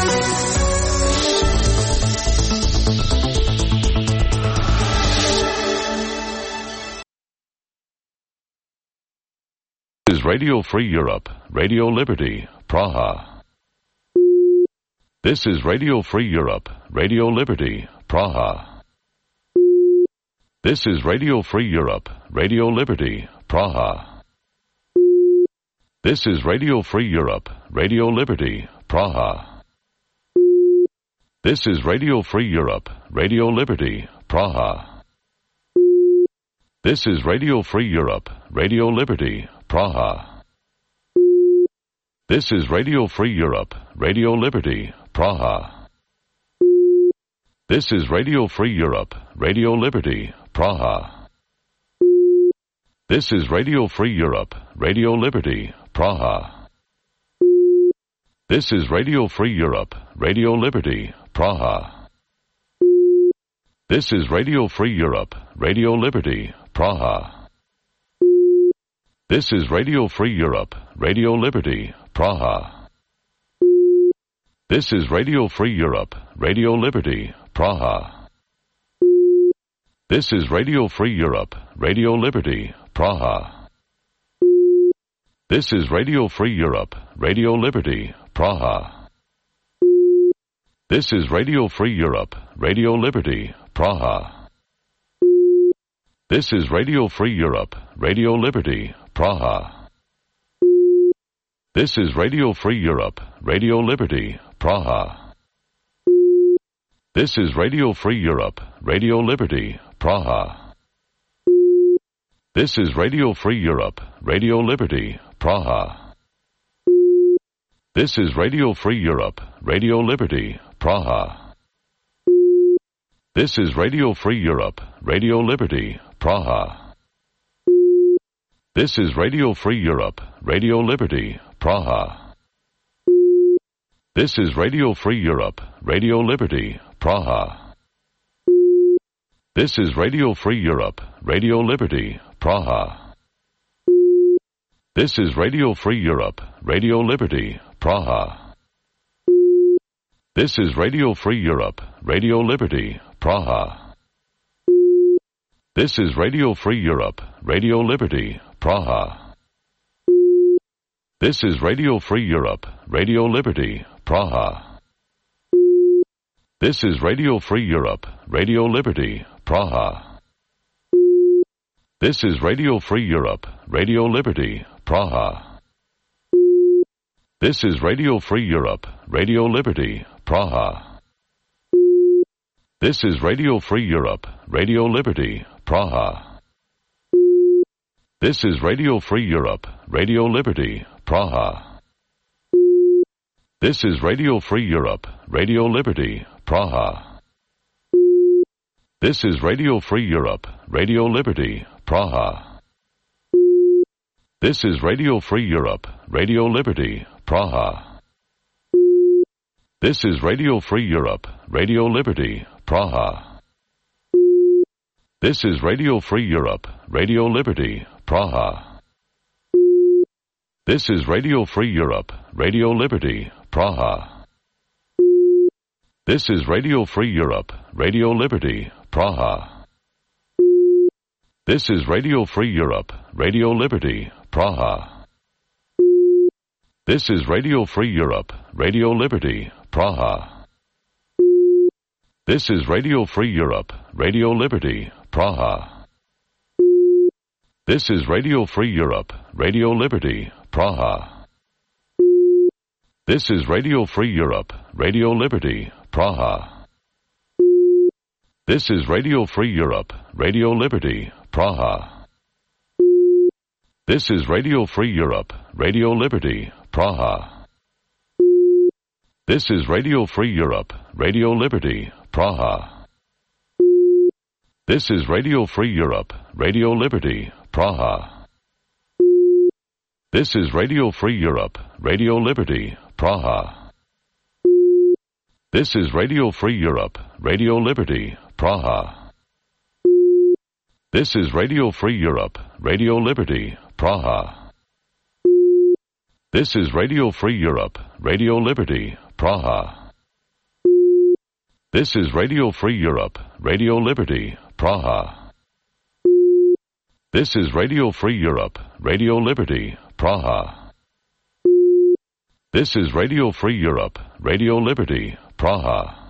This is Radio Free Europe, Radio Liberty, Praha. This is Radio Free Europe, Radio Liberty, Praha. This is Radio Free Europe, Radio Liberty, Praha. This is Radio Free Europe, Radio Liberty, Praha. This is Radio Free Europe, Radio Liberty, Praha. This is Radio Free Europe, Radio Liberty, Praha. This is Radio Free Europe, Radio Liberty, Praha. This is Radio Free Europe, Radio Liberty, Praha. This is Radio Free Europe, Radio Liberty, Praha. This is Radio Free Europe, Radio Liberty, Praha. This is Radio Free Europe, Radio Liberty, Praha. This is Radio Free Europe, Radio Liberty, Praha. This is Radio Free Europe, Radio Liberty, Praha. This is Radio Free Europe, Radio Liberty, Praha. This is Radio Free Europe, Radio Liberty, Praha. This is Radio Free Europe, Radio Liberty, Praha. This is Radio Free Europe, Radio Liberty, Praha. This is Radio Free Europe, Radio Liberty, Praha. This is Radio Free Europe, Radio Liberty, Praha. This is Radio Free Europe, Radio Liberty, Praha. This is Radio Free Europe, Radio Liberty, Praha. This is Radio Free Europe, Radio Liberty, Praha. This is Radio Free Europe, Radio Liberty, Praha. This is Radio Free Europe, Radio Liberty, Praha. This is Radio Free Europe, Radio Liberty, Praha. This is Radio Free Europe, Radio Liberty, Praha. This is Radio Free Europe, Radio Liberty, Praha. This is Radio Free Europe, Radio Liberty, Praha. This is Radio Free Europe, Radio Liberty, Praha. This is Radio Free Europe, Radio Liberty, Praha. This is Radio Free Europe, Radio Liberty, Praha. This is Radio Free Europe, Radio Liberty, Praha. This is Radio Free Europe, Radio Liberty, Praha. This is Radio Free Europe, Radio Liberty, Praha. This is Radio Free Europe, Radio Liberty, Praha. This is Radio Free Europe, Radio Liberty, Praha. This is Radio Free Europe, Radio Liberty, Praha. This is Radio Free Europe, Radio Liberty, Praha. This is Radio Free Europe, Radio Liberty, Praha. This is Radio Free Europe, Radio Liberty, Praha. This is Radio Free Europe, Radio Liberty, Praha. This is Radio Free Europe, Radio Liberty, Praha. This is Radio Free Europe, Radio Liberty, Praha. This is Radio Free Europe, Radio Liberty, Praha. This is Radio Free Europe, Radio Liberty, Praha. This is Radio Free Europe, Radio Liberty, Praha. This is Radio Free Europe, Radio Liberty, Praha. This is Radio Free Europe, Radio Liberty, Praha. This is Radio Free Europe, Radio Liberty, Praha. This is Radio Free Europe, Radio Liberty, Praha. This is Radio Free Europe, Radio Liberty, Praha. This is Radio Free Europe, Radio Liberty, Praha. This is Radio Free Europe, Radio Liberty, Praha. This is Radio Free Europe, Radio Liberty, Praha. This is Radio Free Europe, Radio Liberty, Praha. This is Radio Free Europe, Radio Liberty, Praha. This is Radio Free Europe, Radio Liberty, Praha.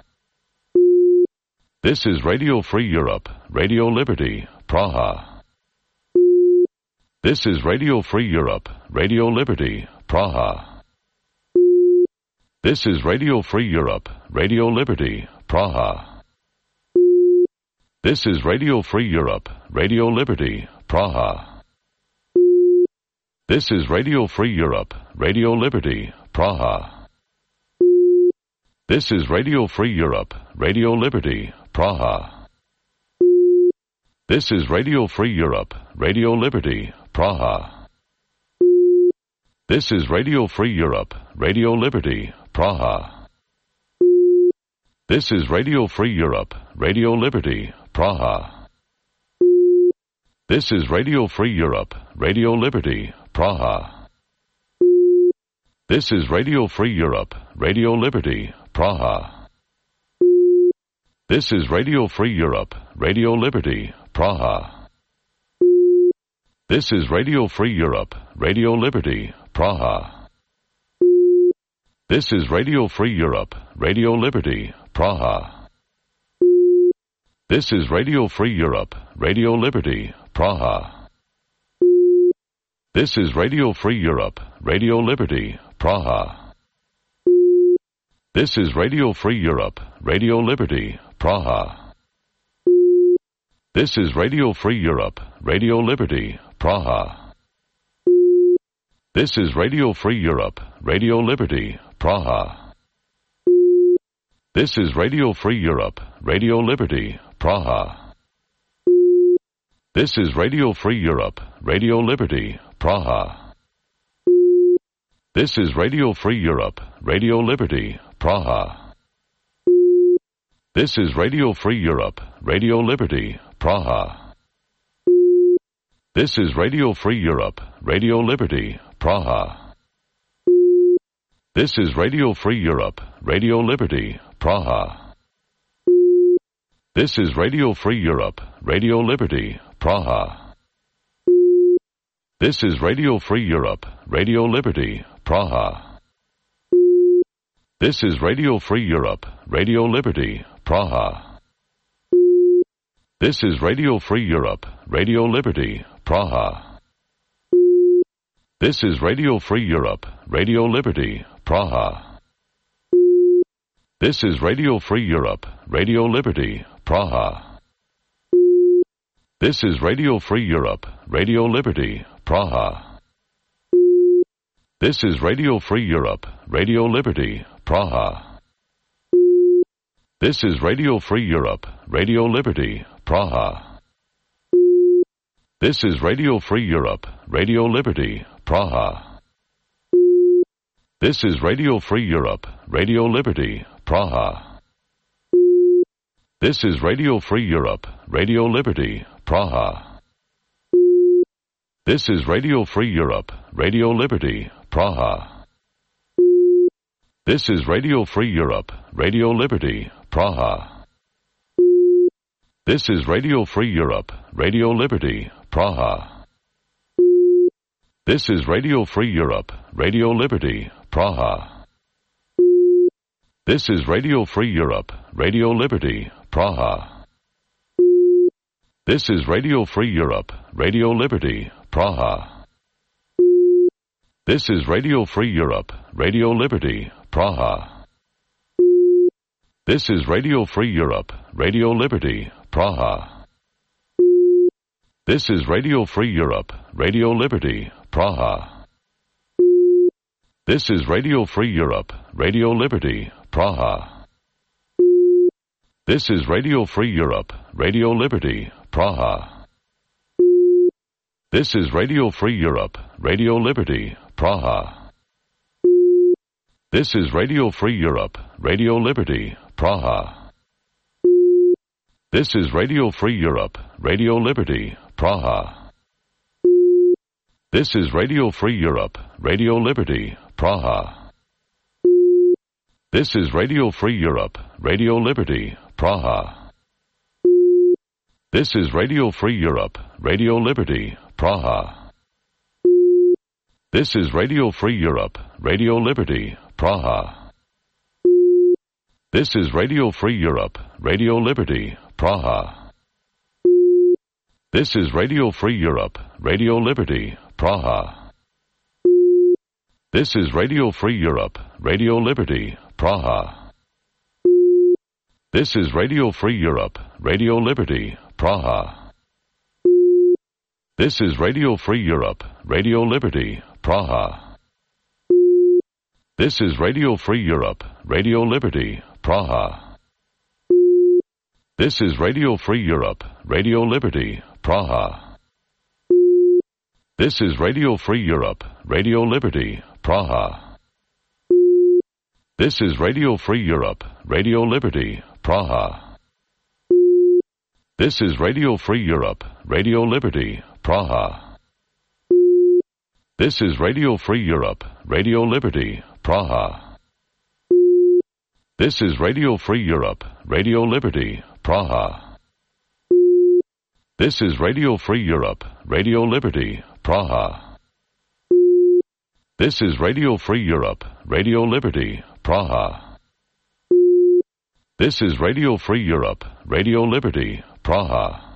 This is Radio Free Europe, Radio Liberty, Praha. This is Radio Free Europe, Radio Liberty, Praha. This is Radio Free Europe, Radio Liberty, Praha. This is Radio Free Europe, Radio Liberty, Praha. This is Radio Free Europe, Radio Liberty, Praha. This is Radio Free Europe, Radio Liberty, Praha. This is Radio Free Europe, Radio Liberty, Praha. This is Radio Free Europe, Radio Liberty, Praha. This is Radio Free Europe, Radio Liberty, Praha. This is Radio Free Europe, Radio Liberty, Praha. This is Radio Free Europe, Radio Liberty, Praha. This is Radio Free Europe, Radio Liberty, Praha. This is Radio Free Europe, Radio Liberty, Praha. This is Radio Free Europe, Radio Liberty, Praha. This is Radio Free Europe, Radio Liberty, Praha. This is Radio Free Europe, Radio Liberty, Praha. This is Radio Free Europe, Radio Liberty, Praha. This is Radio Free Europe, Radio Liberty, Praha. This is Radio Free Europe, Radio Liberty, Praha. This is Radio Free Europe, Radio Liberty, Praha. This is Radio Free Europe, Radio Liberty, Praha. This is Radio Free Europe, Radio Liberty, Praha. This is Radio Free Europe, Radio Liberty, Praha. This is Radio Free Europe, Radio Liberty, Praha. This is Radio Free Europe, Radio Liberty, Praha. This is Radio Free Europe, Radio Liberty, Praha. This is Radio Free Europe, Radio Liberty, Praha. This is Radio Free Europe, Radio Liberty, Praha. This is Radio Free Europe, Radio Liberty, Praha. This is Radio Free Europe, Radio Liberty, Praha. This is Radio Free Europe, Radio Liberty, Praha. This is Radio Free Europe, Radio Liberty, Praha. This is Radio Free Europe, Radio Liberty, Praha. This is Radio Free Europe, Radio Liberty, Praha. This is Radio Free Europe, Radio Liberty, Praha. This is Radio Free Europe, Radio Liberty, Praha. This is Radio Free Europe, Radio Liberty, Praha. This is Radio Free Europe, Radio Liberty, Praha. This is Radio Free Europe, Radio Liberty, Praha. This is Radio Free Europe, Radio Liberty, Praha. This is Radio Free Europe, Radio Liberty, Praha. This is Radio Free Europe, Radio Liberty, Praha. This is Radio Free Europe, Radio Liberty, Praha. This is Radio Free Europe, Radio Liberty, Praha. This is Radio Free Europe, Radio Liberty, Praha. This is Radio Free Europe, Radio Liberty, Praha. This is Radio Free Europe, Radio Liberty, Praha. This is Radio Free Europe, Radio Liberty, Praha. This is Radio Free Europe, Radio Liberty, Praha. This is Radio Free Europe, Radio Liberty, Praha. This is Radio Free Europe, Radio Liberty, Praha. This is Radio Free Europe, Radio Liberty, Praha. This is Radio Free Europe, Radio Liberty, Praha. This is Radio Free Europe, Radio Liberty, Praha. This is Radio Free Europe, Radio Liberty, Praha. This is Radio Free Europe, Radio Liberty, Praha. This is Radio Free Europe, Radio Liberty, Praha. This is Radio Free Europe, Radio Liberty, Praha. This is Radio Free Europe, Radio Liberty, Praha. This is Radio Free Europe, Radio Liberty, Praha. This is Radio Free Europe, Radio Liberty, Praha. This is Radio Free Europe, Radio Liberty, Praha. This is Radio Free Europe, Radio Liberty, Praha. This is Radio Free Europe, Radio Liberty, Praha. This is Radio Free Europe, Radio Liberty, Praha. This is Radio Free Europe, Radio Liberty, Praha. This is Radio Free Europe, Radio Liberty, Praha. This is Radio Free Europe, Radio Liberty, Praha. This is Radio Free Europe, Radio Liberty, Praha. This is Radio Free Europe, Radio Liberty, Praha.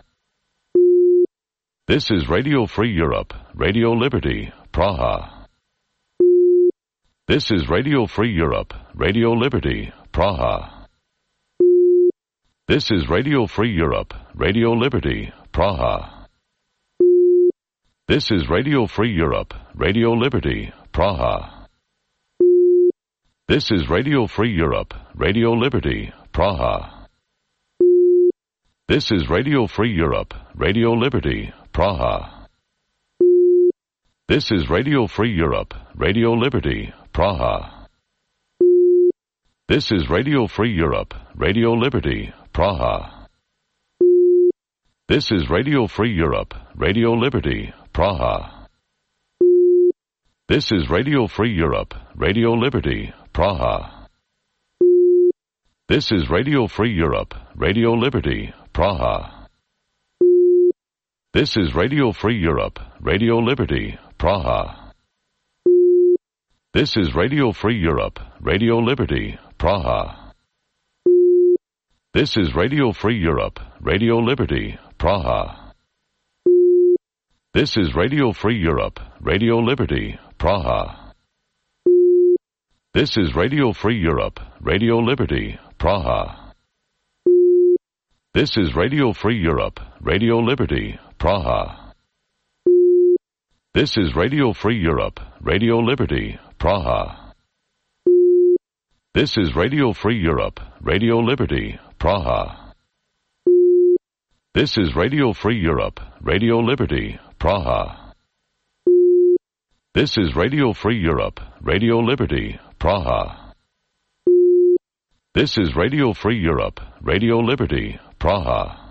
This is Radio Free Europe, Radio Liberty, Praha. This is Radio Free Europe, Radio Liberty, Praha. This is Radio Free Europe, Radio Liberty, Praha. This is Radio Free Europe, Radio Liberty, Praha. This is Radio Free Europe, Radio Liberty, Praha. This is Radio Free Europe, Radio Liberty, Praha. This is Radio Free Europe, Radio Liberty, Praha. This is Radio Free Europe, Radio Liberty, Praha. This is Radio Free Europe, Radio Liberty, Praha. This is Radio Free Europe, Radio Liberty, Praha. This is Radio Free Europe, Radio Liberty, Praha. This is Radio Free Europe, Radio Liberty, Praha. This is Radio Free Europe, Radio Liberty, Praha. This is Radio Free Europe, Radio Liberty, Praha. This is Radio Free Europe, Radio Liberty, Praha. This is Radio Free Europe, Radio Liberty, Praha. This is Radio Free Europe, Radio Liberty, Praha. This is Radio Free Europe, Radio Liberty, Praha. This is Radio Free Europe, Radio Liberty, Praha. This is Radio Free Europe, Radio Liberty, Praha. This is Radio Free Europe, Radio Liberty, Praha. This is Radio Free Europe, Radio Liberty, Praha.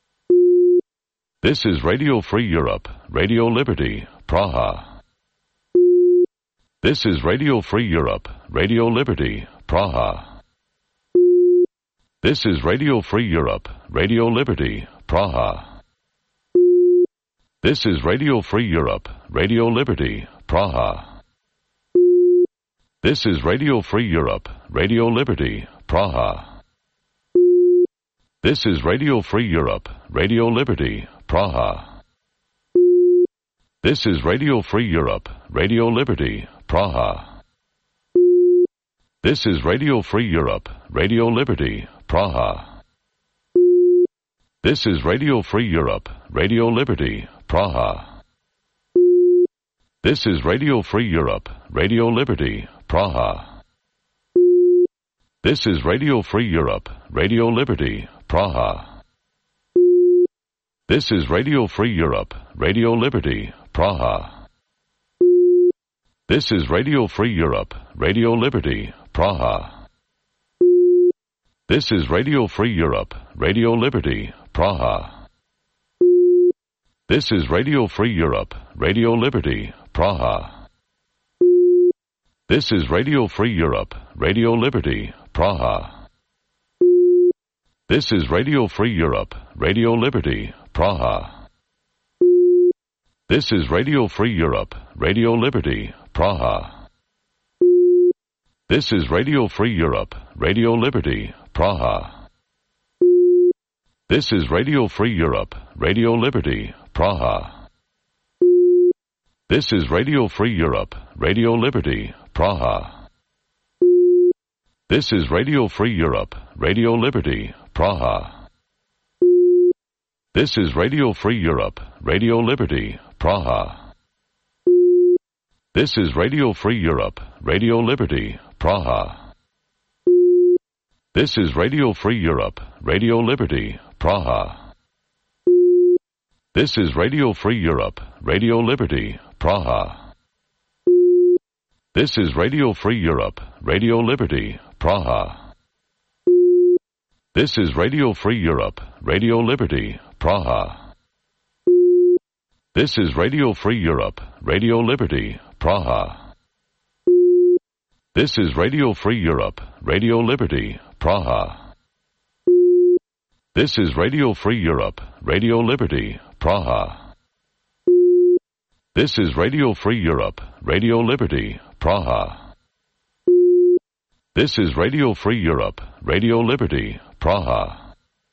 This is Radio Free Europe, Radio Liberty, Praha. This is Radio Free Europe, Radio Liberty, Praha. This is Radio Free Europe, Radio Liberty, Praha. This is Radio Free Europe, Radio Liberty, Praha. This is Radio Free Europe, Radio Liberty, Praha. This is Radio Free Europe, Radio Liberty, Praha. This is Radio Free Europe, Radio Liberty, Praha. This is Radio Free Europe, Radio Liberty, Praha. This is Radio Free Europe, Radio Liberty, Praha. This is Radio Free Europe, Radio Liberty, Praha. This is Radio Free Europe, Radio Liberty, Praha. This is Radio Free Europe, Radio Liberty, Praha. This is Radio Free Europe, Radio Liberty, Praha. This is Radio Free Europe, Radio Liberty, Praha. This is Radio Free Europe, Radio Liberty, Praha. This is Radio Free Europe, Radio Liberty, Praha. This is Radio Free Europe, Radio Liberty, Praha. This is Radio Free Europe, Radio Liberty, Praha. This is Radio Free Europe, Radio Liberty, Praha. This is Radio Free Europe, Radio Liberty, Praha. This is Radio Free Europe, Radio Liberty, Praha. This is Radio Free Europe, Radio Liberty, Praha. This is Radio Free Europe, Radio Liberty, Praha. This is Radio Free Europe, Radio Liberty, Praha. This is Radio Free Europe, Radio Liberty, Praha. This is Radio Free Europe, Radio Liberty, Praha. This is Radio Free Europe, Radio Liberty, Praha. This is Radio Free Europe, Radio Liberty, Praha. This is Radio Free Europe, Radio Liberty, Praha. This is Radio Free Europe, Radio Liberty, Praha. This is Radio Free Europe, Radio Liberty, Praha. This is Radio Free Europe, Radio Liberty, Praha. This is Radio Free Europe, Radio Liberty, Praha.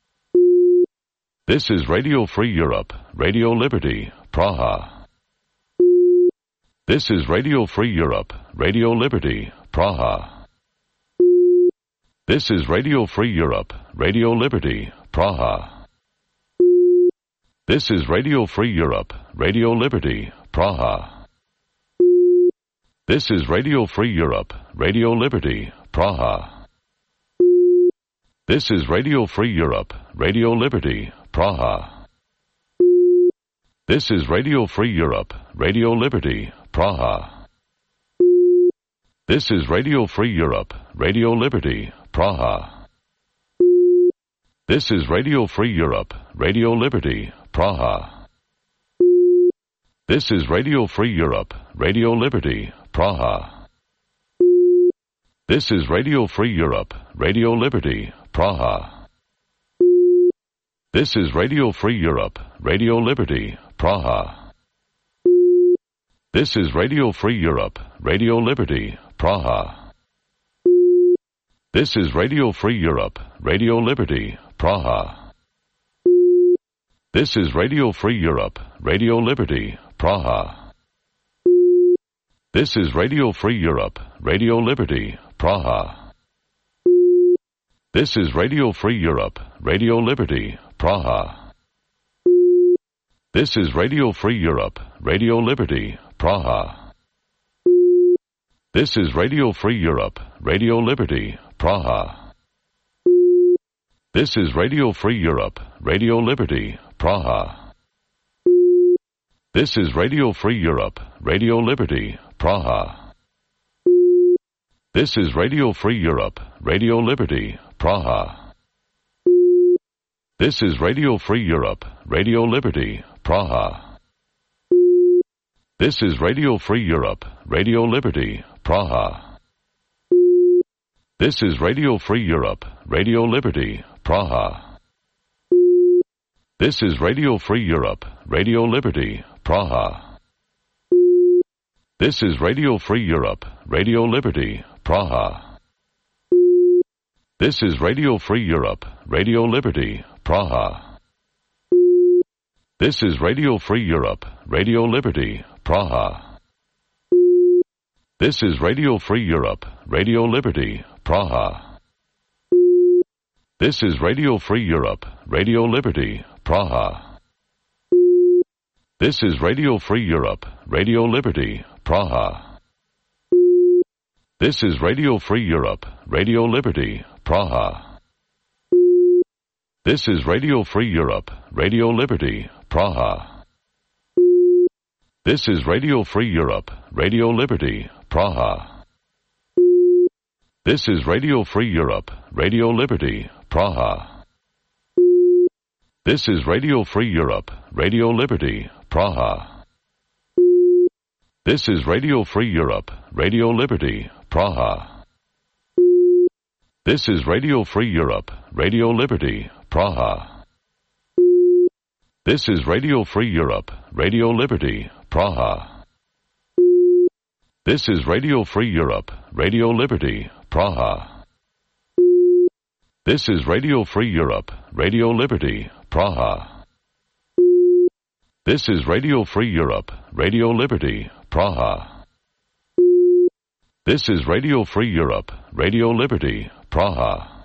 This is Radio Free Europe, Radio Liberty, Praha. This is Radio Free Europe, Radio Liberty, Praha. This is Radio Free Europe, Radio Liberty, Praha. This is Radio Free Europe, Radio Liberty, Praha. This is Radio Free Europe, Radio Liberty, Praha. This is Radio Free Europe, Radio Liberty, Praha. This is Radio Free Europe, Radio Liberty, Praha. This is Radio Free Europe, Radio Liberty, Praha. This is Radio Free Europe, Radio Liberty, Praha. This is Radio Free Europe, Radio Liberty, Praha. This is Radio Free Europe, Radio Liberty, Praha. This is Radio Free Europe, Radio Liberty, Praha. This is Radio Free Europe, Radio Liberty, Praha. This is Radio Free Europe, Radio Liberty, Praha. This is Radio Free Europe, Radio Liberty, Praha. This is Radio Free Europe, Radio Liberty, Praha. This is Radio Free Europe, Radio Liberty, Praha. This is Radio Free Europe, Radio Liberty, Praha. This is Radio Free Europe, Radio Liberty, Praha. This is Radio Free Europe, Radio Liberty, Praha. This is Radio Free Europe, Radio Liberty, Praha. This is Radio Free Europe, Radio Liberty, Praha. This is Radio Free Europe, Radio Liberty, Praha. This is Radio Free Europe, Radio Liberty, Praha. This is Radio Free Europe, Radio Liberty, Praha. This is Radio Free Europe, Radio Liberty, Praha. This is Radio Free Europe, Radio Liberty, Praha. This is Radio Free Europe, Radio Liberty, Praha. This is Radio Free Europe, Radio Liberty, Praha. This is Radio Free Europe, Radio Liberty, Praha. This is Radio Free Europe, Radio Liberty, Praha. This is Radio Free Europe, Radio Liberty, Praha. This is Radio Free Europe, Radio Liberty, Praha. This is Radio Free Europe, Radio Liberty, Praha. This is Radio Free Europe, Radio Liberty, Praha. This is Radio Free Europe, Radio Liberty, Praha. This is Radio Free Europe, Radio Liberty, Praha. This is Radio Free Europe, Radio Liberty, Praha. This is Radio Free Europe, Radio Liberty, Praha. This is Radio Free Europe, Radio Liberty, Praha. This is Radio Free Europe, Radio Liberty, Praha. This is Radio Free Europe, Radio Liberty, Praha. This is Radio Free Europe, Radio Liberty, Praha. This is Radio Free Europe, Radio Liberty, Praha.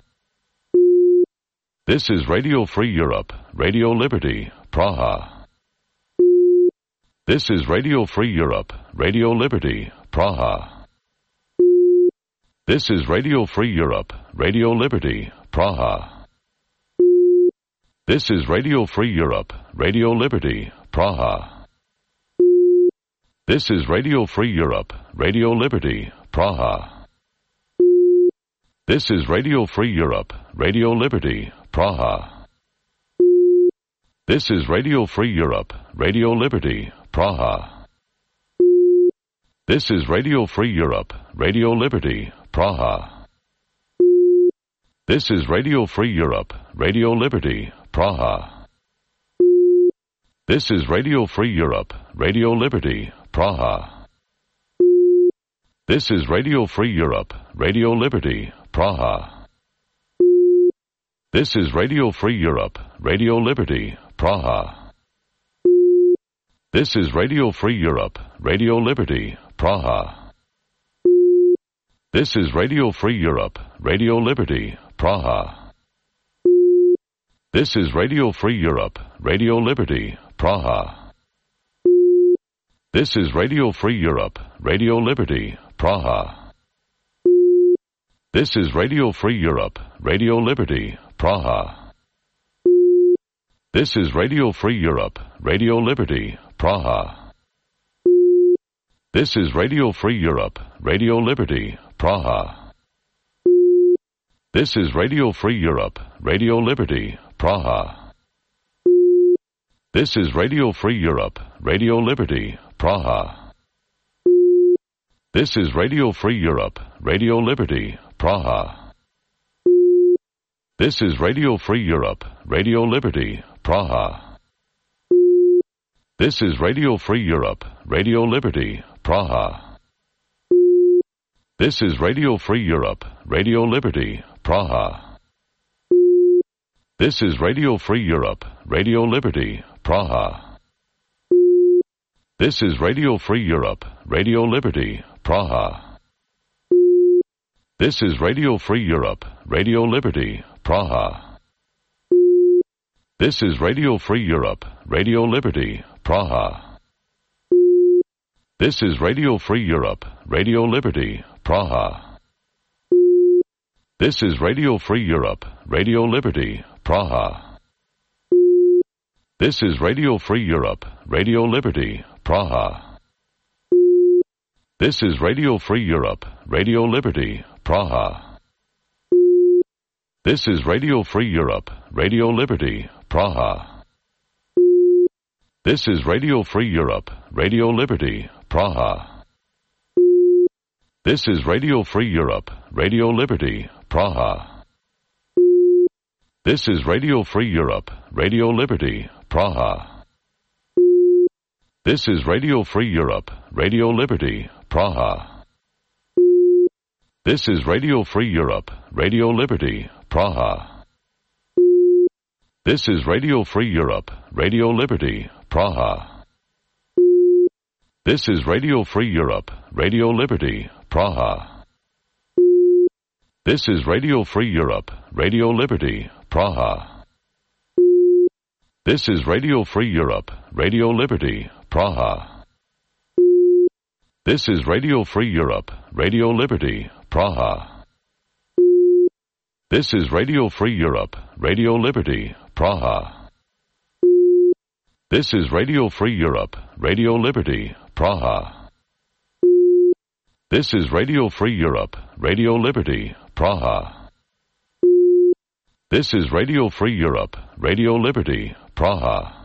This is Radio Free Europe, Radio Liberty, Praha. This is Radio Free Europe, Radio Liberty, Praha. This is Radio Free Europe, Radio Liberty, Praha. This is Radio Free Europe, Radio Liberty, Praha. This is Radio Free Europe, Radio Liberty, Praha. This is Radio Free Europe, Radio Liberty, Praha. This is Radio Free Europe, Radio Liberty, Praha. This is Radio Free Europe, Radio Liberty, Praha. This is Radio Free Europe, Radio Liberty, Praha. This is Radio Free Europe, Radio Liberty, Praha. This is Radio Free Europe, Radio Liberty, Praha. This is Radio Free Europe, Radio Liberty, Praha. This is Radio Free Europe, Radio Liberty, Praha. This is Radio Free Europe, Radio Liberty, Praha. This is Radio Free Europe, Radio Liberty, Praha. This is Radio Free Europe, Radio Liberty, Praha. This is Radio Free Europe, Radio Liberty, Praha. This is Radio Free Europe, Radio Liberty, Praha. This is Radio Free Europe, Radio Liberty, Praha. This is Radio Free Europe, Radio Liberty, Praha. This is Radio Free Europe, Radio Liberty, Praha. This is Radio Free Europe, Radio Liberty, Praha. This is Radio Free Europe, Radio Liberty, Praha. This is Radio Free Europe, Radio Liberty, Praha. This is Radio Free Europe, Radio Liberty, Praha. This is Radio Free Europe, Radio Liberty, Praha. This is Radio Free Europe, Radio Liberty, Praha. This is Radio Free Europe, Radio Liberty, Praha. This is Radio Free Europe, Radio Liberty, Praha. This is Radio Free Europe, Radio Liberty, Praha. This is Radio Free Europe, Radio Liberty, Praha. This is Radio Free Europe, Radio Liberty, Praha. This is Radio Free Europe, Radio Liberty, Praha. This is Radio Free Europe, Radio Liberty, Praha. This is Radio Free Europe, Radio Liberty, Praha. This is Radio Free Europe, Radio Liberty, Praha. This is Radio Free Europe, Radio Liberty, Praha. This is Radio Free Europe, Radio Liberty, Praha. This is Radio Free Europe, Radio Liberty, Praha. This is Radio Free Europe, Radio Liberty, Praha. This is Radio Free Europe, Radio Liberty, Praha. This is Radio Free Europe, Radio Liberty, Praha. This is Radio Free Europe, Radio Liberty, Praha. This is Radio Free Europe, Radio Liberty, Praha. This is Radio Free Europe, Radio Liberty, Praha. This is Radio Free Europe, Radio Liberty, Praha. This is Radio Free Europe, Radio Liberty, Praha. This is Radio Free Europe, Radio Liberty, Praha.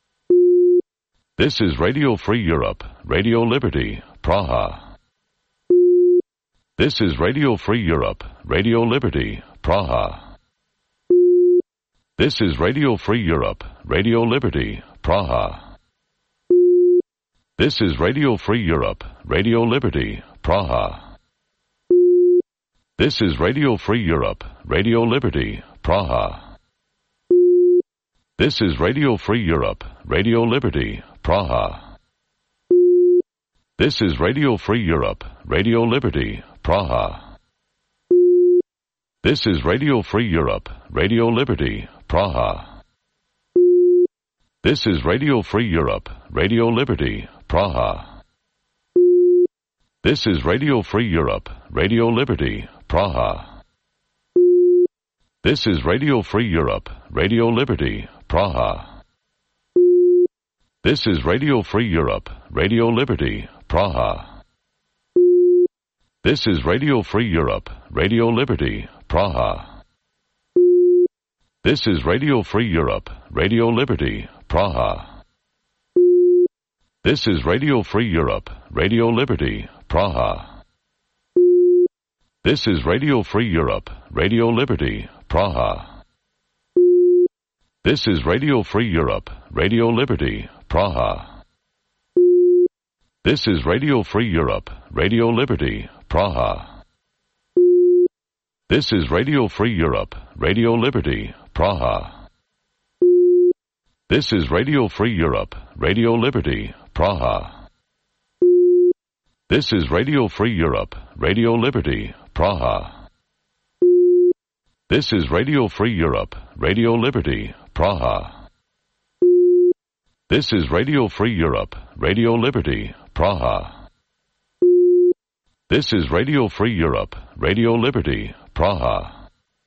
This is Radio Free Europe, Radio Liberty, Praha. This is Radio Free Europe, Radio Liberty, Praha. This is Radio Free Europe, Radio Liberty, Praha. This is Radio Free Europe, Radio Liberty, Praha. This is Radio Free Europe, Radio Liberty, Praha. This is Radio Free Europe, Radio Liberty, Praha. This is Radio Free Europe, Radio Liberty, Praha. This is Radio Free Europe, Radio Liberty, Praha. This is Radio Free Europe, Radio Liberty, Praha. This is Radio Free Europe, Radio Liberty, Praha. This is Radio Free Europe, Radio Liberty, Praha. This is Radio Free Europe, Radio Liberty, Praha. This is Radio Free Europe, Radio Liberty, Praha. This is Radio Free Europe, Radio Liberty, Praha. This is Radio Free Europe, Radio Liberty, Praha. This is Radio Free Europe, Radio Liberty, Praha. This is Radio Free Europe, Radio Liberty, Praha. This is Radio Free Europe, Radio Liberty, Praha. This is Radio Free Europe, Radio Liberty, Praha. This is Radio Free Europe, Radio Liberty, Praha. This is Radio Free Europe, Radio Liberty, Praha. This is Radio Free Europe, Radio Liberty, Praha. This is Radio Free Europe, Radio Liberty, Praha. This is Radio Free Europe, Radio Liberty, Praha.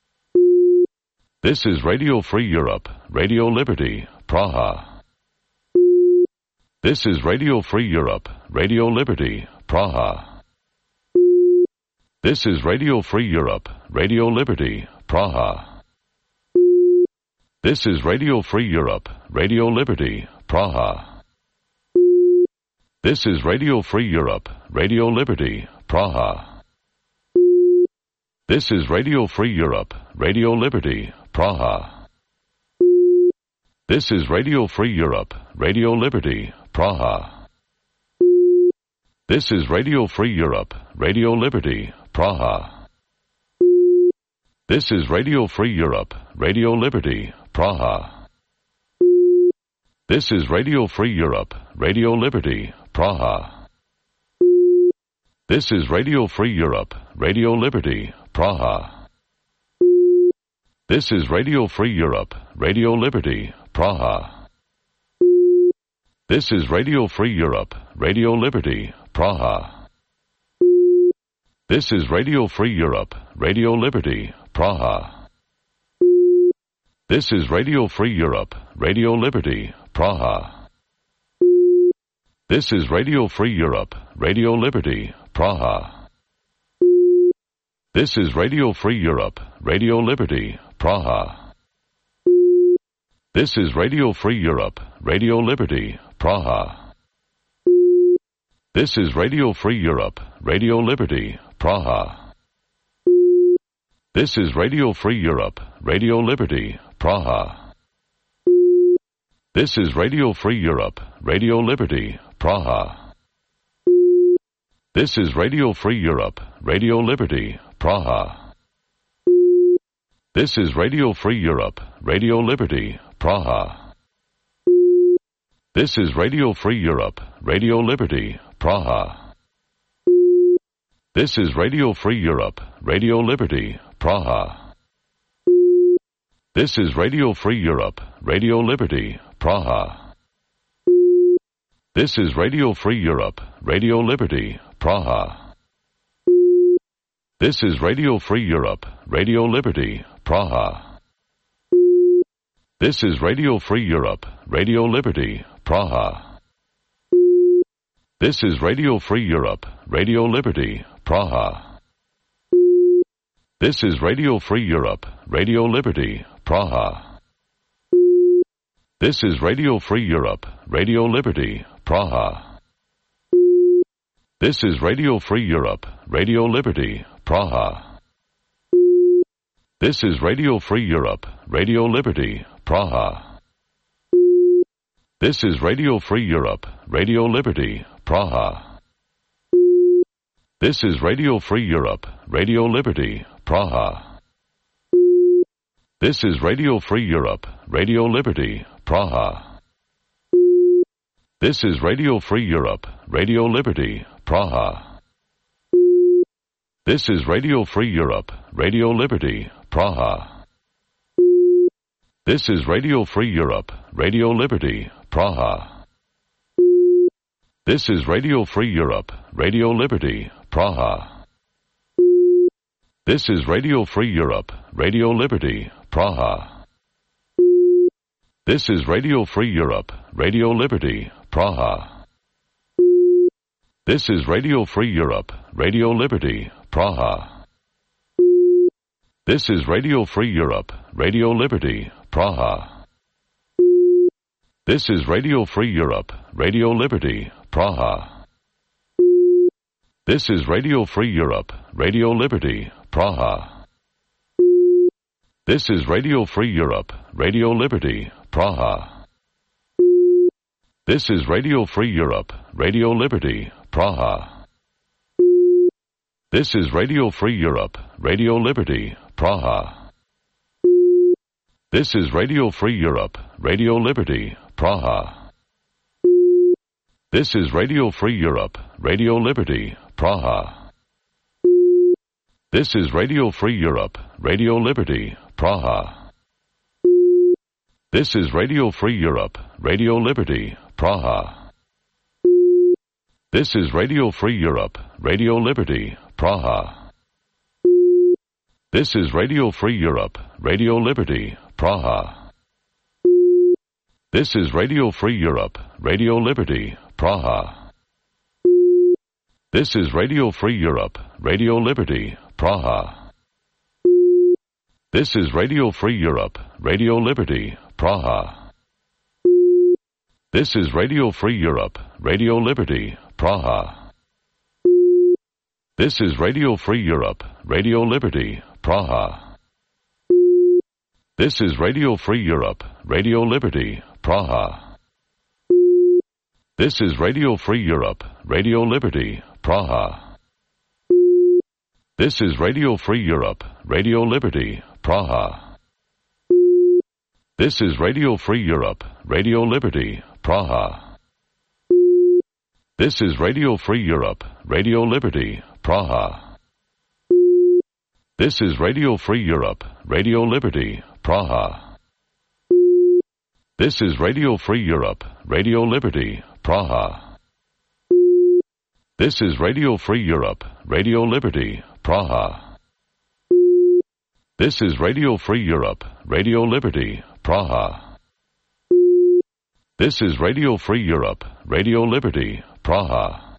This is Radio Free Europe, Radio Liberty, Praha. This is Radio Free Europe, Radio Liberty, Praha. This is Radio Free Europe, Radio Liberty, Praha. This is Radio Free Europe, Radio Liberty, Praha. This is Radio Free Europe, Radio Liberty, Praha. This is Radio Free Europe, Radio Liberty, Praha. This is Radio Free Europe, Radio Liberty, Praha. This is Radio Free Europe, Radio Liberty, Praha. This is Radio Free Europe, Radio Liberty, Praha. This is Radio Free Europe, Radio Liberty, Praha. This is Radio Free Europe, Radio Liberty, Praha. This is Radio Free Europe, Radio Liberty, Praha. This is Radio Free Europe, Radio Liberty, Praha. This is Radio Free Europe, Radio Liberty, Praha. This is Radio Free Europe, Radio Liberty, Praha. This is Radio Free Europe, Radio Liberty, Praha. This is Radio Free Europe, Radio Liberty, Praha. This is Radio Free Europe, Radio Liberty, Praha. This is Radio Free Europe, Radio Liberty, Praha. This is Radio Free Europe, Radio Liberty, Praha. This is Radio Free Europe, Radio Liberty, Praha. This is Radio Free Europe, Radio Liberty, Praha. This is Radio Free Europe, Radio Liberty, Praha. This is Radio Free Europe, Radio Liberty, Praha. This is Radio Free Europe, Radio Liberty, Praha. This is Radio Free Europe, Radio Liberty, Praha. This is Radio Free Europe, Radio Liberty, Praha. This is Radio Free Europe, Radio Liberty, Praha. This is Radio Free Europe, Radio Liberty, Praha. This is Radio Free Europe, Radio Liberty, Praha. This is Radio Free Europe, Radio Liberty, Praha. This is Radio Free Europe, Radio Liberty, Praha. This is Radio Free Europe, Radio Liberty, Praha. This is Radio Free Europe, Radio Liberty, Praha. This is Radio Free Europe, Radio Liberty, Praha. This is Radio Free Europe, Radio Liberty, Praha. This is Radio Free Europe, Radio Liberty, Praha. This is Radio Free Europe, Radio Liberty, Praha. This is Radio Free Europe, Radio Liberty, Praha. This is Radio Free Europe, Radio Liberty, Praha. This is Radio Free Europe, Radio Liberty, Praha. This is Radio Free Europe, Radio Liberty, Praha. This is Radio Free Europe, Radio Liberty, Praha. This is Radio Free Europe, Radio Liberty, Praha. This is Radio Free Europe, Radio Liberty, Praha. This is Radio Free Europe, Radio Liberty, Praha. This is Radio Free Europe, Radio Liberty, Praha. This is Radio Free Europe, Radio Liberty, Praha. This is Radio Free Europe, Radio Liberty, Praha. This is Radio Free Europe, Radio Liberty, Praha. This is Radio Free Europe, Radio Liberty, Praha. This is Radio Free Europe, Radio Liberty, Praha. This is Radio Free Europe, Radio Liberty, Praha. This is Radio Free Europe, Radio Liberty, Praha. This is Radio Free Europe, Radio Liberty, Praha. This is Radio Free Europe, Radio Liberty, Praha. This is Radio Free Europe, Radio Liberty, Praha. This is Radio Free Europe, Radio Liberty, Praha. This is Radio Free Europe, Radio Liberty, Praha. This is Radio Free Europe, Radio Liberty, Praha. This is Radio Free Europe, Radio Liberty, Praha. This is Radio Free Europe, Radio Liberty, Praha. This is Radio Free Europe, Radio Liberty, Praha. This is Radio Free Europe, Radio Liberty, Praha. This is Radio Free Europe, Radio Liberty, Praha. This is Radio Free Europe, Radio Liberty, Praha. This is Radio Free Europe, Radio Liberty, Praha. This is Radio Free Europe, Radio Liberty, Praha. This is Radio Free Europe, Radio Liberty, Praha. This is Radio Free Europe, Radio Liberty, Praha. This is Radio Free Europe, Radio Liberty, Praha.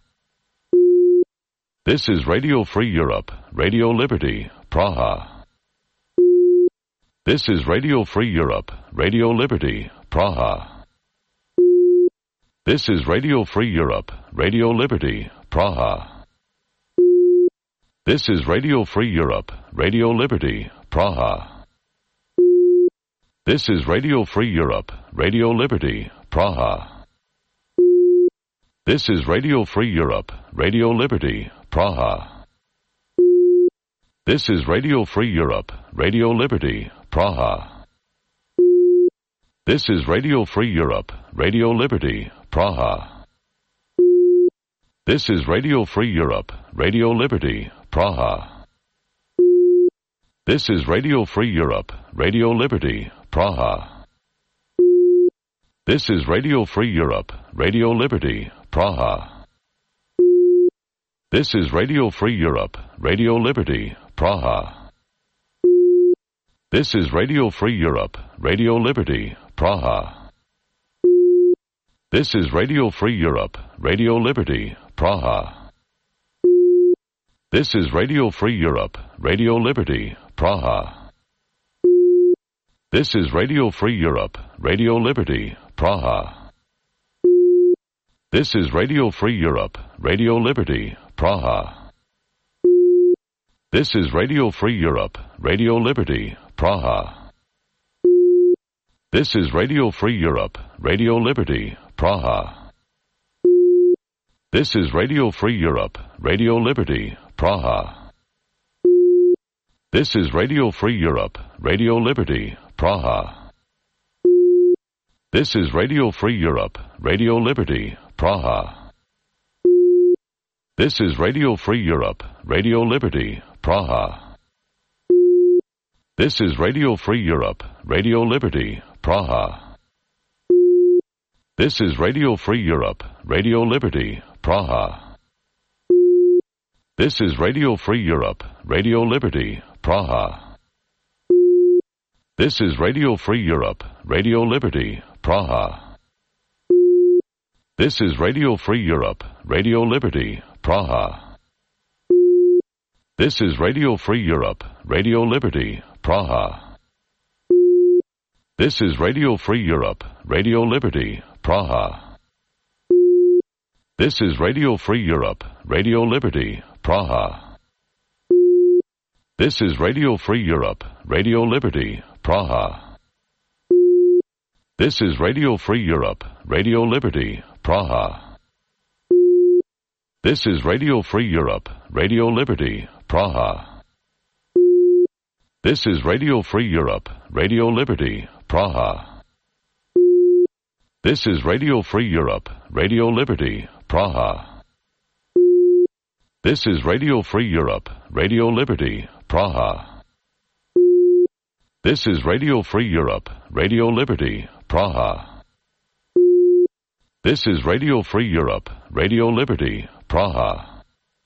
This is Radio Free Europe, Radio Liberty, Praha. This is Radio Free Europe, Radio Liberty, Praha. This is Radio Free Europe, Radio Liberty, Praha. This is Radio Free Europe, Radio Liberty, Praha. This is Radio Free Europe, Radio Liberty, Praha. This is Radio Free Europe, Radio Liberty, Praha. This is Radio Free Europe, Radio Liberty, Praha. This is Radio Free Europe, Radio Liberty, Praha. This is Radio Free Europe, Radio Liberty, Praha. This is Radio Free Europe, Radio Liberty, Praha. This is Radio Free Europe, Radio Liberty, Praha. This is Radio Free Europe, Radio Liberty, Praha. This is Radio Free Europe, Radio Liberty, Praha. This is Radio Free Europe, Radio Liberty, Praha. This is Radio Free Europe, Radio Liberty, Praha. This is Radio Free Europe, Radio Liberty, Praha. This is Radio Free Europe, Radio Liberty, Praha. This is Radio Free Europe, Radio Liberty, Praha. This is Radio Free Europe, Radio Liberty, Praha. This is Radio Free Europe, Radio Liberty, Praha. This is Radio Free Europe, Radio Liberty, Praha. This is Radio Free Europe, Radio Liberty, Praha. This is Radio Free Europe, Radio Liberty, Praha. This is Radio Free Europe, Radio Liberty, Praha. This is Radio Free Europe, Radio Liberty, Praha. This is Radio Free Europe, Radio Liberty, Praha. This is Radio Free Europe, Radio Liberty, Praha. This is Radio Free Europe, Radio Liberty, Praha. This is Radio Free Europe, Radio Liberty, Praha. This is Radio Free Europe, Radio Liberty, Praha. This is Radio Free Europe, Radio Liberty, Praha. This is Radio Free Europe, Radio Liberty, Praha. This is Radio Free Europe, Radio Liberty, Praha. This is Radio Free Europe, Radio Liberty, Praha. This is Radio Free Europe, Radio Liberty, Praha. This is Radio Free Europe, Radio Liberty, Praha. This is Radio Free Europe, Radio Liberty, Praha. This is Radio Free Europe, Radio Liberty, Praha. This is Radio Free Europe, Radio Liberty, Praha.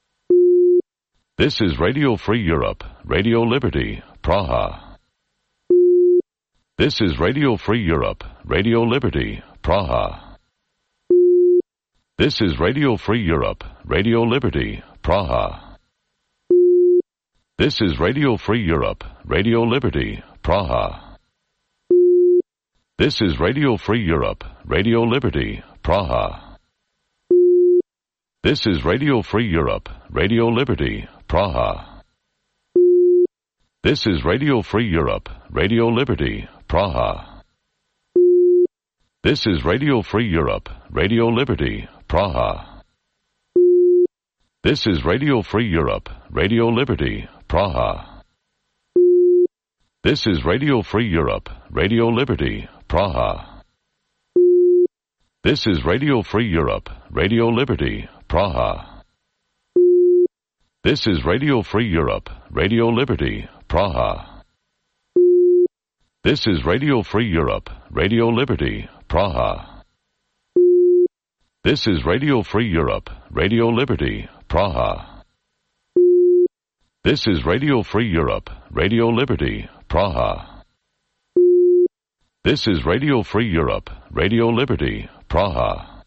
This is Radio Free Europe, Radio Liberty, Praha. This is Radio Free Europe, Radio Liberty, Praha. This is Radio Free Europe, Radio Liberty, Praha. This is Radio Free Europe, Radio Liberty, Praha. This is Radio Free Europe, Radio Liberty, Praha. This is Radio Free Europe, Radio Liberty, Praha. This is Radio Free Europe, Radio Liberty, Praha. This is Radio Free Europe, Radio Liberty, Praha. This is Radio Free Europe, Radio Liberty, Praha. This is Radio Free Europe, Radio Liberty, Praha. This is Radio Free Europe, Radio Liberty, Praha. This is Radio Free Europe, Radio Liberty, Praha. This is Radio Free Europe, Radio Liberty, Praha. This is Radio Free Europe, Radio Liberty, Praha. This is Radio Free Europe, Radio Liberty, Praha. This is Radio Free Europe, Radio Liberty, Praha.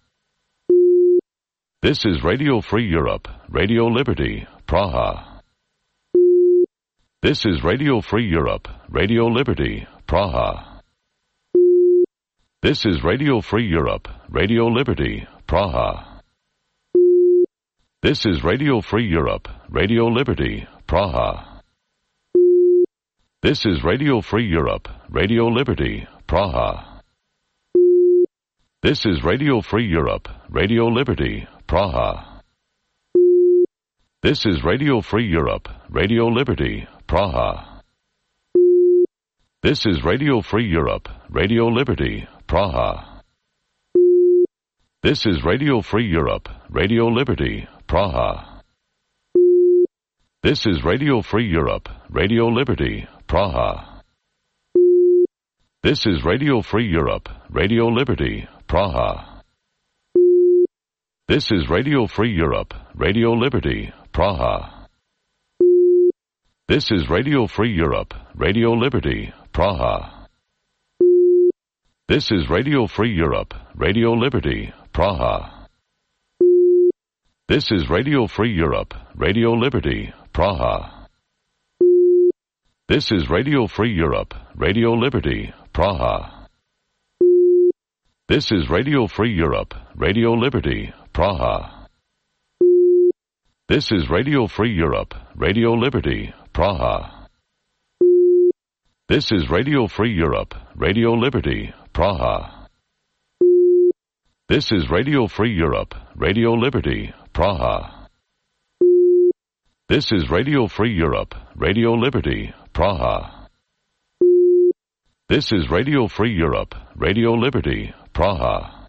This is Radio Free Europe, Radio Liberty, Praha. This is Radio Free Europe, Radio Liberty, Praha. This is Radio Free Europe, Radio Liberty, Praha. This is Radio Free Europe, Radio Liberty, Praha. This is Radio Free Europe, Radio Liberty, Praha. This is Radio Free Europe, Radio Liberty, Praha. This is Radio Free Europe, Radio Liberty, Praha. This is Radio Free Europe, Radio Liberty, Praha. This is Radio Free Europe, Radio Liberty, Praha. This is Radio Free Europe, Radio Liberty, Praha. This is Radio Free Europe, Radio Liberty, Praha. This is Radio Free Europe, Radio Liberty, Praha. This is Radio Free Europe, Radio Liberty, Praha. This is Radio Free Europe, Radio Liberty, Praha. This is Radio Free Europe, Radio Liberty, Praha. This is Radio Free Europe, Radio Liberty, Praha. This is Radio Free Europe, Radio Liberty, Praha. This is Radio Free Europe, Radio Liberty, Praha. This is Radio Free Europe, Radio Liberty, Praha. This is Radio Free Europe, Radio Liberty, Praha. This is Radio Free Europe, Radio Liberty, Praha. This is Radio Free Europe, Radio Liberty, Praha.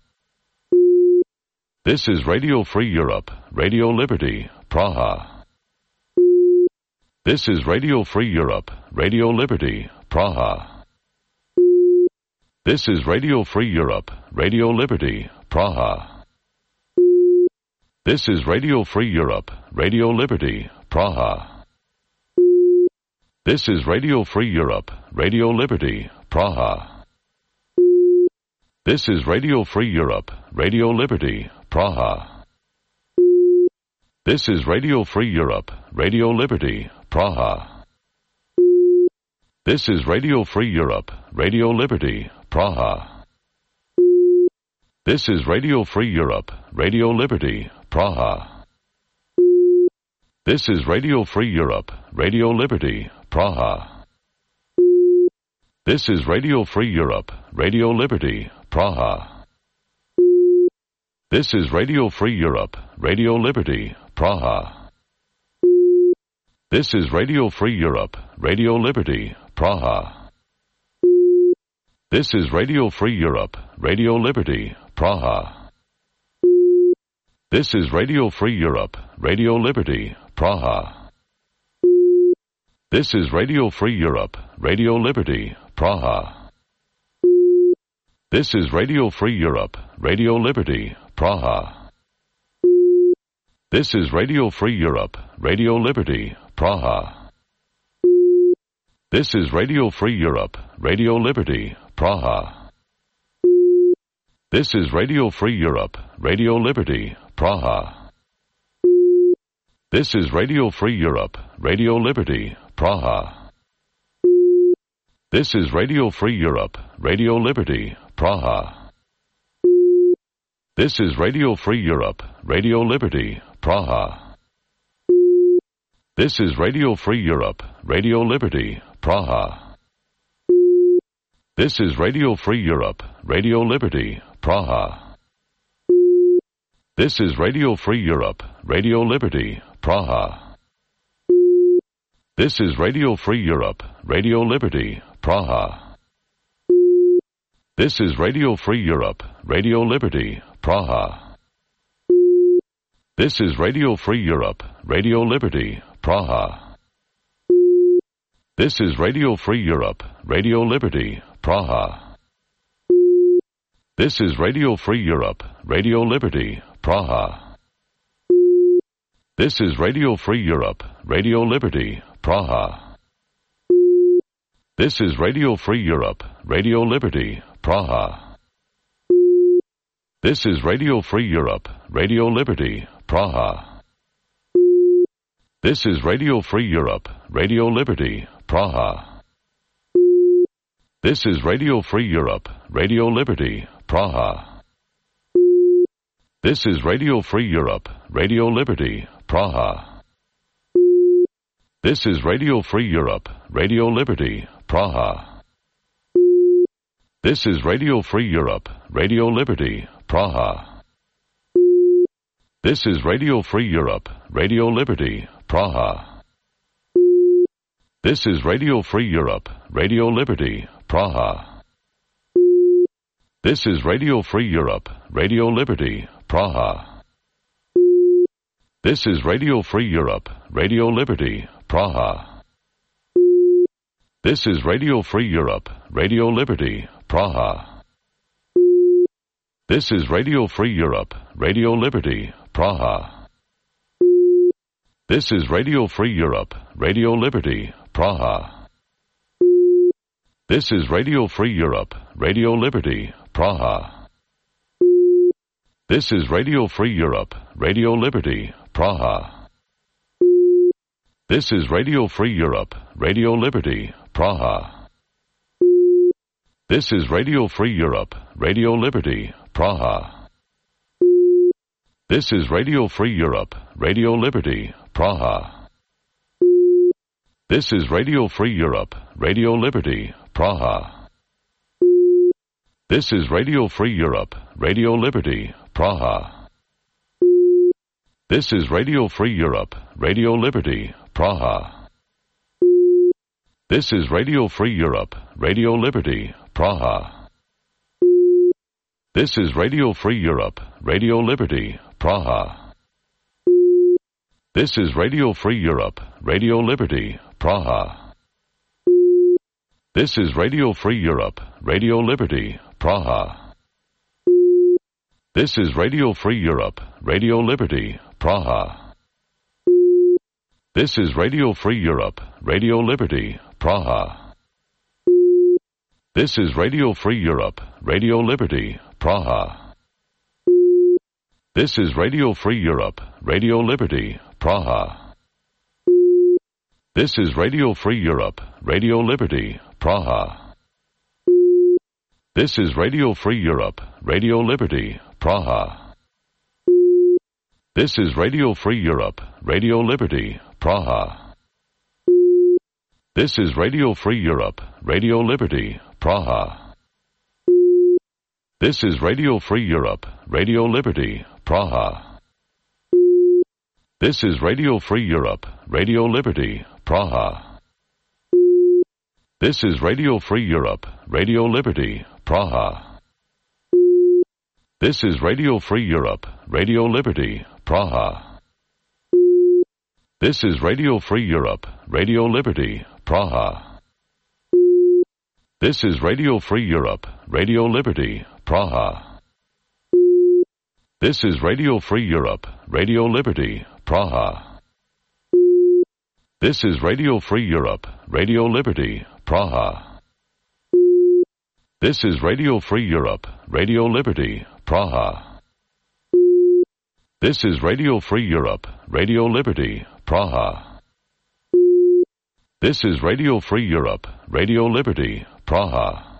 This is Radio Free Europe, Radio Liberty, Praha. This is Radio Free Europe, Radio Liberty, Praha. This is Radio Free Europe, Radio Liberty, Praha. This is Radio Free Europe, Radio Liberty, Praha. This is Radio Free Europe, Radio Liberty, Praha. This is Radio Free Europe, Radio Liberty, Praha. This is Radio Free Europe, Radio Liberty, Praha. This is Radio Free Europe, Radio Liberty, Praha. This is Radio Free Europe, Radio Liberty, Praha. This is Radio Free Europe, Radio Liberty, Praha. This is Radio Free Europe, Radio Liberty, Praha. This is Radio Free Europe, Radio Liberty, Praha. This is Radio Free Europe, Radio Liberty, Praha. This is Radio Free Europe, Radio Liberty, Praha. This is Radio Free Europe, Radio Liberty, Praha. This is Radio Free Europe, Radio Liberty, Praha. This is Radio Free Europe, Radio Liberty, Praha. This is Radio Free Europe, Radio Liberty, Praha. This is Radio Free Europe, Radio Liberty, Praha. This is Radio Free Europe, Radio Liberty, Praha. This is Radio Free Europe, Radio Liberty, Praha. This is Radio Free Europe, Radio Liberty, Praha. This is Radio Free Europe, Radio Liberty, Praha. This is Radio Free Europe, Radio Liberty, Praha. This is Radio Free Europe, Radio Liberty, Praha. This is Radio Free Europe, Radio Liberty, Praha. This is Radio Free Europe, Radio Liberty, Praha. This is Radio Free Europe, Radio Liberty, Praha. This is Radio Free Europe, Radio Liberty, Praha. This is Radio Free Europe, Radio Liberty, Praha. This is Radio Free Europe, Radio Liberty, Praha. This is Radio Free Europe, Radio Liberty, Praha. This is Radio Free Europe, Radio Liberty, Praha. This is Radio Free Europe, Radio Liberty, Praha. This is Radio Free Europe, Radio Liberty, Praha. This is Radio Free Europe, Radio Liberty, Praha. This is Radio Free Europe, Radio Liberty, Praha. This is Radio Free Europe, Radio Liberty, Praha. This is Radio Free Europe, Radio Liberty, Praha. This is Radio Free Europe, Radio Liberty, Praha. This is Radio Free Europe, Radio Liberty, Praha. This is Radio Free Europe, Radio Liberty, Praha. This is Radio Free Europe, Radio Liberty, Praha. This is Radio Free Europe, Radio Liberty, Praha. This is Radio Free Europe, Radio Liberty, Praha. This is Radio Free Europe, Radio Liberty, Praha. This is Radio Free Europe, Radio Liberty, Praha. This is Radio Free Europe, Radio Liberty, Praha. This is Radio Free Europe, Radio Liberty, Praha. This is Radio Free Europe, Radio Liberty, Praha. This is Radio Free Europe, Radio Liberty, Praha. This is Radio Free Europe, Radio Liberty, Praha. This is Radio Free Europe, Radio Liberty, Praha. This is Radio Free Europe, Radio Liberty, Praha. This is Radio Free Europe, Radio Liberty, Praha. This is Radio Free Europe, Radio Liberty, Praha. This is Radio Free Europe, Radio Liberty, Praha. This is Radio Free Europe, Radio Liberty, Praha. This is Radio Free Europe, Radio Liberty, Praha. This is Radio Free Europe, Radio Liberty, Praha. This is Radio Free Europe, Radio Liberty, Praha. This is Radio Free Europe, Radio Liberty, Praha. This is Radio Free Europe, Radio Liberty, Praha. This is Radio Free Europe, Radio Liberty, Praha. This is Radio Free Europe, Radio Liberty, Praha. This is Radio Free Europe, Radio Liberty, Praha. This is Radio Free Europe, Radio Liberty, Praha. This is Radio Free Europe, Radio Liberty, Praha. This is Radio Free Europe, Radio Liberty, Praha. This is Radio Free Europe, Radio Liberty, Praha. This is Radio Free Europe, Radio Liberty, Praha. This is Radio Free Europe, Radio Liberty, Praha. This is Radio Free Europe, Radio Liberty, Praha. This is Radio Free Europe, Radio Liberty, Praha. This is Radio Free Europe, Radio Liberty, Praha. This is Radio Free Europe, Radio Liberty, Praha. This is Radio Free Europe, Radio Liberty, Praha.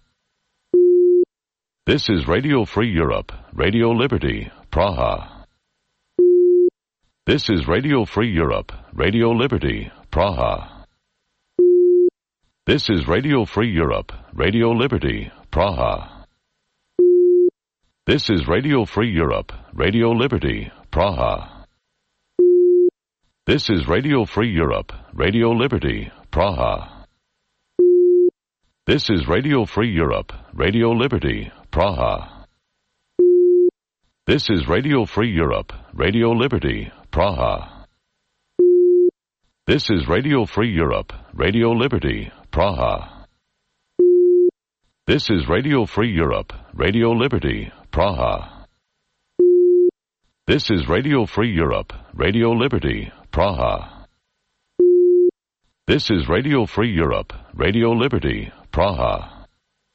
This is Radio Free Europe, Radio Liberty, Praha. This is Radio Free Europe, Radio Liberty, Praha. This is Radio Free Europe, Radio Liberty, Praha. This is Radio Free Europe, Radio Liberty, Praha. This is Radio Free Europe, Radio Liberty, Praha. This is Radio Free Europe, Radio Liberty, Praha. This is Radio Free Europe, Radio Liberty, Praha. This is Radio Free Europe, Radio Liberty, Praha. This is Radio Free Europe, Radio Liberty, Praha. This is Radio Free Europe, Radio Liberty, Praha. This is Radio Free Europe, Radio Liberty, Praha.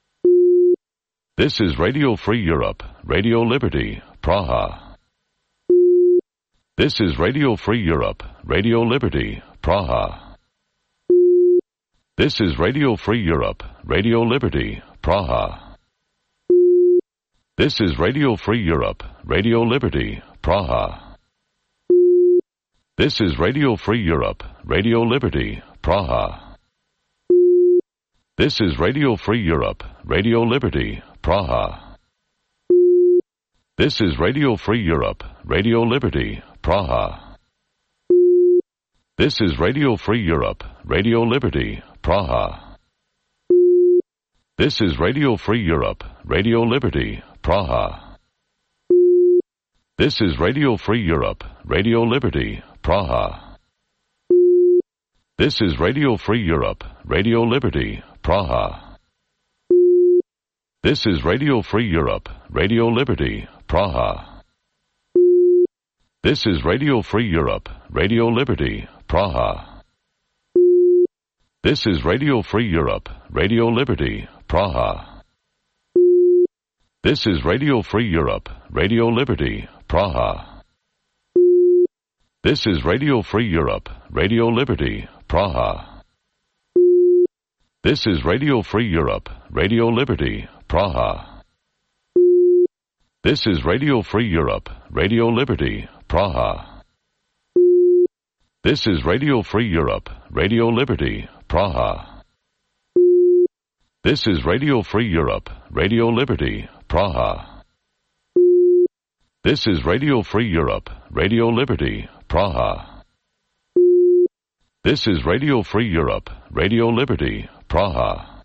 This is Radio Free Europe, Radio Liberty, Praha. This is Radio Free Europe, Radio Liberty, Praha. This is Radio Free Europe, Radio Liberty, Praha. This is Radio Free Europe, Radio Liberty, Praha. This is Radio Free Europe, Radio Liberty, Praha. This is Radio Free Europe, Radio Liberty, Praha. This is Radio Free Europe, Radio Liberty, Praha. This is Radio Free Europe, Radio Liberty, Praha. This is Radio Free Europe, Radio Liberty, Praha. This is Radio Free Europe, Radio Liberty, Praha. This is Radio Free Europe, Radio Liberty, Praha. This is Radio Free Europe, Radio Liberty, Praha. This is Radio Free Europe, Radio Liberty, Praha. This is Radio Free Europe, Radio Liberty, Praha. This is Radio Free Europe, Radio Liberty, Praha. This is Radio Free Europe, Radio Liberty, Praha. This is Radio Free Europe, Radio Liberty, Praha. This is Radio Free Europe, Radio Liberty, Praha. This is Radio Free Europe, Radio Liberty, Praha. This is Radio Free Europe, Radio Liberty, Praha. This is Radio Free Europe, Radio Liberty, Praha. This is Radio Free Europe, Radio Liberty, Praha.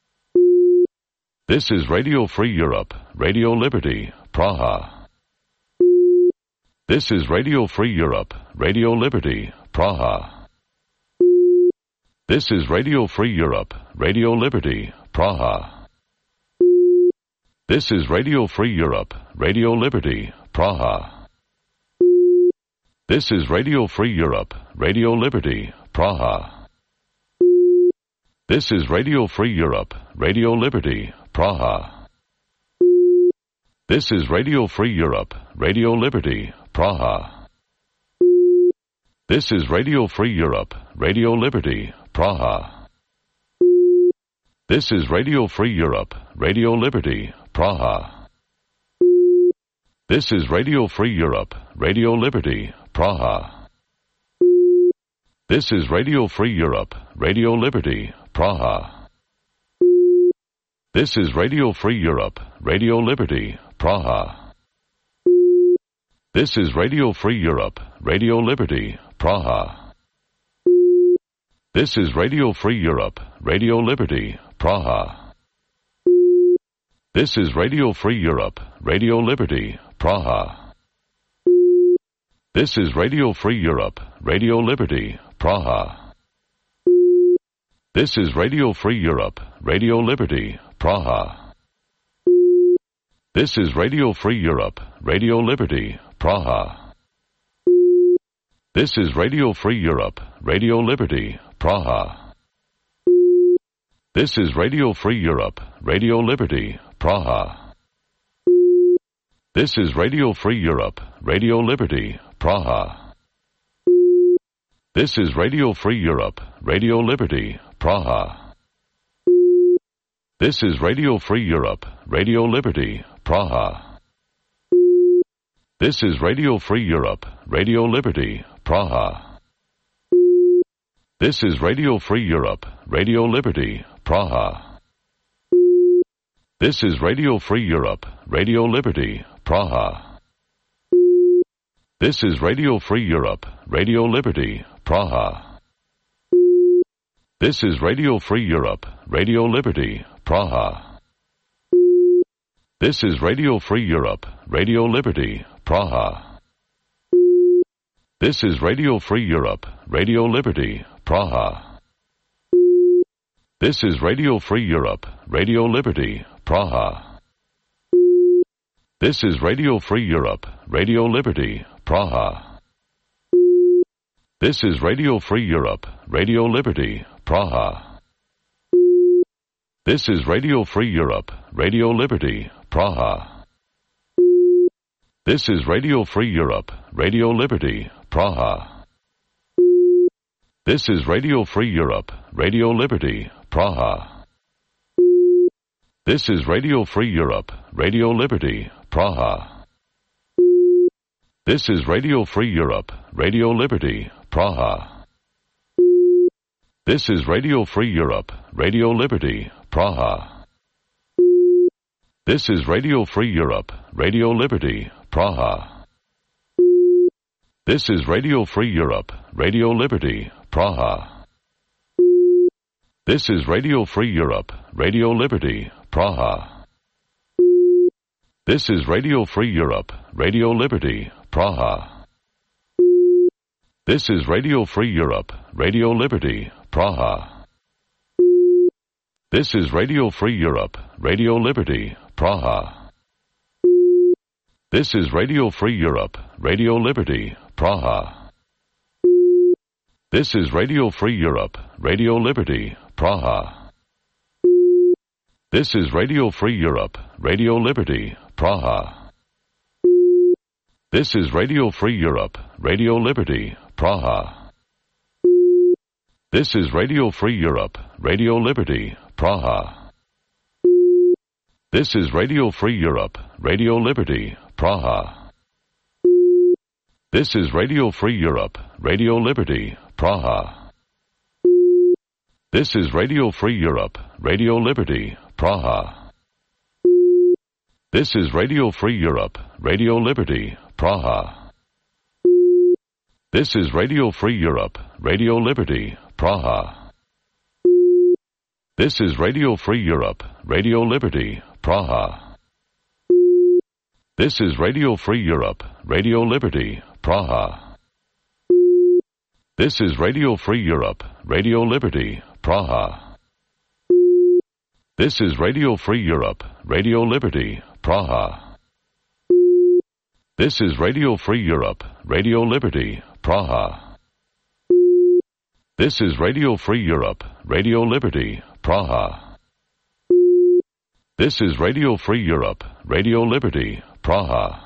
This is Radio Free Europe, Radio Liberty, Praha. This is Radio Free Europe, Radio Liberty, Praha. This is Radio Free Europe, Radio Liberty, Praha. This is Radio Free Europe, Radio Liberty, Praha. This is Radio Free Europe, Radio Liberty, Praha. This is Radio Free Europe, Radio Liberty, Praha. This is Radio Free Europe, Radio Liberty, Praha. This is Radio Free Europe, Radio Liberty, Praha. This is Radio Free Europe, Radio Liberty, Praha. This is Radio Free Europe, Radio Liberty, Praha. This is Radio Free Europe, Radio Liberty, Praha. This is Radio Free Europe, Radio Liberty, Praha. This is Radio Free Europe, Radio Liberty, Praha. This is Radio Free Europe, Radio Liberty, Praha. This is Radio Free Europe, Radio Liberty, Praha. This is Radio Free Europe, Radio Liberty, Praha. This is Radio Free Europe, Radio Liberty, Praha. This is Radio Free Europe, Radio Liberty, Praha. This is Radio Free Europe, Radio Liberty, Praha. This is Radio Free Europe, Radio Liberty, Praha. This is Radio Free Europe, Radio Liberty, Praha. This is Radio Free Europe, Radio Liberty, Praha. This is Radio Free Europe, Radio Liberty, Praha. This is Radio Free Europe, Radio Liberty, Praha. This is Radio Free Europe, Radio Liberty, Praha. This is Radio Free Europe, Radio Liberty, Praha. This is Radio Free Europe, Radio Liberty, Praha. This is Radio Free Europe, Radio Liberty, Praha. This is Radio Free Europe, Radio Liberty, Praha. This is Radio Free Europe, Radio Liberty, Praha. This is Radio Free Europe, Radio Liberty, Praha. This is Radio Free Europe, Radio Liberty, Praha. This is Radio Free Europe, Radio Liberty, Praha. This is Radio Free Europe, Radio Liberty, Praha. This is Radio Free Europe, Radio Liberty, Praha. This is Radio Free Europe, Radio Liberty, Praha. This is Radio Free Europe, Radio Liberty, Praha. This is Radio Free Europe, Radio Liberty, Praha. This is Radio Free Europe, Radio Liberty, Praha. This is Radio Free Europe, Radio Liberty, Praha. This is Radio Free Europe, Radio Liberty, Praha. This is Radio Free Europe, Radio Liberty, Praha. This is Radio Free Europe, Radio Liberty, Praha. This is Radio Free Europe, Radio Liberty, Praha. This is Radio Free Europe, Radio Liberty, Praha. This is Radio Free Europe, Radio Liberty, Praha. This is Radio Free Europe, Radio Liberty, Praha. This is Radio Free Europe, Radio Liberty, Praha. This is Radio Free Europe, Radio Liberty, Praha. This is Radio Free Europe, Radio Liberty, Praha. This is Radio Free Europe, Radio Liberty, Praha. This is Radio Free Europe, Radio Liberty, Praha. This is Radio Free Europe, Radio Liberty, Praha. This is Radio Free Europe, Radio Liberty, Praha. This is Radio Free Europe, Radio Liberty, Praha. This is Radio Free Europe, Radio Liberty, Praha. This is Radio Free Europe, Radio Liberty, Praha. This is Radio Free Europe, Radio Liberty, Praha. This is Radio Free Europe, Radio Liberty, Praha. This is Radio Free Europe, Radio Liberty, Praha. This is Radio Free Europe, Radio Liberty, Praha. This is Radio Free Europe, Radio Liberty, Praha.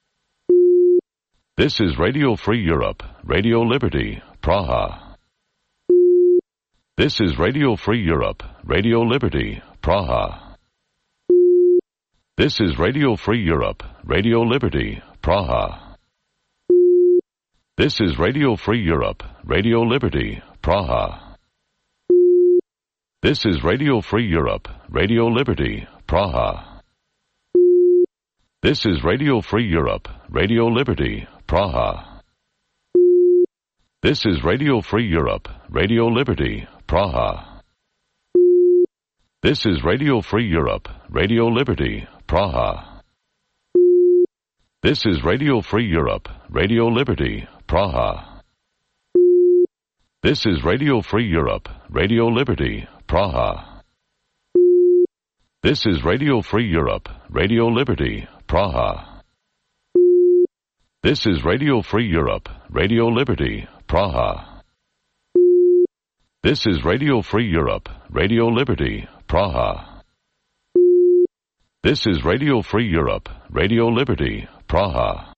This is Radio Free Europe, Radio Liberty, Praha. This is Radio Free Europe, Radio Liberty, Praha. This is Radio Free Europe, Radio Liberty, Praha. This is Radio Free Europe, Radio Liberty, Praha. This is Radio Free Europe, Radio Liberty, Praha. This is Radio Free Europe, Radio Liberty, Praha. This is Radio Free Europe, Radio Liberty, Praha. This is Radio Free Europe, Radio Liberty, Praha. This is Radio Free Europe, Radio Liberty, Praha. This is Radio Free Europe, Radio Liberty, Praha. This is Radio Free Europe, Radio Liberty, Praha. This is Radio Free Europe, Radio Liberty, Praha. This is Radio Free Europe, Radio Liberty, Praha. This is Radio Free Europe, Radio Liberty, Praha.